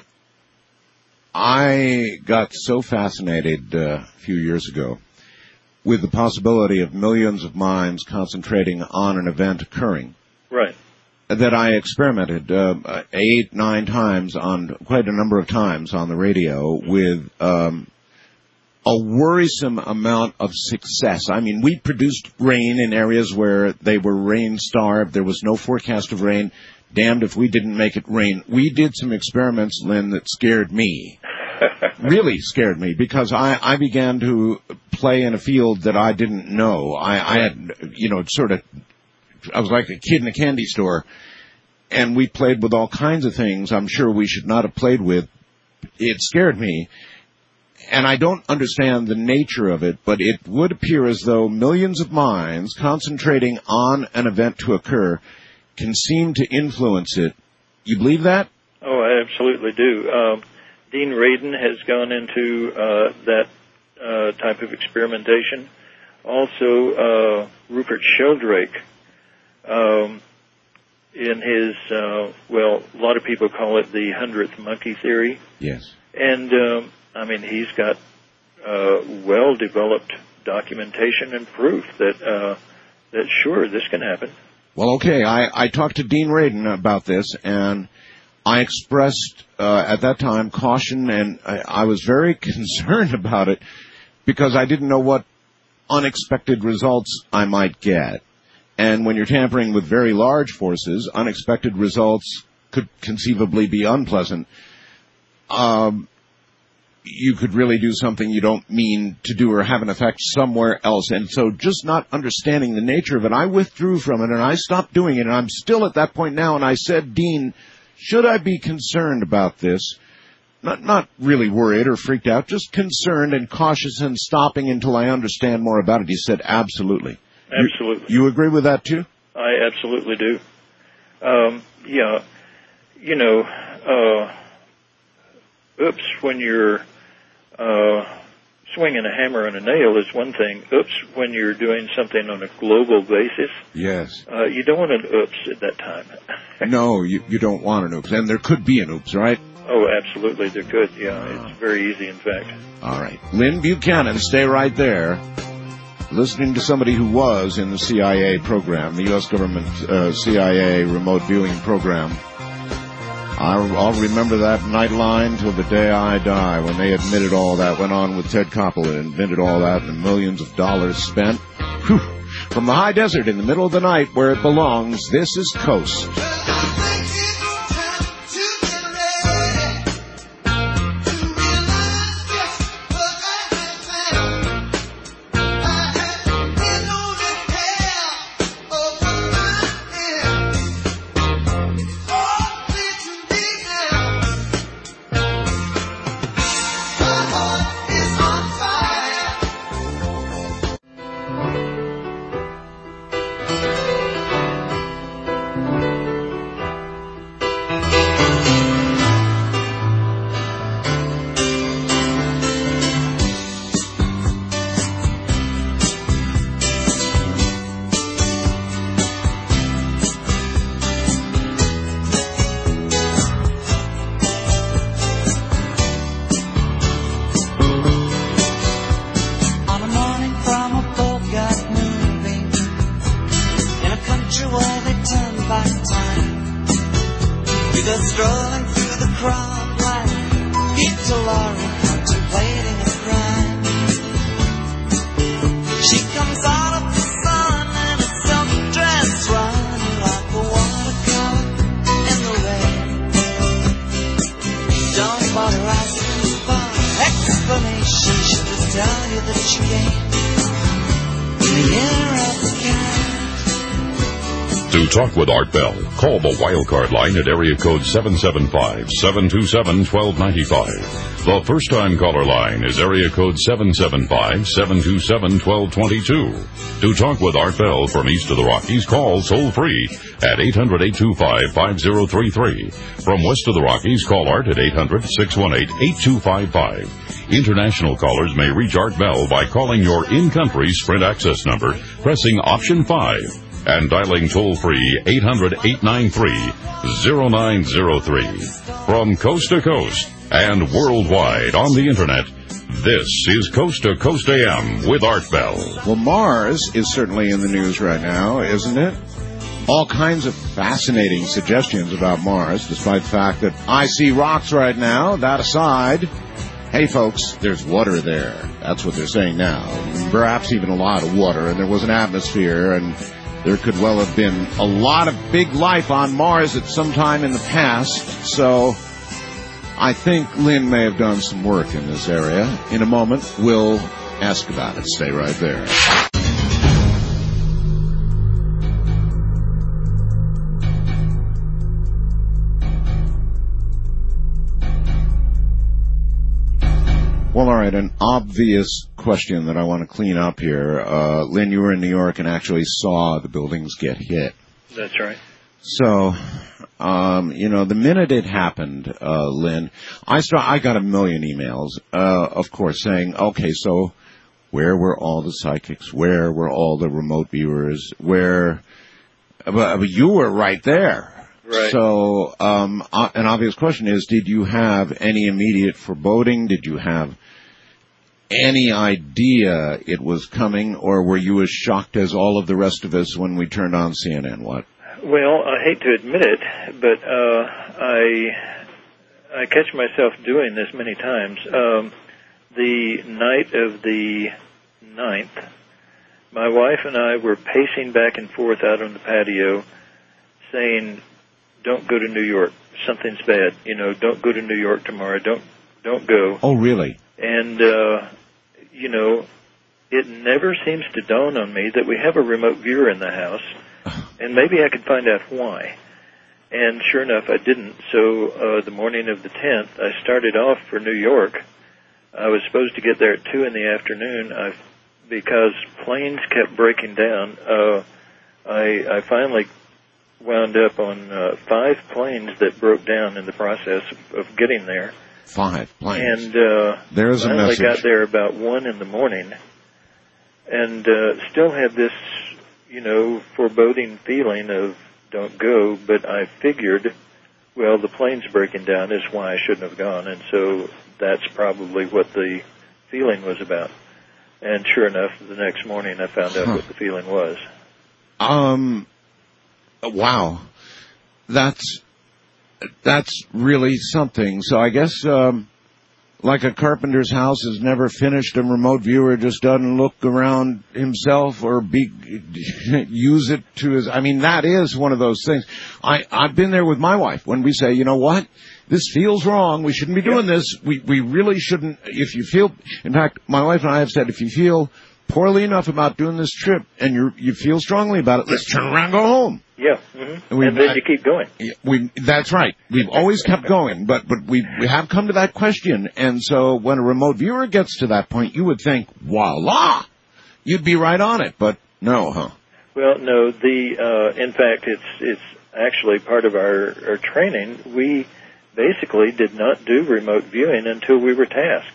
I got so fascinated uh, a few years ago with the possibility of millions of minds concentrating on an event occurring
Right.
that I experimented uh, eight, nine times on, quite a number of times on the radio with um, a worrisome amount of success. I mean, we produced rain in areas where they were rain-starved. There was no forecast of rain. Damned if we didn't make it rain. We did some experiments, Lynn, that scared me. Really scared me because I, I began to play in a field that I didn't know. I, I had, you know, sort of, I was like a kid in a candy store, and we played with all kinds of things I'm sure we should not have played with. It scared me, and I don't understand the nature of it, but it would appear as though millions of minds concentrating on an event to occur can seem to influence it. You believe that?
Oh, I absolutely do. Um, Dean Radin has gone into uh, that uh, type of experimentation. Also, uh, Rupert Sheldrake, um, in his, uh, well, a lot of people call it the hundredth monkey theory.
Yes.
And, um, I mean, he's got uh, well-developed documentation and proof that, uh, that sure, this can happen.
Well, okay, I, I talked to Dean Radin about this, and I expressed uh, at that time caution, and I, I was very concerned about it because I didn't know what unexpected results I might get. And when you're tampering with very large forces, unexpected results could conceivably be unpleasant. Um, you could really do something you don't mean to do or have an effect somewhere else. And so just not understanding the nature of it, I withdrew from it and I stopped doing it. And I'm still at that point now. And I said, Dean, should I be concerned about this? Not, not really worried or freaked out, just concerned and cautious and stopping until I understand more about it. He said, absolutely.
Absolutely.
You, you agree with that too?
I absolutely do. Um, yeah, you know, uh, oops, when you're uh, swinging a hammer and a nail is one thing. Oops, when you're doing something on a global basis,
Yes.
uh, you don't want an oops at that time.
No, you, you don't want an oops. And there could be an oops, right?
Oh, absolutely, there could. Yeah, it's very easy, in fact.
All right. Lynn Buchanan, stay right there. Listening to somebody who was in the C I A program, the U S government uh, C I A remote viewing program. I'll, I'll remember that nightline till the day I die when they admitted all that went on with Ted Koppel and invented all that and the millions of dollars spent. Whew. From the high desert in the middle of the night where it belongs, this is Coast.
right time. We go strolling through the crowd like Peter Lorre contemplating a crime. She comes out of the sun in a silk dress, running like a watercolor in the rain. Don't bother asking for explanation, she'll just tell you that she ain't in the year of the cat.
To talk with Art Bell, call the Wildcard line at area code seven seven five, seven two seven, one two nine five. The first-time caller line is area code seven seven five, seven two seven, one two two two. To talk with Art Bell from east of the Rockies, call toll-free at eight hundred, eight two five, five zero three three. From west of the Rockies, call Art at eight hundred, six one eight, eight two five five. International callers may reach Art Bell by calling your in-country Sprint access number, pressing option five, and dialing toll-free eight hundred, eight nine three, zero nine zero three. From coast to coast and worldwide on the Internet, this is Coast to Coast A M with Art Bell.
Well, Mars is certainly in the news right now, isn't it? All kinds of fascinating suggestions about Mars, despite the fact that I see rocks right now. That aside, hey, folks, there's water there. That's what they're saying now. Perhaps even a lot of water, and there was an atmosphere, and there could well have been a lot of big life on Mars at some time in the past. So I think Lynn may have done some work in this area. In a moment, we'll ask about it. Stay right there. Well, all right, an obvious question that I want to clean up here. Uh, Lynn, you were in New York and actually saw the buildings get hit.
That's right.
So, um, you know, the minute it happened, uh, Lynn, I start, I got a million emails, uh, of course, saying, okay, so where were all the psychics? Where were all the remote viewers? Where, but, but you were right there.
Right.
So, um, uh, an obvious question is, did you have any immediate foreboding? Did you have any idea it was coming, or were you as shocked as all of the rest of us when we turned on C N N? What?
Well, I hate to admit it, but uh, I I catch myself doing this many times. Um, the night of the ninth, my wife and I were pacing back and forth out on the patio, saying, "Don't go to New York. Something's bad. You know, don't go to New York tomorrow. Don't don't go."
Oh, really?
And uh, you know, it never seems to dawn on me that we have a remote viewer in the house. And maybe I could find out why. And sure enough, I didn't. So uh, the morning of the tenth, I started off for New York. I was supposed to get there at two in the afternoon. I, because planes kept breaking down, uh, I, I finally wound up on uh, five planes that broke down in the process of, of getting there.
Five planes.
And uh,
There's a
finally
message.
got there about one in the morning, and uh, still had this, you know, foreboding feeling of don't go, but I figured, well, the plane's breaking down is why I shouldn't have gone, and so that's probably what the feeling was about. And sure enough, the next morning I found out
huh.
what the feeling was.
Um, wow. That's, that's really something. So I guess, um, like a carpenter's house is never finished, a remote viewer just doesn't look around himself or be, use it to his, I mean, that is one of those things. I, I've been there with my wife when we say, you know what? This feels wrong. We shouldn't be doing this. We, we really shouldn't. If you feel, in fact, my wife and I have said, if you feel poorly enough about doing this trip and you you feel strongly about it, let's turn around and go home.
Yeah, mm-hmm.
And,
and then you keep going.
We that's right. We've always kept going, but but we we have come to that question, and so when a remote viewer gets to that point, you would think, voila, you'd be right on it, but no, huh?
Well, no. The uh, in fact, it's it's actually part of our, our training. We basically did not do remote viewing until we were tasked,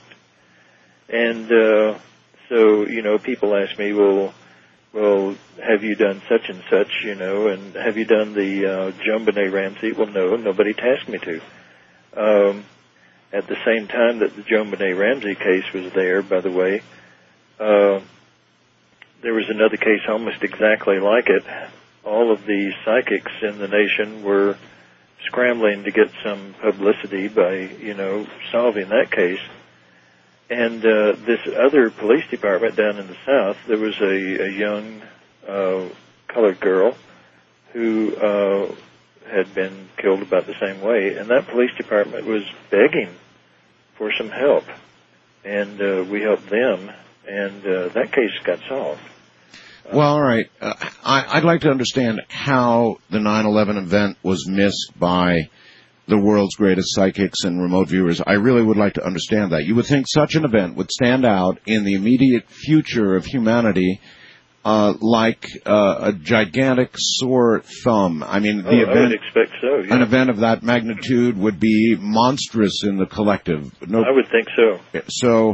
and uh, so you know, people ask me, well. Well, have you done such and such, you know, and have you done the uh, JonBenet Ramsey? Well, no, nobody tasked me to. Um, at the same time that the JonBenet Ramsey case was there, by the way, uh, there was another case almost exactly like it all of the psychics in the nation were scrambling to get some publicity by, you know, solving that case. And uh, this other police department down in the South, there was a, a young uh, colored girl who uh, had been killed about the same way, and that police department was begging for some help, and uh, we helped them, and uh, that case got solved.
Well, all right. Uh, I, I'd like to understand how the nine eleven event was missed by the world's greatest psychics and remote viewers. I really would like to understand that. You would think such an event would stand out in the immediate future of humanity uh, like uh, a gigantic sore thumb. I mean, the
oh,
event,
I would expect so, yeah.
An event of that magnitude would be monstrous in the collective. No,
I would think so.
So,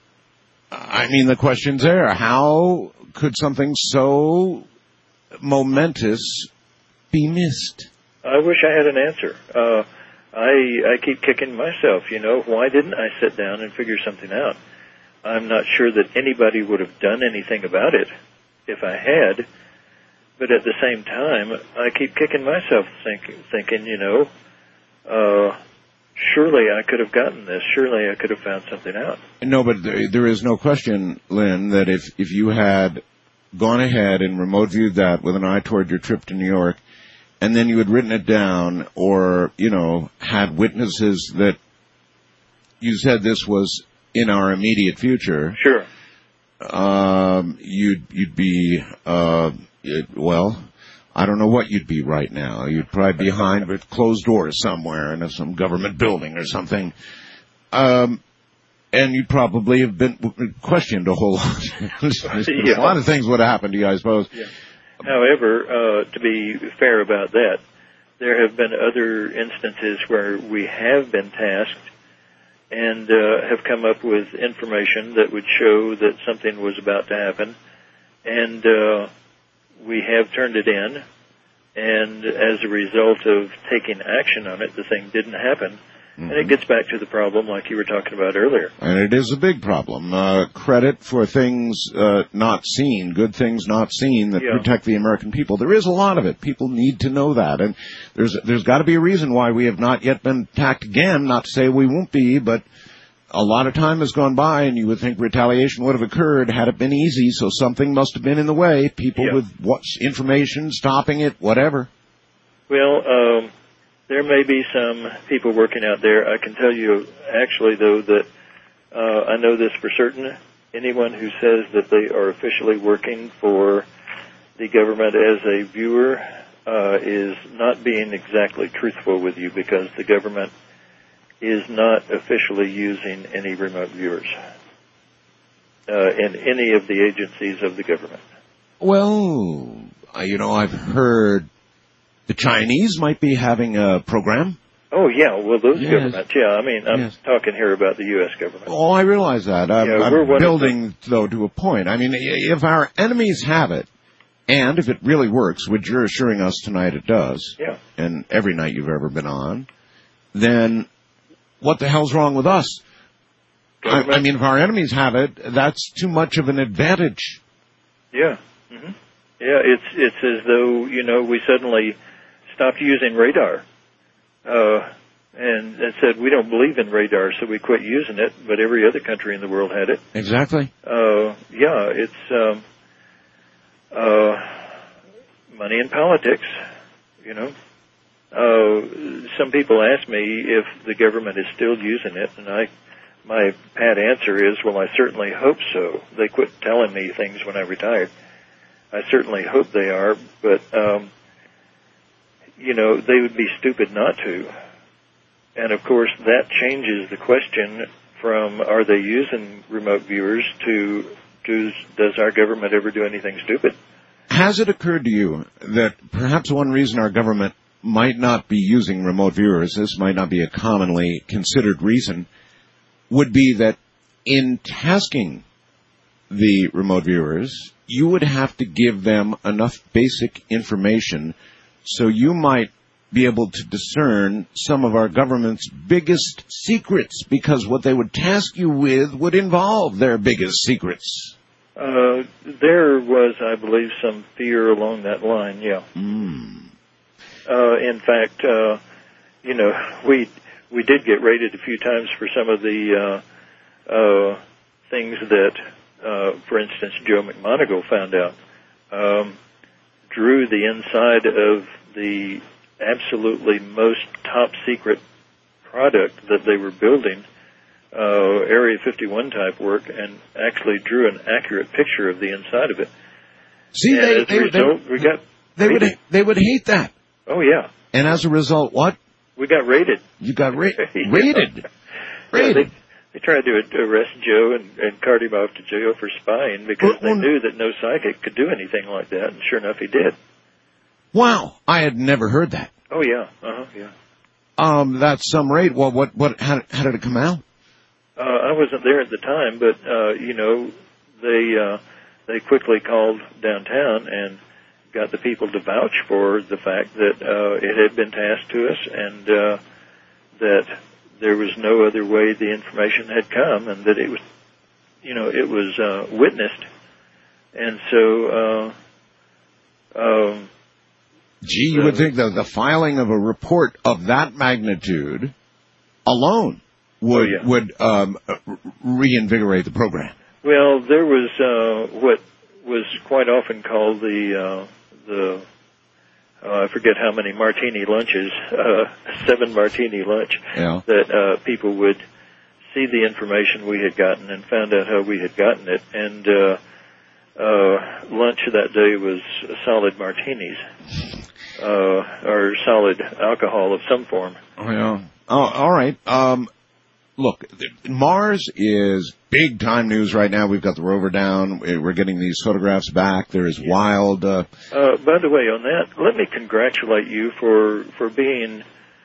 I mean, the question's there. How could something so momentous be missed?
I wish I had an answer. Uh, I I keep kicking myself, you know. Why didn't I sit down and figure something out? I'm not sure that anybody would have done anything about it if I had. But at the same time, I keep kicking myself think, thinking, you know, uh, surely I could have gotten this. Surely I could have found something out.
No, but there, there is no question, Lynn, that if, if you had gone ahead and remote viewed that with an eye toward your trip to New York, and then you had written it down or, you know, had witnesses that you said this was in our immediate future.
Sure.
Um, you'd, you'd be, uh, it, well, I don't know what you'd be right now. You'd probably be behind with closed doors somewhere in some government building or something. Um, and you'd probably have been questioned a whole lot.
Yeah.
A lot of things would have happened to you, I suppose.
Yeah. However, uh, to be fair about that, there have been other instances where we have been tasked and uh, have come up with information that would show that something was about to happen, and uh, we have turned it in, and as a result of taking action on it, the thing didn't happen. Mm-hmm. And it gets back to the problem like you were talking about earlier.
And it is a big problem. Uh, credit for things uh, not seen, good things not seen that
yeah.
protect the American people. There is a lot of it. People need to know that. And there's there's got to be a reason why we have not yet been attacked again. Not to say we won't be, but a lot of time has gone by, and you would think retaliation would have occurred had it been easy, so something must have been in the way. People
yeah.
with what's information, stopping it, whatever.
Well, um... there may be some people working out there. I can tell you, actually, though, that uh, I know this for certain. Anyone who says that they are officially working for the government as a viewer uh, is not being exactly truthful with you, because the government is not officially using any remote viewers uh, in any of the agencies of the government.
Well, you know, I've heard the Chinese might be having a program.
Oh, yeah. Well, those
yes.
governments, yeah. I mean, I'm
yes.
talking here about the U S government.
Oh, I realize that. I'm,
yeah,
I'm
we're
building, though, to a point. I mean, if our enemies have it, and if it really works, which you're assuring us tonight it does,
yeah.
and every night you've ever been on, then what the hell's wrong with us? I, I mean, if our enemies have it, that's too much of an advantage.
Yeah. Mm-hmm. Yeah, it's it's as though, you know, we suddenly stopped using radar, uh, and, and said we don't believe in radar, so we quit using it, but every other country in the world had it.
Exactly.
Uh, yeah, it's um, uh, money in politics, you know. Uh, some people ask me if the government is still using it, and I, my pat answer is, well, I certainly hope so. They quit telling me things when I retired. I certainly hope they are, but, um, you know, they would be stupid not to. And, of course, that changes the question from are they using remote viewers to does, does our government ever do anything stupid?
Has it occurred to you that perhaps one reason our government might not be using remote viewers, this might not be a commonly considered reason, would be that in tasking the remote viewers, you would have to give them enough basic information so you might be able to discern some of our government's biggest secrets, because what they would task you with would involve their biggest secrets.
Uh, there was, I believe, some fear along that line, yeah.
Mm.
Uh, in fact, uh, you know, we we did get raided a few times for some of the uh, uh, things that, uh, for instance, Joe McMoneagle found out. Um, drew the inside of the absolutely most top secret product that they were building, uh, Area fifty-one type work, and actually drew an accurate picture of the inside of it.
See,
and
they,
as
they,
a result,
they,
we got
they would
raided.
they would hate that.
Oh yeah.
And as a result, what?
We got raided.
You got ra-
yeah.
raided. Raided.
Yeah, they, they tried to arrest Joe and, and cart him off to jail for spying because
well,
they knew that no psychic could do anything like that, and sure enough, he did.
Wow, I had never heard that.
Oh yeah, uh-huh, yeah.
Um, that's some raid. Well, what, what, how, how did it come out?
Uh, I wasn't there at the time, but uh, you know, they uh, they quickly called downtown and got the people to vouch for the fact that uh, it had been tasked to us, and uh, that there was no other way the information had come, and that it was, you know, it was uh, witnessed, and so. Uh, um,
Gee, you would think that the filing of a report of that magnitude alone would
oh, yeah.
would um, reinvigorate the program.
Well, there was uh, what was quite often called the uh, the uh, I forget how many martini lunches, uh, seven martini lunch.
Yeah.
That uh, people would see the information we had gotten and found out how we had gotten it, and uh, uh, lunch that day was solid martinis. Uh, or solid alcohol of some form.
Oh, yeah. Oh, all right. Um, look, Mars is big time news right now. We've got the rover down. We're getting these photographs back. There is wild. Uh,
uh, by the way, on that, let me congratulate you for for being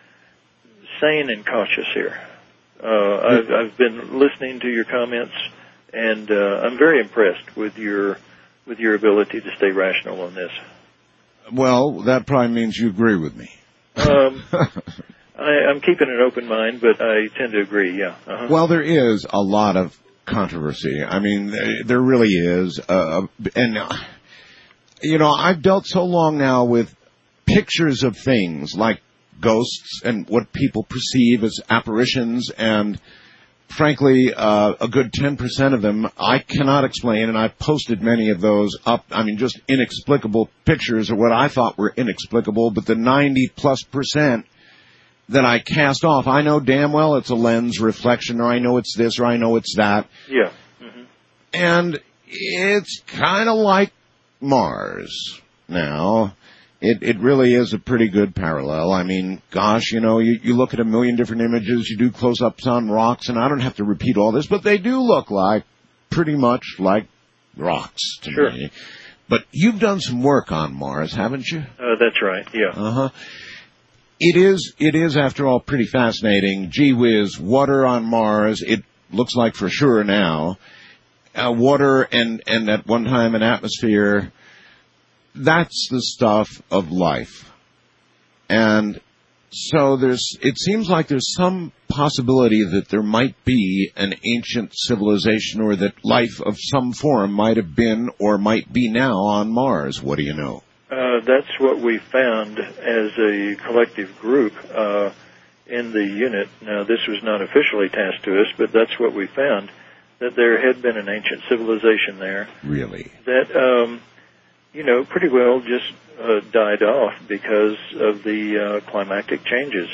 sane and cautious here. Uh, I've, I've been listening to your comments, and uh, I'm very impressed with your with your ability to stay rational on this.
Well, that probably means you agree with me.
Um, I, I'm keeping an open mind, but I tend to agree, yeah. Uh-huh.
Well, there is a lot of controversy. I mean, there really is. Uh, and, you know, I've dealt so long now with pictures of things like ghosts and what people perceive as apparitions, and frankly, uh, a good ten percent of them I cannot explain, and I've posted many of those up. I mean, just inexplicable pictures or what I thought were inexplicable, but the ninety plus percent that I cast off, I know damn well it's a lens reflection, or I know it's this, or I know it's that.
Yeah. Mm-hmm.
And it's kind of like Mars now. It, it really is a pretty good parallel. I mean, gosh, you know, you, you look at a million different images, you do close-ups on rocks, and I don't have to repeat all this, but they do look like, pretty much like rocks to
sure.
me. But you've done some work on Mars, haven't you?
Uh, that's right, yeah.
Uh-huh. It is, it is, after all, pretty fascinating. Gee whiz, water on Mars, it looks like for sure now. Uh, water and, and at one time an atmosphere. That's the stuff of life. And so there's, it seems like there's some possibility that there might be an ancient civilization, or that life of some form might have been or might be now on Mars. What do you know?
Uh, that's what we found as a collective group uh, in the unit. Now, this was not officially tasked to us, but that's what we found, that there had been an ancient civilization there.
Really?
That... Um, you know, pretty well just uh, died off because of the uh, climactic changes.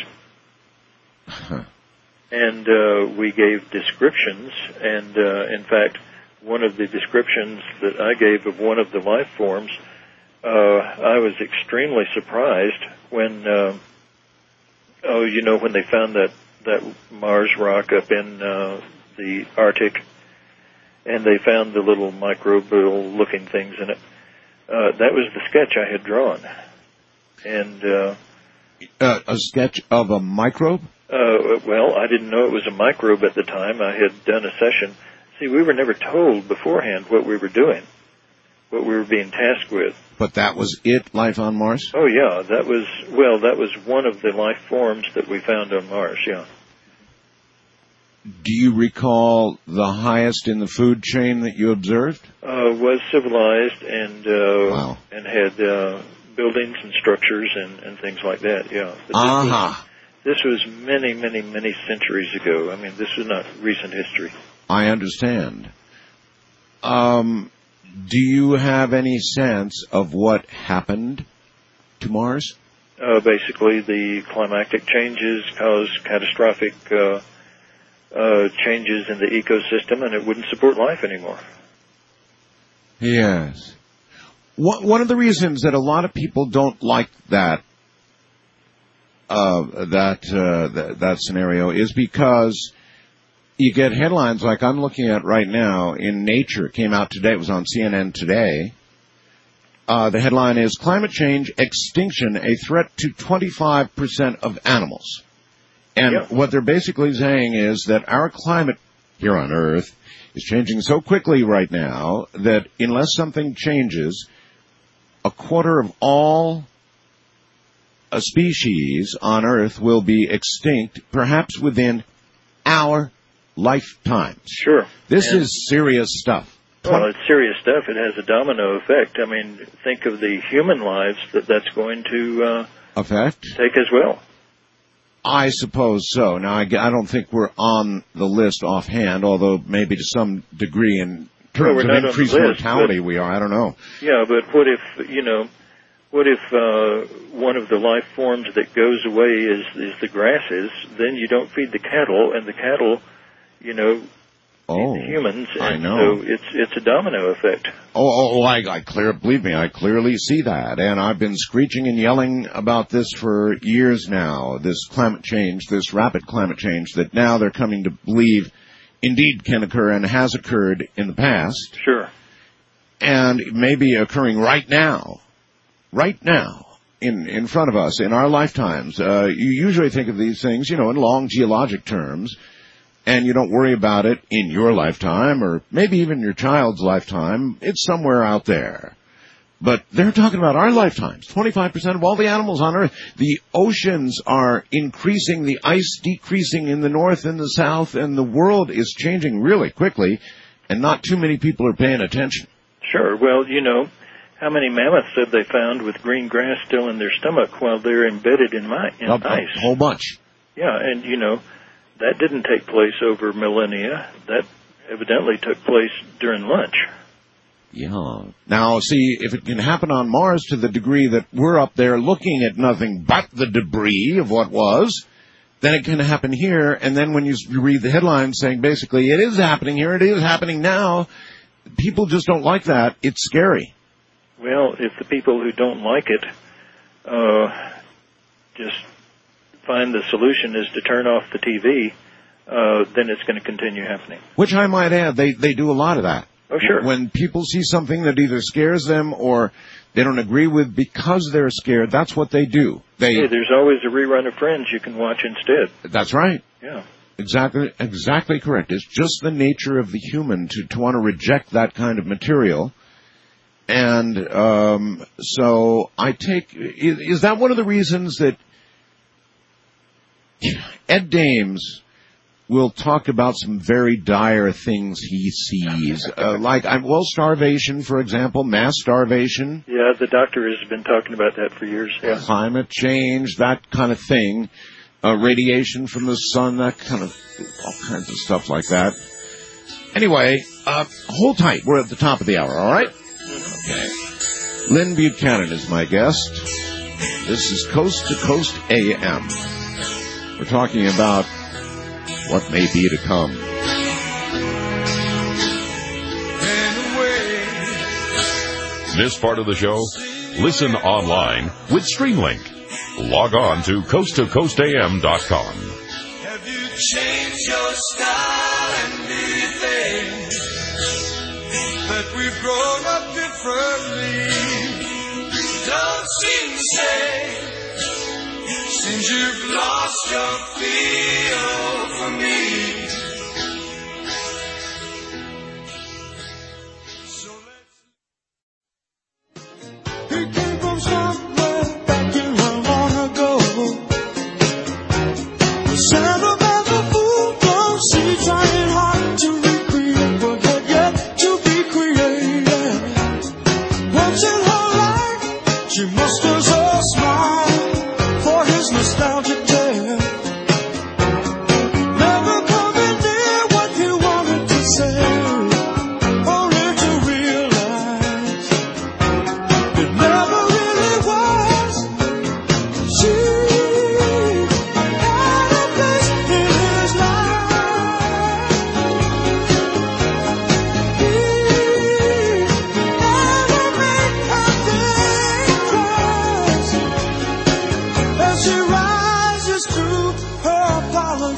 Huh.
And uh, we gave descriptions, and uh, in fact, one of the descriptions that I gave of one of the life forms, uh, I was extremely surprised when, uh, oh, you know, when they found that, that Mars rock up in uh, the Arctic, and they found the little microbial-looking things in it. Uh, that was the sketch I had drawn. And, uh...
Uh, a sketch of a microbe?
Uh, well, I didn't know it was a microbe at the time. I had done a session. See, we were never told beforehand what we were doing, what we were being tasked with.
But that was it, life on Mars?
Oh, yeah, that was, well, that was one of the life forms that we found on Mars, yeah.
do you recall the highest in the food chain that you observed?
Uh, was civilized and uh,
wow.
and had uh, buildings and structures and, and things like that. Yeah. But
Uh-huh.
this, was, this was many, many, many centuries ago. I mean, this was not recent history.
I understand. Um, do you have any sense of what happened to Mars?
Uh, basically, the climactic changes caused catastrophic uh, uh, changes in the ecosystem, and it wouldn't support life anymore.
Yes. One of the reasons that a lot of people don't like that uh, that, uh, that that scenario is because you get headlines like I'm looking at right now in Nature. It came out today. It was on C N N today. Uh, the headline is Climate Change Extinction, a Threat to twenty-five percent of Animals. And
yeah.
what they're basically saying is that our climate here on Earth is changing so quickly right now that unless something changes, a quarter of all a species on Earth will be extinct, perhaps within our lifetimes.
Sure.
This
and,
is serious stuff.
Well, it's serious stuff. It has a domino effect. I mean, think of the human lives that that's going to uh,
affect
take as well.
I suppose so. Now, I, I don't think we're on the list offhand, although maybe to some degree in terms
well,
of increased list, mortality we are. I don't know.
Yeah, but what if, you know, what if uh, one of the life forms that goes away is, is the grasses? Then you don't feed the cattle, and the cattle, you know,
oh,
feed the humans. And
I know.
So it's it's a domino effect.
Oh, oh, oh I, I clear, believe me, I clearly see that, and I've been screeching and yelling about this for years now. This climate change, this rapid climate change, that now they're coming to believe indeed can occur and has occurred in the past.
Sure.
And may be occurring right now. Right now, in, in front of us, in our lifetimes. Uh, you usually think of these things, you know, in long geologic terms, and you don't worry about it in your lifetime, or maybe even your child's lifetime. It's somewhere out there. But they're talking about our lifetimes. twenty-five percent of all the animals on Earth. The oceans are increasing, the ice decreasing in the north and the south, and the world is changing really quickly, and not too many people are paying attention.
Sure. Well, you know, how many mammoths have they found with green grass still in their stomach while they're embedded in, my, in
a,
ice?
A whole bunch.
Yeah, and, you know, that didn't take place over millennia. That evidently took place during lunch.
Yeah. Now, see, if it can happen on Mars to the degree that we're up there looking at nothing but the debris of what was, then it can happen here. And then when you read the headlines saying basically it is happening here, it is happening now, people just don't like that. It's scary.
Well, if the people who don't like it uh, just find the solution is to turn off the T V, uh, then it's going to continue happening.
Which I might add, they, they do a lot of that.
Oh, sure.
When people see something that either scares them or they don't agree with because they're scared, that's what they do. They,
hey, there's always a rerun of Friends you can watch instead.
That's right.
Yeah.
Exactly, exactly correct. It's just the nature of the human to, to want to reject that kind of material. And um, so I take, is, is that one of the reasons that Ed Dames will talk about some very dire things he sees, uh, like, well, starvation, for example, mass starvation.
Yeah, the doctor has been talking about that for years. Yeah.
Climate change, that kind of thing, uh, radiation from the sun, that kind of, all kinds of stuff like that. Anyway, uh, hold tight. We're at the top of the hour, all right? Okay. Lynn Buchanan is my guest. This is Coast to Coast A M. We're talking about what may be to come.
This part of the show? Listen online with Streamlink. Log on to coast to coast a m dot com.
Have you changed your style and anything? That we've grown up differently. Don't seem the same since you've lost your feel for me. So let's. He came from somewhere back in long, long ago. The sound of the fool from sea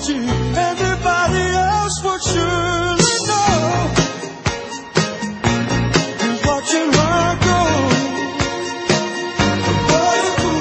guarantee everybody else would surely know who's watching her go. Boy, who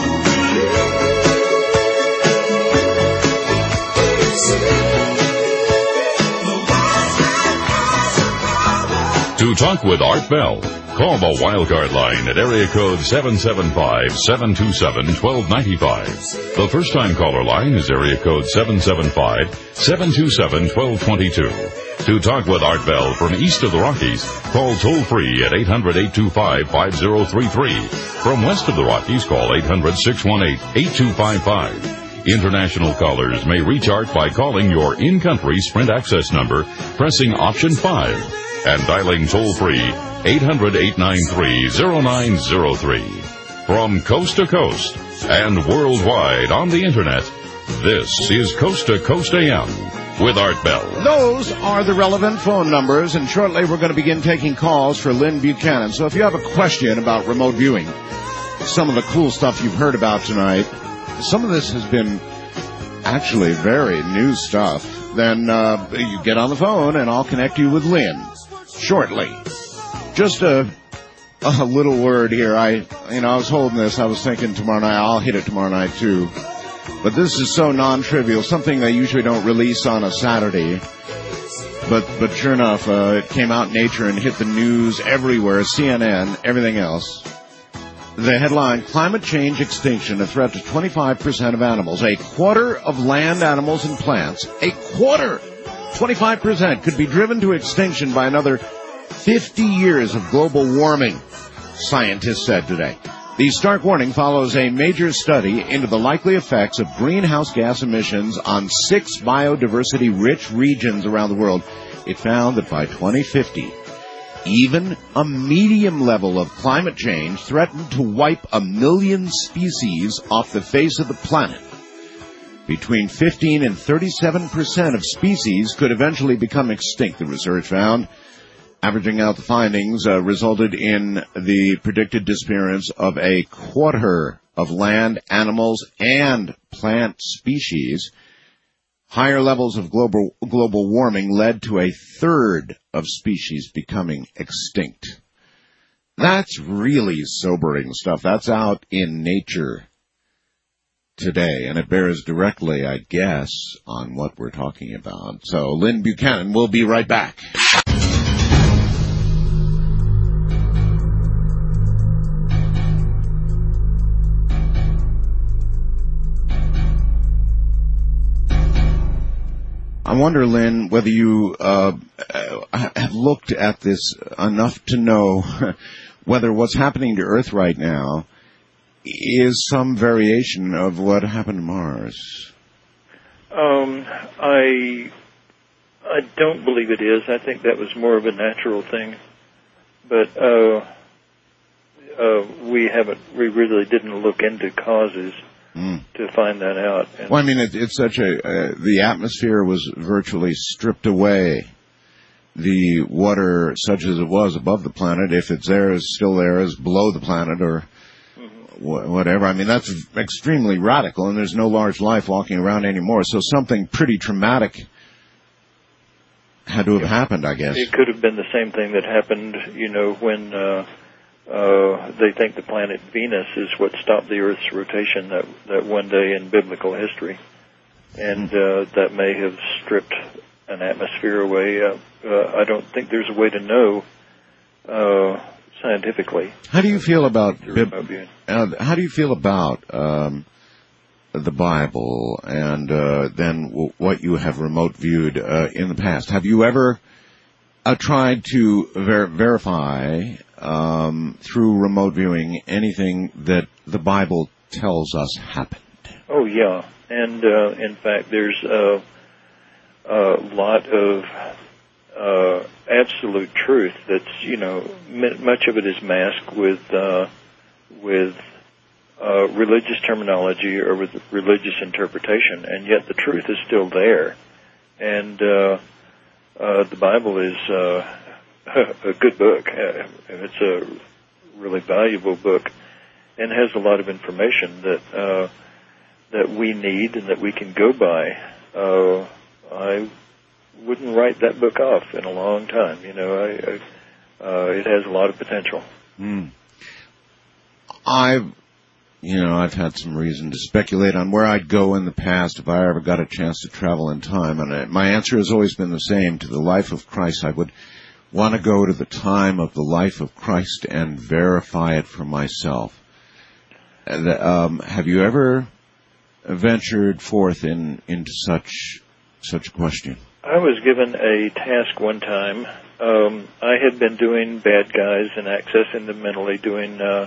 believes
To talk with Art Bell, call the Wildcard line at area code seven seven five, seven two seven, one two nine five. The first-time caller line is area code seven seven five, seven two seven, one two two two. To talk with Art Bell from east of the Rockies, call toll-free at eight hundred, eight two five, five zero three three. From west of the Rockies, call eight hundred, six one eight, eight two five five. International callers may reach Art by calling your in-country Sprint access number, pressing option five, and dialing toll-free eight hundred, eight nine three, zero nine zero three. From coast to coast and worldwide on the Internet, this is Coast to Coast A M with Art Bell.
Those are the relevant phone numbers, and shortly we're going to begin taking calls for Lynn Buchanan. So if you have a question about remote viewing, some of the cool stuff you've heard about tonight, some of this has been actually very new stuff, then uh, you get on the phone and I'll connect you with Lynn shortly. Just a, a little word here. I, you know, I was holding this. I was thinking tomorrow night, I'll hit it tomorrow night too. But this is so non-trivial, something they usually don't release on a Saturday. But, but sure enough, uh, it came out in Nature and hit the news everywhere, C N N, everything else. The headline, Climate Change Extinction, a threat to twenty-five percent of animals. A quarter of land animals and plants, a quarter, twenty-five percent, could be driven to extinction by another fifty years of global warming, scientists said today. The stark warning follows a major study into the likely effects of greenhouse gas emissions on six biodiversity-rich regions around the world. It found that by twenty fifty, even a medium level of climate change threatened to wipe a million species off the face of the planet. Between fifteen and thirty-seven percent of species could eventually become extinct, the research found. Averaging out the findings uh, resulted in the predicted disappearance of a quarter of land, animals, and plant species. Higher levels of global global warming led to a third of species becoming extinct. That's really sobering stuff. That's out in Nature today, and it bears directly, I guess, on what we're talking about. So, Lynn Buchanan, we'll be right back. I wonder, Lynn, whether you uh, have looked at this enough to know whether what's happening to Earth right now is some variation of what happened to Mars.
Um, I I don't believe it is. I think that was more of a natural thing, but uh, uh, we haven't. We really didn't look into causes. Mm. To find that out. And
well, I mean, it, it's such a, uh, the atmosphere was virtually stripped away. The water, such as it was above the planet, if it's there, is still there, is below the planet or mm-hmm. wh- whatever. I mean, that's extremely radical, and there's no large life walking around anymore. So something pretty traumatic had to have yeah. happened, I guess.
It could have been the same thing that happened, you know, when uh, Uh, they think the planet Venus is what stopped the Earth's rotation that that one day in biblical history, and uh, that may have stripped an atmosphere away. Uh, uh, I don't think there's a way to know uh, scientifically.
How do you feel about bib- uh, how do you feel about um, the Bible and uh, then w- what you have remote viewed uh, in the past? Have you ever uh, tried to ver- verify? Um, through remote viewing, anything that the Bible tells us happened?
Oh, yeah. And, uh, in fact, there's a, a lot of uh, absolute truth that's, you know, much of it is masked with, uh, with uh, religious terminology or with religious interpretation, and yet the truth is still there. And uh, uh, the Bible is... Uh, a good book. It's a really valuable book and has a lot of information that uh, that we need and that we can go by uh, I wouldn't write that book off in a long time. You know, I, I, uh, it has a lot of potential.
Mm. I've, you know, I've had some reason to speculate on where I'd go in the past if I ever got a chance to travel in time, and I, my answer has always been the same. To the life of Christ, I would want to go to the time of the life of Christ and verify it for myself. And, um, have you ever ventured forth in into such such a question?
I was given a task one time. Um, I had been doing bad guys and accessing them mentally, doing uh,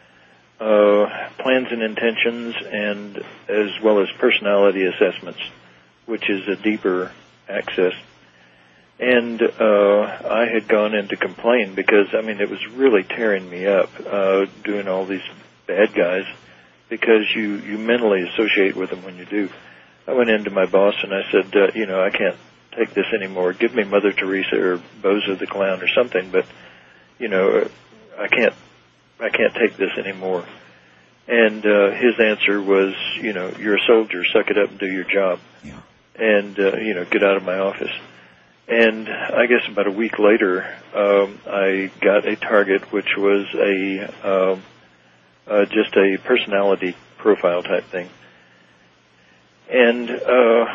uh, plans and intentions, and as well as personality assessments, which is a deeper access. And uh, I had gone in to complain because, I mean, it was really tearing me up uh, doing all these bad guys because you, you mentally associate with them when you do. I went into my boss and I said, uh, you know, I can't take this anymore. Give me Mother Teresa or Bozo the Clown or something, but, you know, I can't I can't take this anymore. And uh, his answer was, you know, you're a soldier, suck it up and do your job.
Yeah. And,
uh, you know, get out of my office. And I guess about a week later, um, I got a target, which was a uh, uh, just a personality profile type thing. And uh,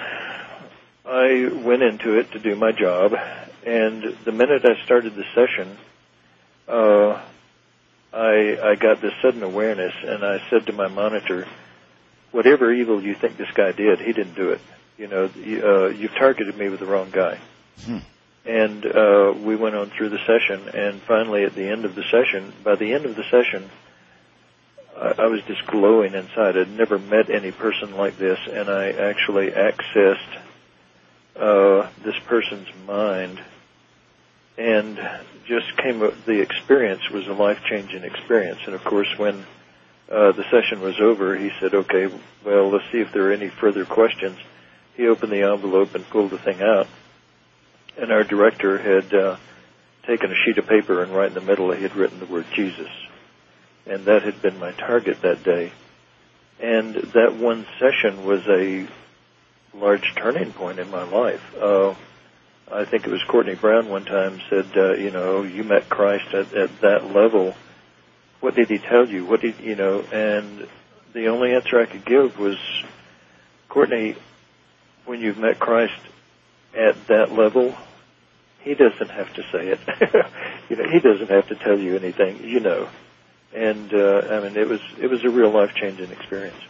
I went into it to do my job. And the minute I started the session, uh, I, I got this sudden awareness, and I said to my monitor, whatever evil you think this guy did, he didn't do it. You know, you, uh, you've targeted me with the wrong guy. Hmm. And uh, we went on through the session, and finally at the end of the session, by the end of the session, I, I was just glowing inside. I'd never met any person like this, and I actually accessed uh, this person's mind, and just came up, the experience was a life-changing experience. And of course, when uh, the session was over, he said, okay, well, let's see if there are any further questions. He opened the envelope and pulled the thing out. And our director had uh, taken a sheet of paper, and right in the middle he had written the word Jesus. And that had been my target that day. And that one session was a large turning point in my life. Uh, I think it was Courtney Brown one time said, uh, you know, you met Christ at, at that level. What did he tell you? What did, you know, and the only answer I could give was, Courtney, when you've met Christ at that level, he doesn't have to say it. You know, he doesn't have to tell you anything, you know. And uh, I mean, it was it was a real life changing experience.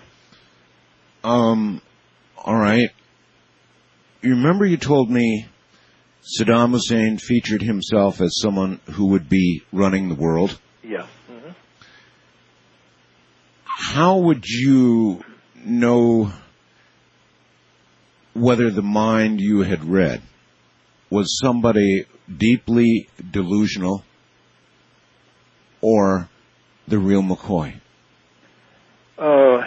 Um, all right. You remember you told me Saddam Hussein featured himself as someone who would be running the world?
Yeah. Mm-hmm.
How would you know whether the mind you had read was somebody deeply delusional or the real McCoy?
Uh,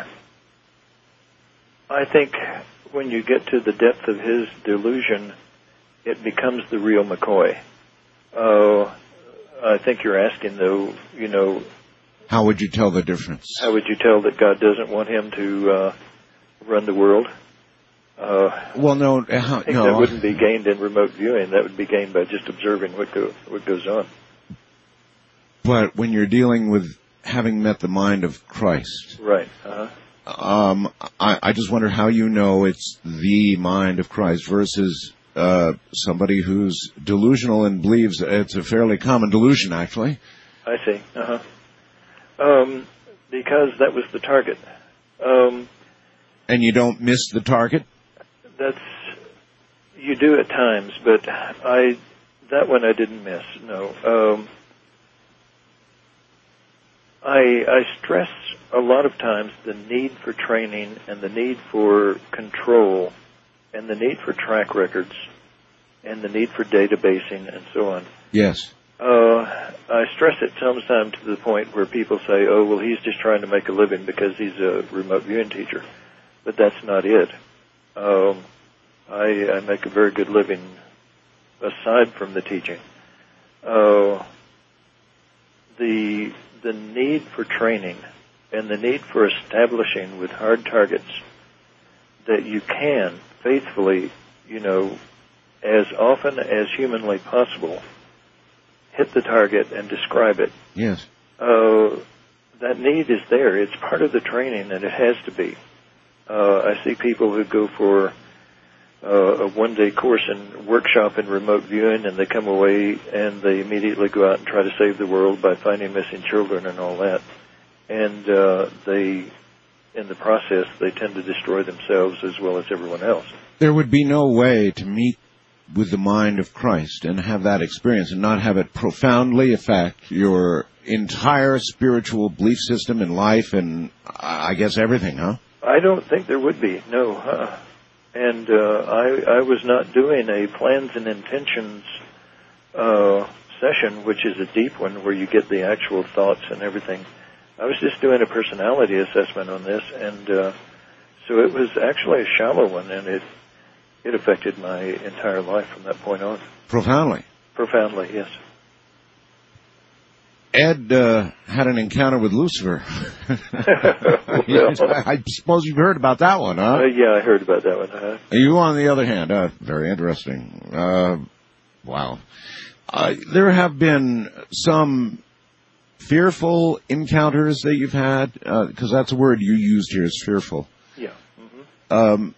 I think when you get to the depth of his delusion, it becomes the real McCoy. Uh, I think you're asking, though, you know...
How would you tell the difference?
How would you tell that God doesn't want him to uh, run the world? Uh,
well, no, how,
I think
no.
that wouldn't be gained in remote viewing. That would be gained by just observing what go, what goes on.
But when you're dealing with having met the mind of Christ,
right? Uh-huh.
Um, I, I just wonder how you know it's the mind of Christ versus uh, somebody who's delusional and believes it's a fairly common delusion, actually.
I see. Uh huh. Um, because that was the target. Um,
and you don't miss the target?
That's, you do at times, but I, that one I didn't miss, no. Um, I, I stress a lot of times the need for training and the need for control and the need for track records and the need for databasing and so on.
Yes.
Uh, I stress it sometimes to the point where people say, oh, well, he's just trying to make a living because he's a remote viewing teacher. But that's not it. Um, I, I make a very good living aside from the teaching. Uh, the the need for training and the need for establishing with hard targets that you can faithfully, you know, as often as humanly possible, hit the target and describe it.
Yes.
Uh, that need is there. It's part of the training, and it has to be. Uh, I see people who go for uh, a one-day course and workshop in remote viewing, and they come away and they immediately go out and try to save the world by finding missing children and all that. And uh, they, in the process, they tend to destroy themselves as well as everyone else.
There would be no way to meet with the mind of Christ and have that experience and not have it profoundly affect your entire spiritual belief system in life and, I guess, everything, huh?
I don't think there would be, no. Uh, and uh, I, I was not doing a plans and intentions uh, session, which is a deep one where you get the actual thoughts and everything. I was just doing a personality assessment on this, and uh, so it was actually a shallow one, and it it affected my entire life from that point on.
Profoundly?
Profoundly, yes.
Ed uh, had an encounter with Lucifer.
Well,
I suppose you've heard about that one, huh?
Uh, yeah, I heard about that one. Uh,
You, on the other hand, uh, very interesting. Uh, wow. Uh, there have been some fearful encounters that you've had, because uh, that's a word you used here, is fearful.
Yeah. Mm-hmm.
Um,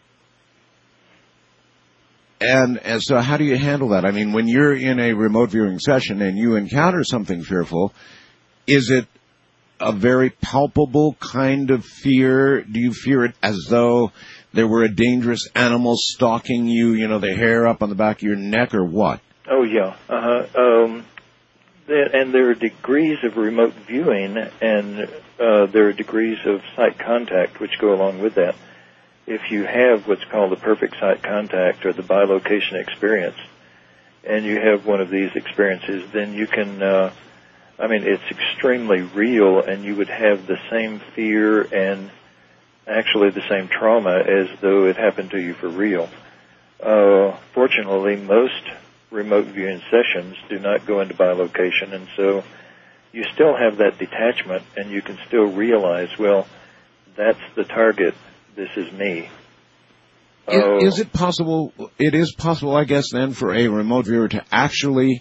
and, and so how do you handle that? I mean, when you're in a remote viewing session and you encounter something fearful, is it a very palpable kind of fear? Do you fear it as though there were a dangerous animal stalking you, you know, the hair up on the back of your neck, or what?
Oh, yeah. Uh-huh. Um, th- and there are degrees of remote viewing, and uh, there are degrees of sight contact which go along with that. If you have what's called the perfect sight contact or the bilocation experience, and you have one of these experiences, then you can, uh, I mean, it's extremely real, and you would have the same fear and actually the same trauma as though it happened to you for real. Uh, fortunately, most remote viewing sessions do not go into bilocation, and so you still have that detachment, and you can still realize, well, that's the target. This is me.
Is,
Oh.
is it possible, it is possible, I guess, then, for a remote viewer to actually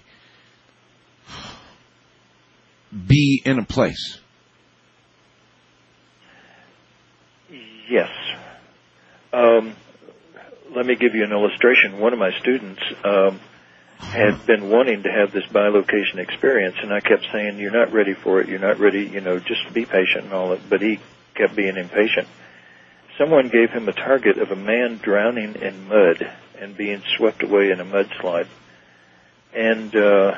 be in a place?
Yes. Um, let me give you an illustration. One of my students um, had been wanting to have this bilocation experience, and I kept saying, you're not ready for it, you're not ready, you know, just be patient and all that, but he kept being impatient. Someone gave him a target of a man drowning in mud and being swept away in a mudslide. And uh,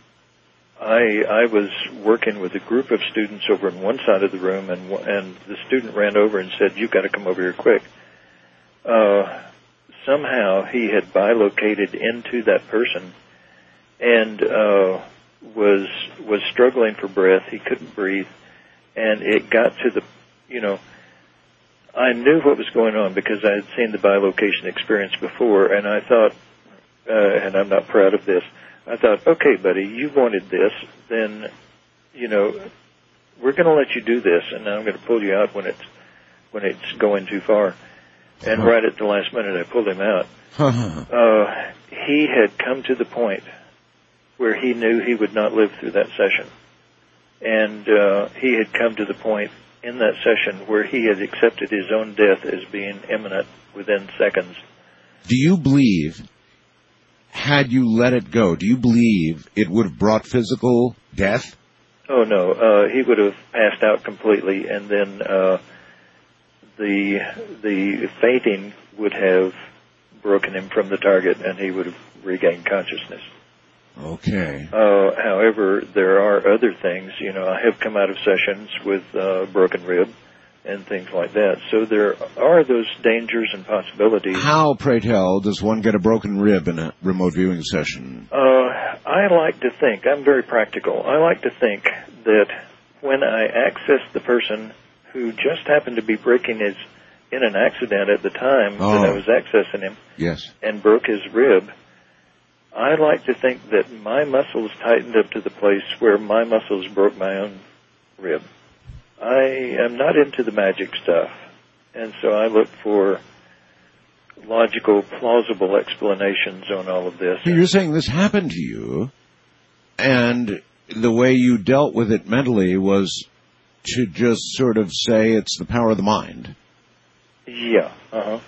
I I was working with a group of students over on one side of the room, and and the student ran over and said, "You've got to come over here quick." Uh, somehow he had bilocated into that person and uh, was was struggling for breath. He couldn't breathe, and it got to the, you know, I knew what was going on because I had seen the bilocation experience before, and I thought, uh, and I'm not proud of this, I thought, okay, buddy, you wanted this, then, you know, we're going to let you do this, and I'm going to pull you out when it's when it's going too far. And right at the last minute, I pulled him out. uh, he had come to the point where he knew he would not live through that session. And uh, he had come to the point in that session where he had accepted his own death as being imminent within seconds.
Do you believe, had you let it go, do you believe it would have brought physical death?
Oh, no. Uh, he would have passed out completely, and then uh, the the fainting would have broken him from the target, and he would have regained consciousness.
Okay.
Uh, however, there are other things. You know, I have come out of sessions with uh, broken rib and things like that. So there are those dangers and possibilities.
How, pray tell, does one get a broken rib in a remote viewing session?
Uh, I like to think, I'm very practical, I like to think that when I access the person who just happened to be breaking his, in an accident at the time
Oh.
that I was accessing him,
Yes.
and broke his rib, I like to think that my muscles tightened up to the place where my muscles broke my own rib. I am not into the magic stuff, and so I look for logical, plausible explanations on all of this.
So you're saying this happened to you, and the way you dealt with it mentally was to just sort of say it's the power of the mind.
Yeah, uh-huh.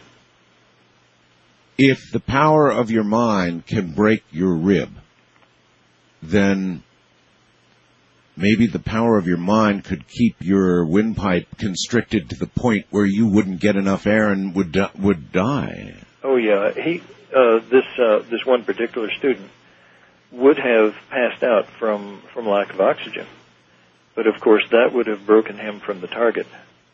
If the power of your mind can break your rib, then maybe the power of your mind could keep your windpipe constricted to the point where you wouldn't get enough air and would di- would die.
Oh yeah, he uh, this uh, this one particular student would have passed out from from lack of oxygen, but of course that would have broken him from the target,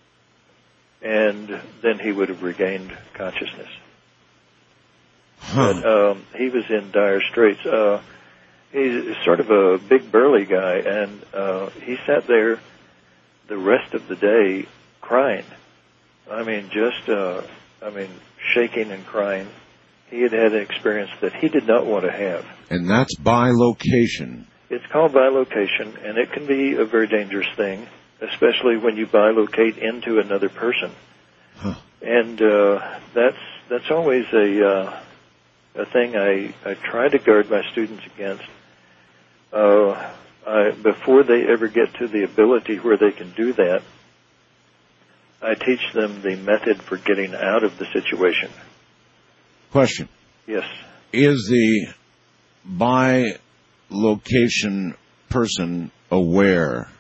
and then he would have regained consciousness.
Huh.
But um, he was in dire straits. Uh, he's sort of a big burly guy, and uh, he sat there the rest of the day crying. I mean, just, uh, I mean, shaking and crying. He had had an experience that he did not want to have.
And that's by location.
It's called bilocation, and it can be a very dangerous thing, especially when you bilocate into another person.
Huh.
And uh, that's that's always a uh, a thing I, I try to guard my students against. Uh, I, before they ever get to the ability where they can do that, I teach them the method for getting out of the situation.
Question.
Yes.
Is the bi-location person aware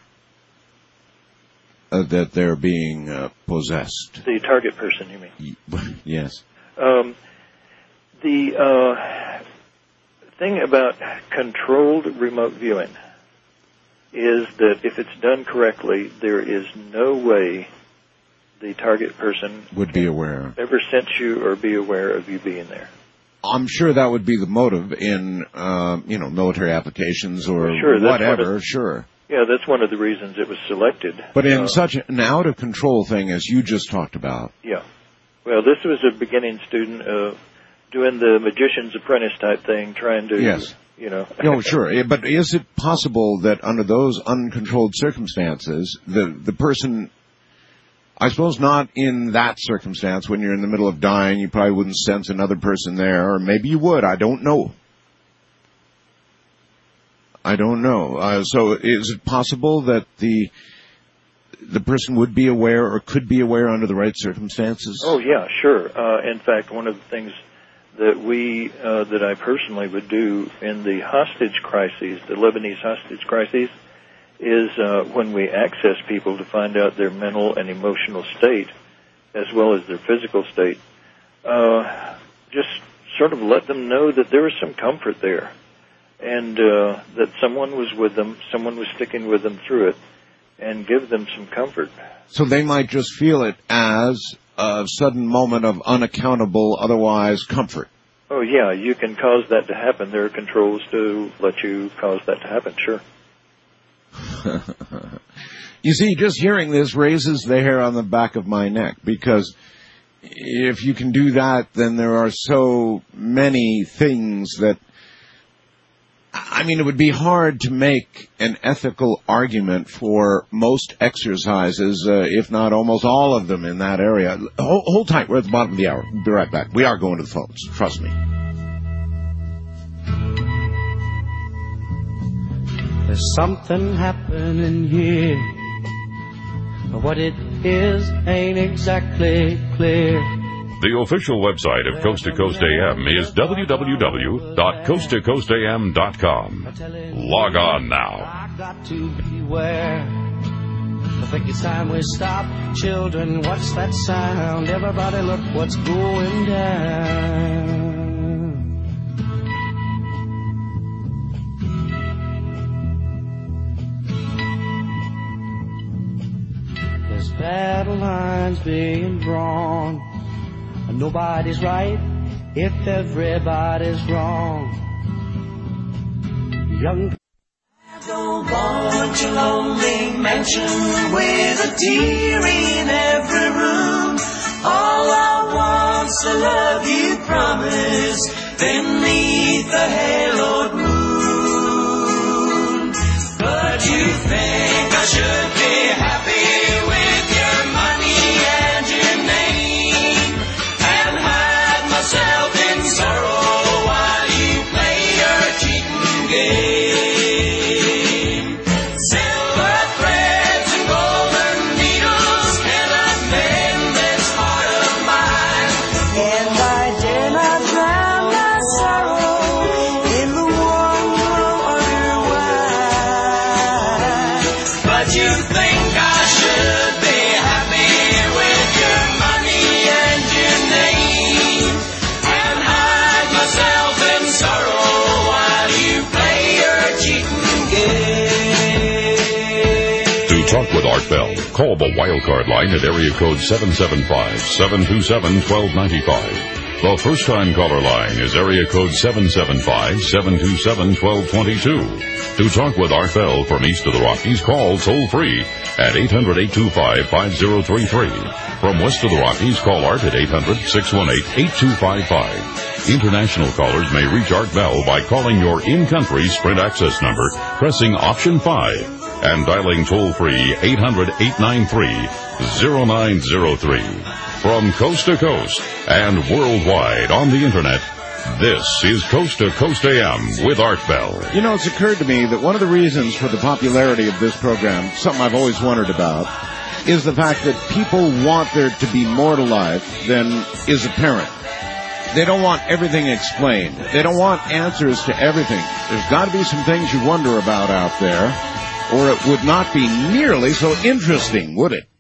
uh, that they're being uh, possessed?
The target person, you mean?
Yes.
Um, the uh, thing about controlled remote viewing is that if it's done correctly, there is no way the target person
would be aware,
ever sense you or be aware of you being there.
I'm sure that would be the motive in, uh, you know, military applications or
sure,
whatever,
of,
sure.
Yeah, that's one of the reasons it was selected.
But in
uh,
such an out-of-control thing as you just talked about.
Yeah. Well, this was a beginning student uh, doing the magician's apprentice type thing, trying to,
yes.
you know.
No, sure. But is it possible that under those uncontrolled circumstances, the the person... I suppose not in that circumstance. When you're in the middle of dying, you probably wouldn't sense another person there, or maybe you would. I don't know. I don't know. Uh, so is it possible that the the person would be aware or could be aware under the right circumstances?
Oh, yeah, sure. Uh, in fact, one of the things that we, uh, that I personally would do in the hostage crises, the Lebanese hostage crises, is uh, when we access people to find out their mental and emotional state as well as their physical state, uh, just sort of let them know that there was some comfort there and uh, that someone was with them, someone was sticking with them through it, and give them some comfort.
So they might just feel it as a sudden moment of unaccountable, otherwise comfort.
Oh, yeah, you can cause that to happen. There are controls to let you cause that to happen, sure.
You see, just hearing this raises the hair on the back of my neck, because if you can do that, then there are so many things that, I mean, it would be hard to make an ethical argument for most exercises, uh, if not almost all of them in that area. Hold, hold tight, we're at the bottom of the hour. We'll be right back. We are going to the phones, trust me.
There's something happening here, but what it is ain't exactly clear.
The official website of Coast to Coast A M is w w w dot coast to coast a m dot com. Log on now.
I got to beware. I think it's time we stop. Children, what's that sound? Everybody look what's going down. There's battle lines being drawn. Nobody's right if everybody's wrong. Young
I don't want your lonely mansion with a deer in every room. All I want's the love you promised beneath the haloed moon. But you think I should be happy with your money and your name, and hide my
Bell. Call the wildcard line at area code seven seven five, seven two seven, one two nine five. The first-time caller line is area code seven seven five, seven two seven, one two two two. To talk with Art Bell from east of the Rockies, call toll-free at eight hundred, eight two five, five zero three three. From west of the Rockies, call Art at eight hundred, six one eight, eight two five five. International callers may reach Art Bell by calling your in-country Sprint access number, pressing option five, and dialing toll-free eight hundred, eight nine three, zero nine zero three. From coast to coast and worldwide on the Internet, this is Coast to Coast A M with Art Bell.
You know, it's occurred to me that one of the reasons for the popularity of this program, something I've always wondered about, is the fact that people want there to be more to life than is apparent. They don't want everything explained. They don't want answers to everything. There's got to be some things you wonder about out there, or it would not be nearly so interesting, would it?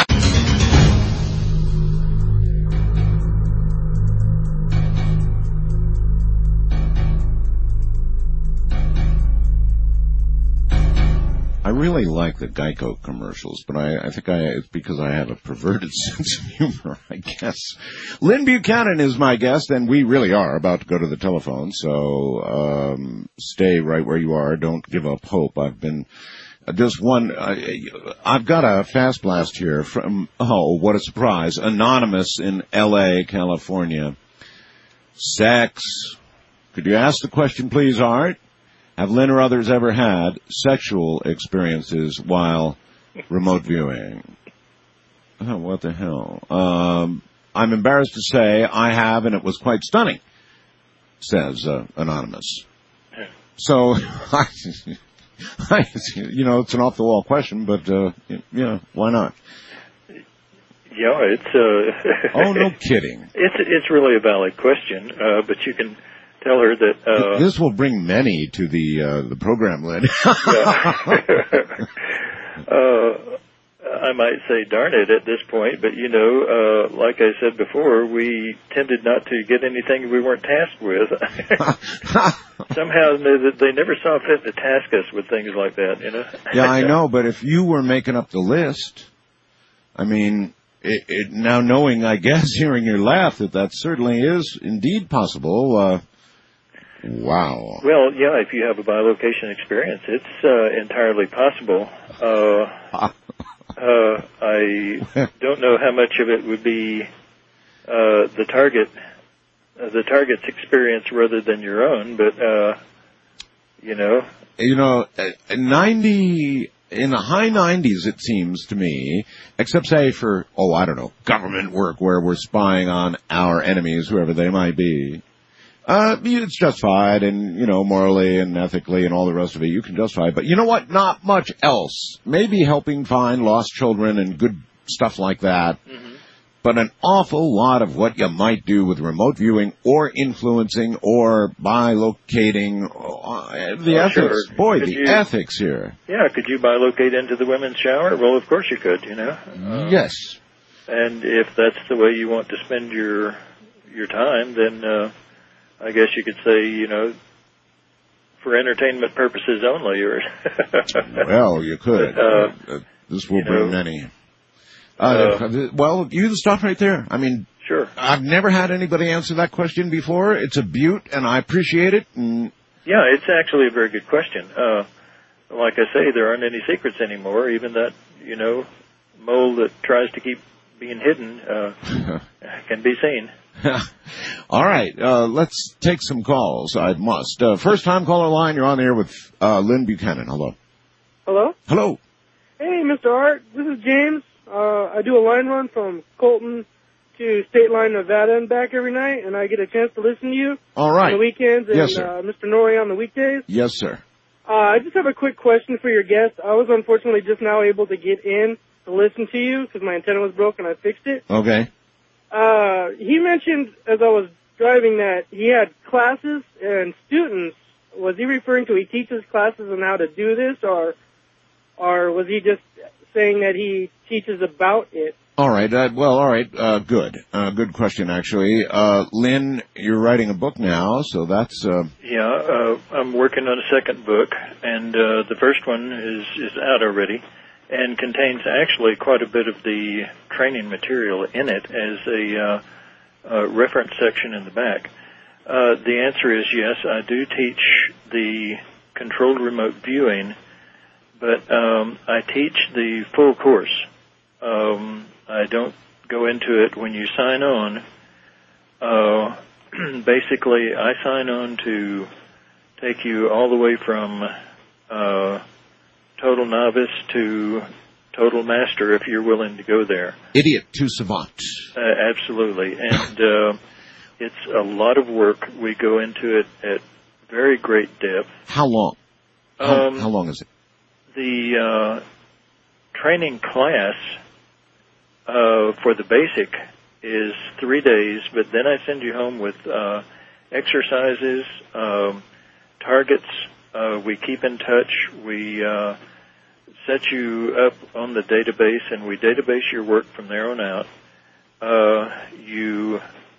I really like the Geico commercials, but I, I think I, it's because I have a perverted sense of humor, I guess. Lynn Buchanan is my guest, and we really are about to go to the telephone, so um, stay right where you are. Don't give up hope. I've been uh, just one. Uh, I've got a fast blast here from, oh, what a surprise, Anonymous in L A, California. Sex. Could you ask the question, please, Art? Have Lynn or others ever had sexual experiences while remote viewing? Oh, what the hell? Um, I'm embarrassed to say I have, and it was quite stunning, says uh, Anonymous. So, I, I, you know, it's an off-the-wall question, but, uh, you know, why not?
Yeah, it's... Uh,
oh, no kidding.
It's, it's really a valid question, uh, but you can... tell her that uh
this will bring many to the uh the program, Lynn.
uh I might say darn it at this point, but you know, uh like I said before, we tended not to get anything we weren't tasked with. Somehow they, they never saw fit to task us with things like that, you know.
Yeah, I know, but if you were making up the list, I mean, it, it now knowing, I guess, hearing your laugh, that that certainly is indeed possible. uh Wow.
Well, yeah, if you have a bilocation experience, it's uh, entirely possible. Uh, uh, I don't know how much of it would be uh, the target, uh, the target's experience rather than your own, but, uh, you know.
You know, ninety, in the high nineties, it seems to me, except say for, oh, I don't know, government work where we're spying on our enemies, whoever they might be. Uh, it's justified, and, you know, morally and ethically and all the rest of it, you can justify it. But you know what? Not much else. Maybe helping find lost children and good stuff like that. Mm-hmm. But an awful lot of what you might do with remote viewing or influencing or bilocating, uh, the
oh,
ethics.
Sure.
Boy,
could
the
you,
ethics here.
Yeah, could you bilocate into the women's shower? Well, of course you could, you know. Uh,
yes.
And if that's the way you want to spend your your time, then... uh I guess you could say, you know, for entertainment purposes only. Or
well, you could.
Uh,
uh, this will
you
bring
know,
many. Uh, uh, well, you stop right there. I mean,
sure.
I've never had anybody answer that question before. It's a beaut, and I appreciate it. And
yeah, it's actually a very good question. Uh, like I say, there aren't any secrets anymore. Even that, you know, mole that tries to keep being hidden uh, can be seen.
All right, uh, let's take some calls. I must. Uh, first time caller line, you're on the air with uh, Lynn Buchanan. Hello.
Hello?
Hello.
Hey, Mister Art. This is James. Uh, I do a line run from Colton to State Line, Nevada and back every night, and I get a chance to listen to you
All right.
on the weekends and
yes, sir.
uh, Mister Norrie on the weekdays.
Yes, sir.
Uh, I just have a quick question for your guest. I was unfortunately just now able to get in to listen to you because my antenna was broken. I fixed it.
Okay.
Uh, he mentioned as I was driving that he had classes and students. Was he referring to he teaches classes on how to do this, or or was he just saying that he teaches about it?
All right. Uh, well, all right. Uh, good. Uh, good question, actually. Uh, Lynn, you're writing a book now, so that's... Uh...
Yeah, uh, I'm working on a second book, and uh, the first one is, is out already. and contains actually quite a bit of the training material in it as a, uh, a reference section in the back. Uh, the answer is yes, I do teach the controlled remote viewing, but um, I teach the full course. Um, I don't go into it when you sign on. Uh, basically, I sign on to take you all the way from uh, total novice to total master if you're willing to go there.
Idiot to savant.
Uh, absolutely. And uh, it's a lot of work. We go into it at very great depth.
How long? How,
Um,
how long is it?
The uh, training class uh, for the basic is three days, but then I send you home with uh, exercises, um, targets. Uh, we keep in touch. We uh, set you up on the database, and we database your work from there on out. Uh, you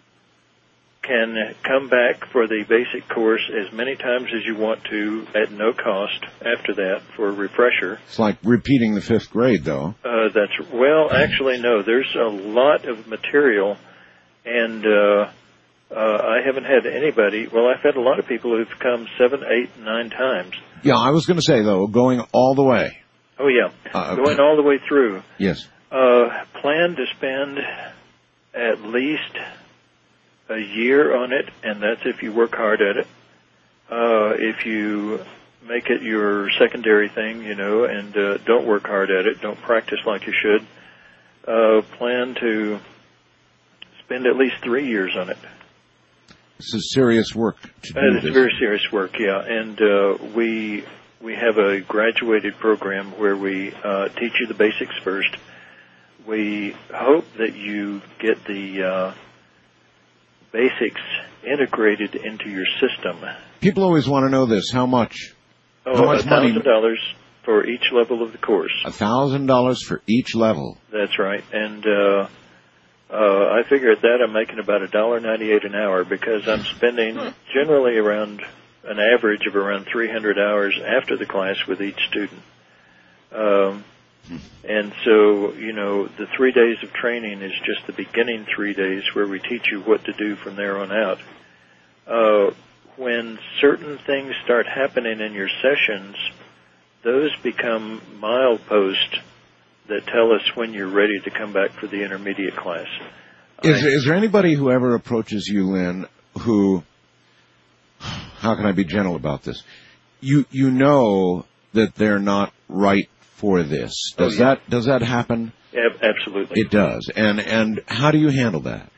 can come back for the basic course as many times as you want to at no cost after that for a refresher.
It's like repeating the fifth grade, though.
Uh, that's, well, actually, no. There's a lot of material, and uh, uh, I haven't had anybody, well, I've had a lot of people who've come seven, eight, nine times.
Yeah, I was going to say, though, going all the way.
Oh, yeah.
Uh,
Going all the way through.
Yes.
Uh, plan to spend at least a year on it, and that's if you work hard at it. Uh, if you make it your secondary thing, you know, and uh, don't work hard at it, don't practice like you should, uh, plan to spend at least three years on it.
This is serious work to do
Uh, it's
this.
very serious work, yeah. And uh, we we have a graduated program where we uh, teach you the basics first. We hope that you get the uh, basics integrated into your system.
People always want to know this. How much?
Oh,
How
a
much money?
thousand dollars for each level of the course.
A thousand dollars for each level.
That's right. And uh, uh, I figure at that I'm making about a dollar ninety-eight an hour because I'm spending generally around an average of around three hundred hours after the class with each student. Um, and so, you know, the three days of training is just the beginning three days where we teach you what to do from there on out. Uh, when certain things start happening in your sessions, those become mileposts that tell us when you're ready to come back for the intermediate class.
Is, is there anybody who ever approaches you, Lynn, who, how can I be gentle about this? You you know that they're not right for this. Does
Oh, yeah.
that does that happen?
Yeah, absolutely.
It does. And and how do you handle that?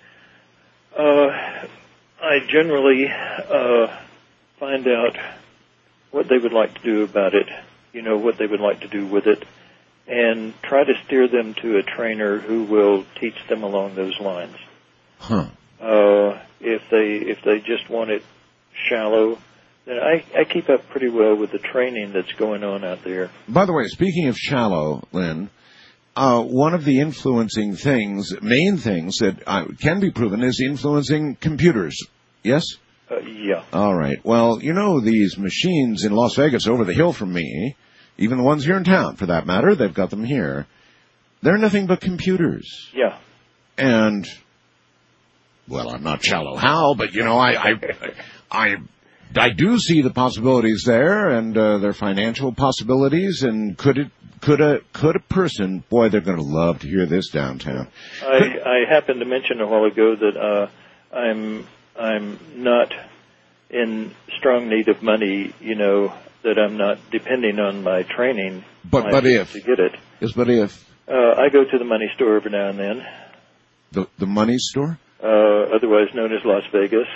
Uh, I generally uh, find out what they would like to do about it, you know, what they would like to do with it, and try to steer them to a trainer who will teach them along those lines.
Huh.
Uh, if they if they just want it shallow, then I, I keep up pretty well with the training that's going on out there.
By the way, speaking of shallow, Lynn, uh, one of the influencing things, main things that uh, can be proven is influencing computers. Yes?
Uh, yeah.
All right. Well, you know these machines in Las Vegas over the hill from me, even the ones here in town, for that matter, they've got them here. They're nothing but computers.
Yeah.
And, well, I'm not shallow how, but, you know, I I, I, I do see the possibilities there, and uh, their financial possibilities, and could it, could a, could a person, boy, they're going to love to hear this downtown.
I, I happened to mention a while ago that uh, I'm I'm not in strong need of money, you know, that I'm not depending on my training
But, but if,
to get it.
yes, but if,
Uh, I go to the money store every now and then,
the, the money store?
uh, otherwise known as Las Vegas.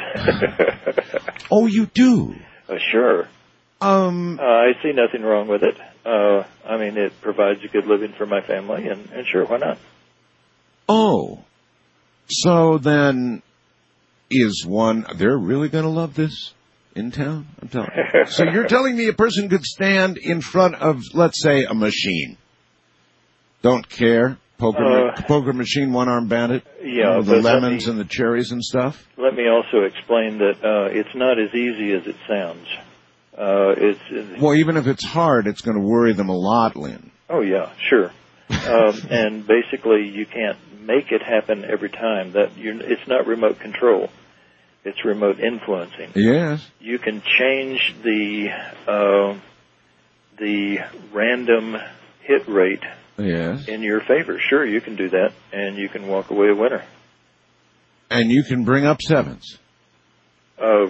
Oh, you do?
Uh, sure.
Um,
uh, I see nothing wrong with it. Uh, I mean, it provides a good living for my family, and, and sure, why not?
Oh. So then, is one, they're really going to love this in town? I'm telling you. So you're telling me a person could stand in front of, let's say, a machine. Don't care. Poker,
Uh,
ma- poker machine, one-arm bandit.
Yeah,
You know, the
but let
lemons
me-
and the cherries and stuff.
Let me also explain that uh, it's not as easy as it sounds. Uh, it's
Well, even if it's hard, it's going to worry them a lot, Lynn.
Oh, yeah, sure. um, and basically, you can't make it happen every time. That you're, it's not remote control. It's remote influencing.
Yes.
You can change the uh, the random hit rate
yes.
in your favor. Sure, you can do that, and you can walk away a winner.
And you can bring up sevens.
Uh,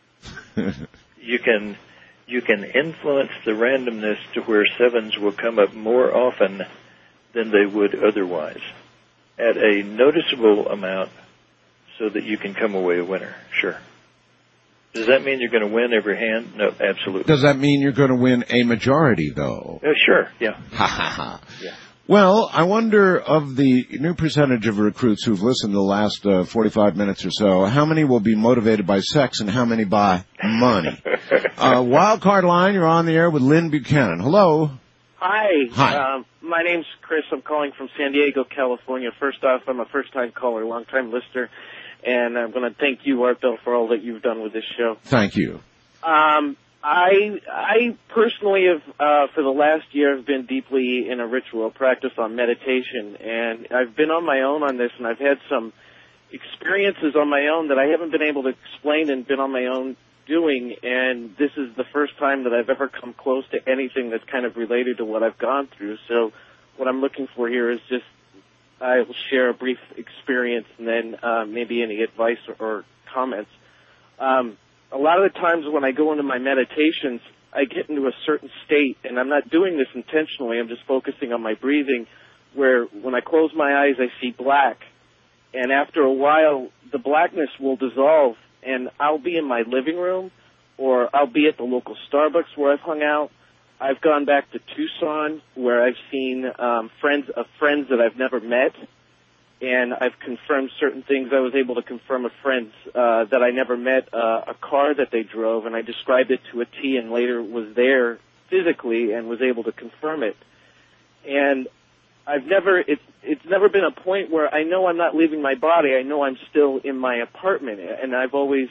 you can you can influence the randomness to where sevens will come up more often than they would otherwise, at a noticeable amount, so that you can come away a winner. Sure. Does that mean you're going to win every hand? No, absolutely.
Does that mean you're going to win a majority, though?
Uh, sure, yeah.
Ha ha ha.
Yeah.
Well, I wonder, of the new percentage of recruits who've listened to the last uh, forty-five minutes or so, how many will be motivated by sex and how many by money? uh, wild card line, you're on the air with Lynn Buchanan. Hello.
Hi.
Hi.
Um, my name's Chris. I'm calling from San Diego, California. First off, I'm a first-time caller, long-time listener, and I'm going to thank you, Art Bell, for all that you've done with this show.
Thank you.
Um, I I personally have, uh, for the last year, have been deeply in a ritual practice on meditation, and I've been on my own on this, and I've had some experiences on my own that I haven't been able to explain and been on my own doing, and this is the first time that I've ever come close to anything that's kind of related to what I've gone through. So what I'm looking for here is just, I will share a brief experience and then uh, maybe any advice or, or comments. Um, a lot of the times when I go into my meditations, I get into a certain state, and I'm not doing this intentionally, I'm just focusing on my breathing, where when I close my eyes, I see black, and after a while, the blackness will dissolve, and I'll be in my living room, or I'll be at the local Starbucks where I've hung out. I've gone back to Tucson, where I've seen um, friends of friends that I've never met, and I've confirmed certain things. I was able to confirm a friend uh, that I never met, uh, a car that they drove, and I described it to a T, and later was there physically and was able to confirm it. And I've never, it's, it's never been a point where I know I'm not leaving my body. I know I'm still in my apartment, and I've always,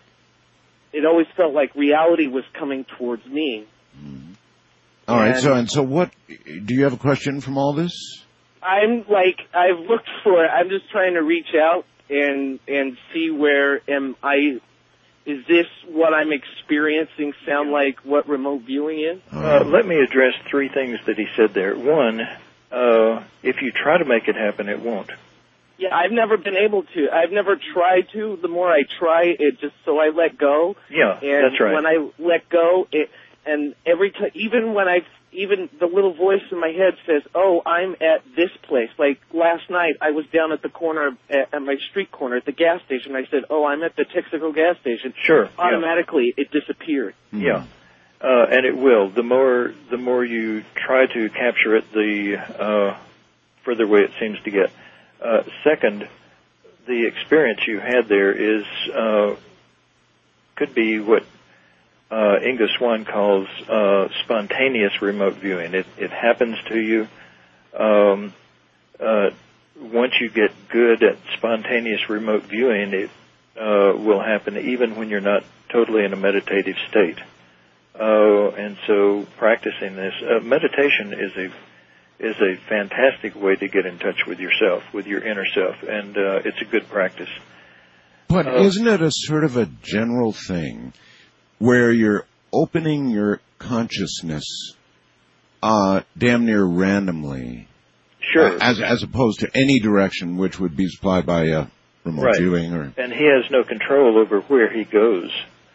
it always felt like reality was coming towards me.
Mm-hmm. All right,
and
so, and so what, do you have a question from all this?
I'm like, I've looked for it. I'm just trying to reach out and, and see where am I, is this what I'm experiencing sound like what remote viewing is?
Uh, let me address three things that he said there. One, Uh, if you try to make it happen, it won't.
Yeah, I've never been able to. I've never tried to. The more I try, it just so I let go.
Yeah,
and
that's right.
When I let go, it, and every time, even when I, even the little voice in my head says, "Oh, I'm at this place." Like last night, I was down at the corner, at, at my street corner at the gas station. I said, "Oh, I'm at the Texaco gas station."
Sure.
Automatically, yeah. It disappeared.
Mm-hmm. Yeah. Uh, and it will. The more the more you try to capture it, the uh, further away it seems to get. Uh, second, the experience you had there is uh, could be what uh, Inga Swan calls uh, spontaneous remote viewing. It, it happens to you. Um, uh, once you get good at spontaneous remote viewing, it uh, will happen even when you're not totally in a meditative state. Uh, and so practicing this, uh, meditation is a is a fantastic way to get in touch with yourself, with your inner self, and uh, it's a good practice.
But
uh,
isn't it a sort of a general thing where you're opening your consciousness uh, damn near randomly?
Sure.
Uh, as as opposed to any direction which would be supplied by uh, remote
right.
viewing? Or...
And he has no control over where he goes.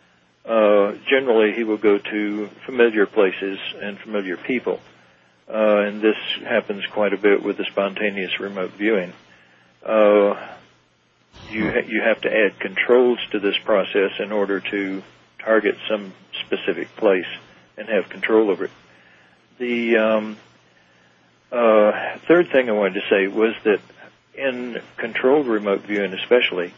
Uh, generally, he will go to familiar places and familiar people, uh, and this happens quite a bit with the spontaneous remote viewing. Uh, you ha- you have to add controls to this process in order to target some specific place and have control over it. The um, uh, third thing I wanted to say was that in controlled remote viewing, especially,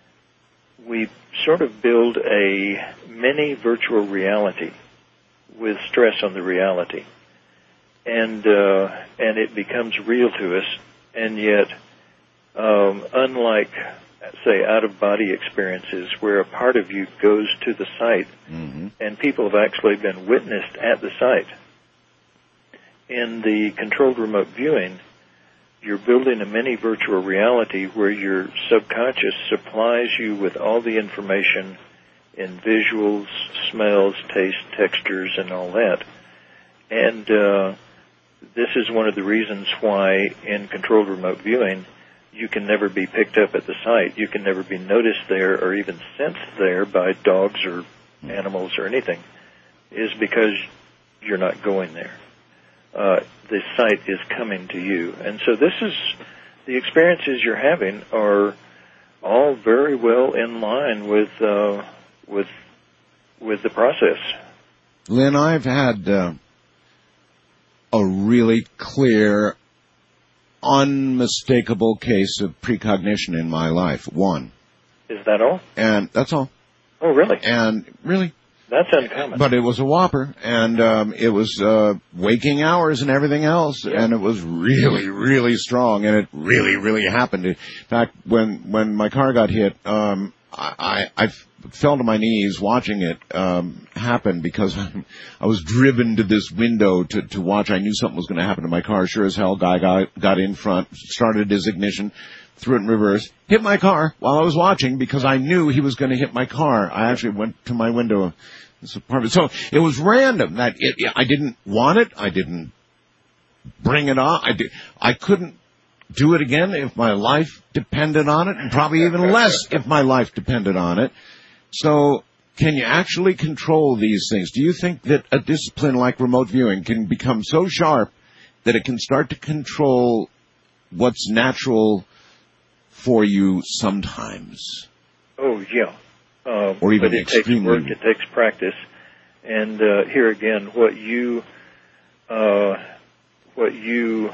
we sort of build a mini virtual reality with stress on the reality, and uh, and it becomes real to us. And yet, um, unlike say out of body experiences where a part of you goes to the site,
mm-hmm.
and people have actually been witnessed at the site, in the controlled remote viewing, you're building a mini virtual reality where your subconscious supplies you with all the information in visuals, smells, taste, textures, and all that. And uh, this is one of the reasons why in controlled remote viewing, you can never be picked up at the site. You can never be noticed there or even sensed there by dogs or animals or anything, is because you're not going there. Uh, the site is coming to you. And so this is, the experiences you're having are all very well in line with, uh, with, with the process.
Lynn, I've had uh, a really clear, unmistakable case of precognition in my life. One.
Is that all?
And that's all.
Oh, really?
And really?
That's uncommon.
But it was a whopper, and um, it was uh, waking hours and everything else, yeah. And it was really, really strong, and it really, really happened. In fact, when when my car got hit, um, I, I fell to my knees watching it um, happen because I, I was driven to this window to, to watch. I knew something was going to happen to my car. Sure as hell, guy got, got in front, started his ignition, threw it in reverse, hit my car while I was watching because I knew he was going to hit my car. I actually went to my window. This apartment. So it was random. That it, I didn't want it. I didn't bring it on. I did, I couldn't do it again if my life depended on it, and probably even less if my life depended on it. So can you actually control these things? Do you think that a discipline like remote viewing can become so sharp that it can start to control what's natural for you sometimes?
Oh, yeah. Uh,
or even
but it
extremely.
takes work, it takes practice. And uh, here again, what you uh, what you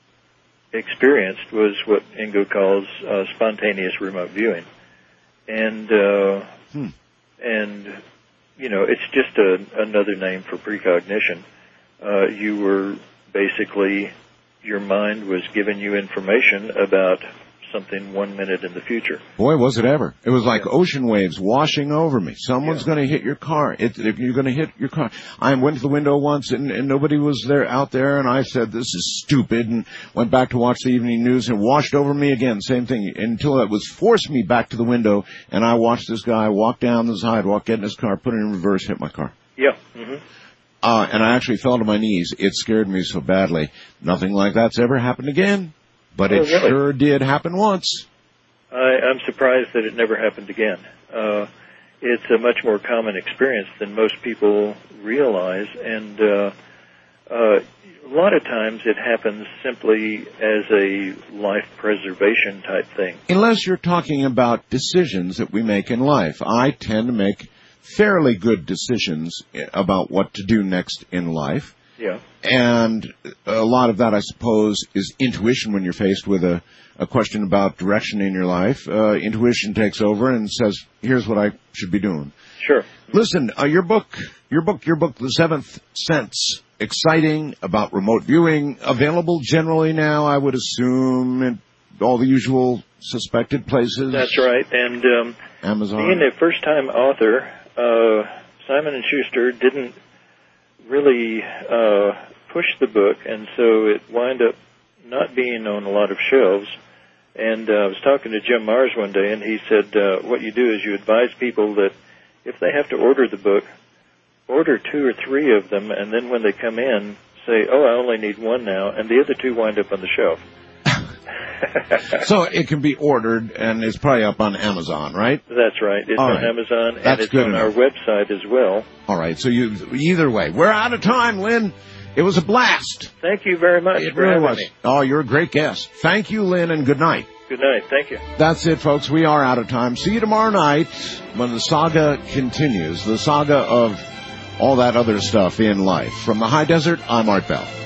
experienced was what Ingo calls uh, spontaneous remote viewing. And, uh,
hmm.
and you know, it's just a, another name for precognition. Uh, you were basically, your mind was giving you information about something one minute in the future.
Boy, was it ever. It was like
yeah.
ocean waves washing over me. Someone's yeah. going to hit your car. It, it, you're going to hit your car. I went to the window once, and, and nobody was there out there, and I said, this is stupid, and went back to watch the evening news, and washed over me again. Same thing, until it was forced me back to the window, and I watched this guy walk down the sidewalk, get in his car, put it in reverse, hit my car.
Yeah. Mm-hmm.
Uh, and I actually fell to my knees. It scared me so badly. Nothing like that's ever happened again. But
oh,
it
really?
sure did happen once.
I, I'm surprised that it never happened again. Uh, it's a much more common experience than most people realize, and uh, uh, a lot of times it happens simply as a life preservation type thing.
Unless you're talking about decisions that we make in life. I tend to make fairly good decisions about what to do next in life.
Yeah.
And a lot of that, I suppose, is intuition when you're faced with a, a question about direction in your life. Uh, intuition takes over and says, here's what I should be doing.
Sure.
Listen, uh, your book, your book, your book, The Seventh Sense, exciting, about remote viewing, available generally now, I would assume, in all the usual suspected places.
That's right. And um,
Amazon.
Being a first-time author, uh, Simon and Schuster didn't really uh, push the book, and so it wound up not being on a lot of shelves. And uh, I was talking to Jim Mars one day, and he said, uh, what you do is you advise people that if they have to order the book, order two or three of them, and then when they come in, say, oh, I only need one now, and the other two wind up on the shelf.
So it can be ordered, and it's probably up on Amazon, right?
That's right. It's
All
on
right.
Amazon,
That's
and it's
good
on
enough.
our website as well.
All right, so you either way. We're out of time, Lynn. It was a blast.
Thank you very much
It
for
really
having
was.
me.
Oh, you're a great guest. Thank you, Lynn, and good night.
Good night. Thank you.
That's it, folks. We are out of time. See you tomorrow night when the saga continues, the saga of all that other stuff in life. From the high desert, I'm Art Bell.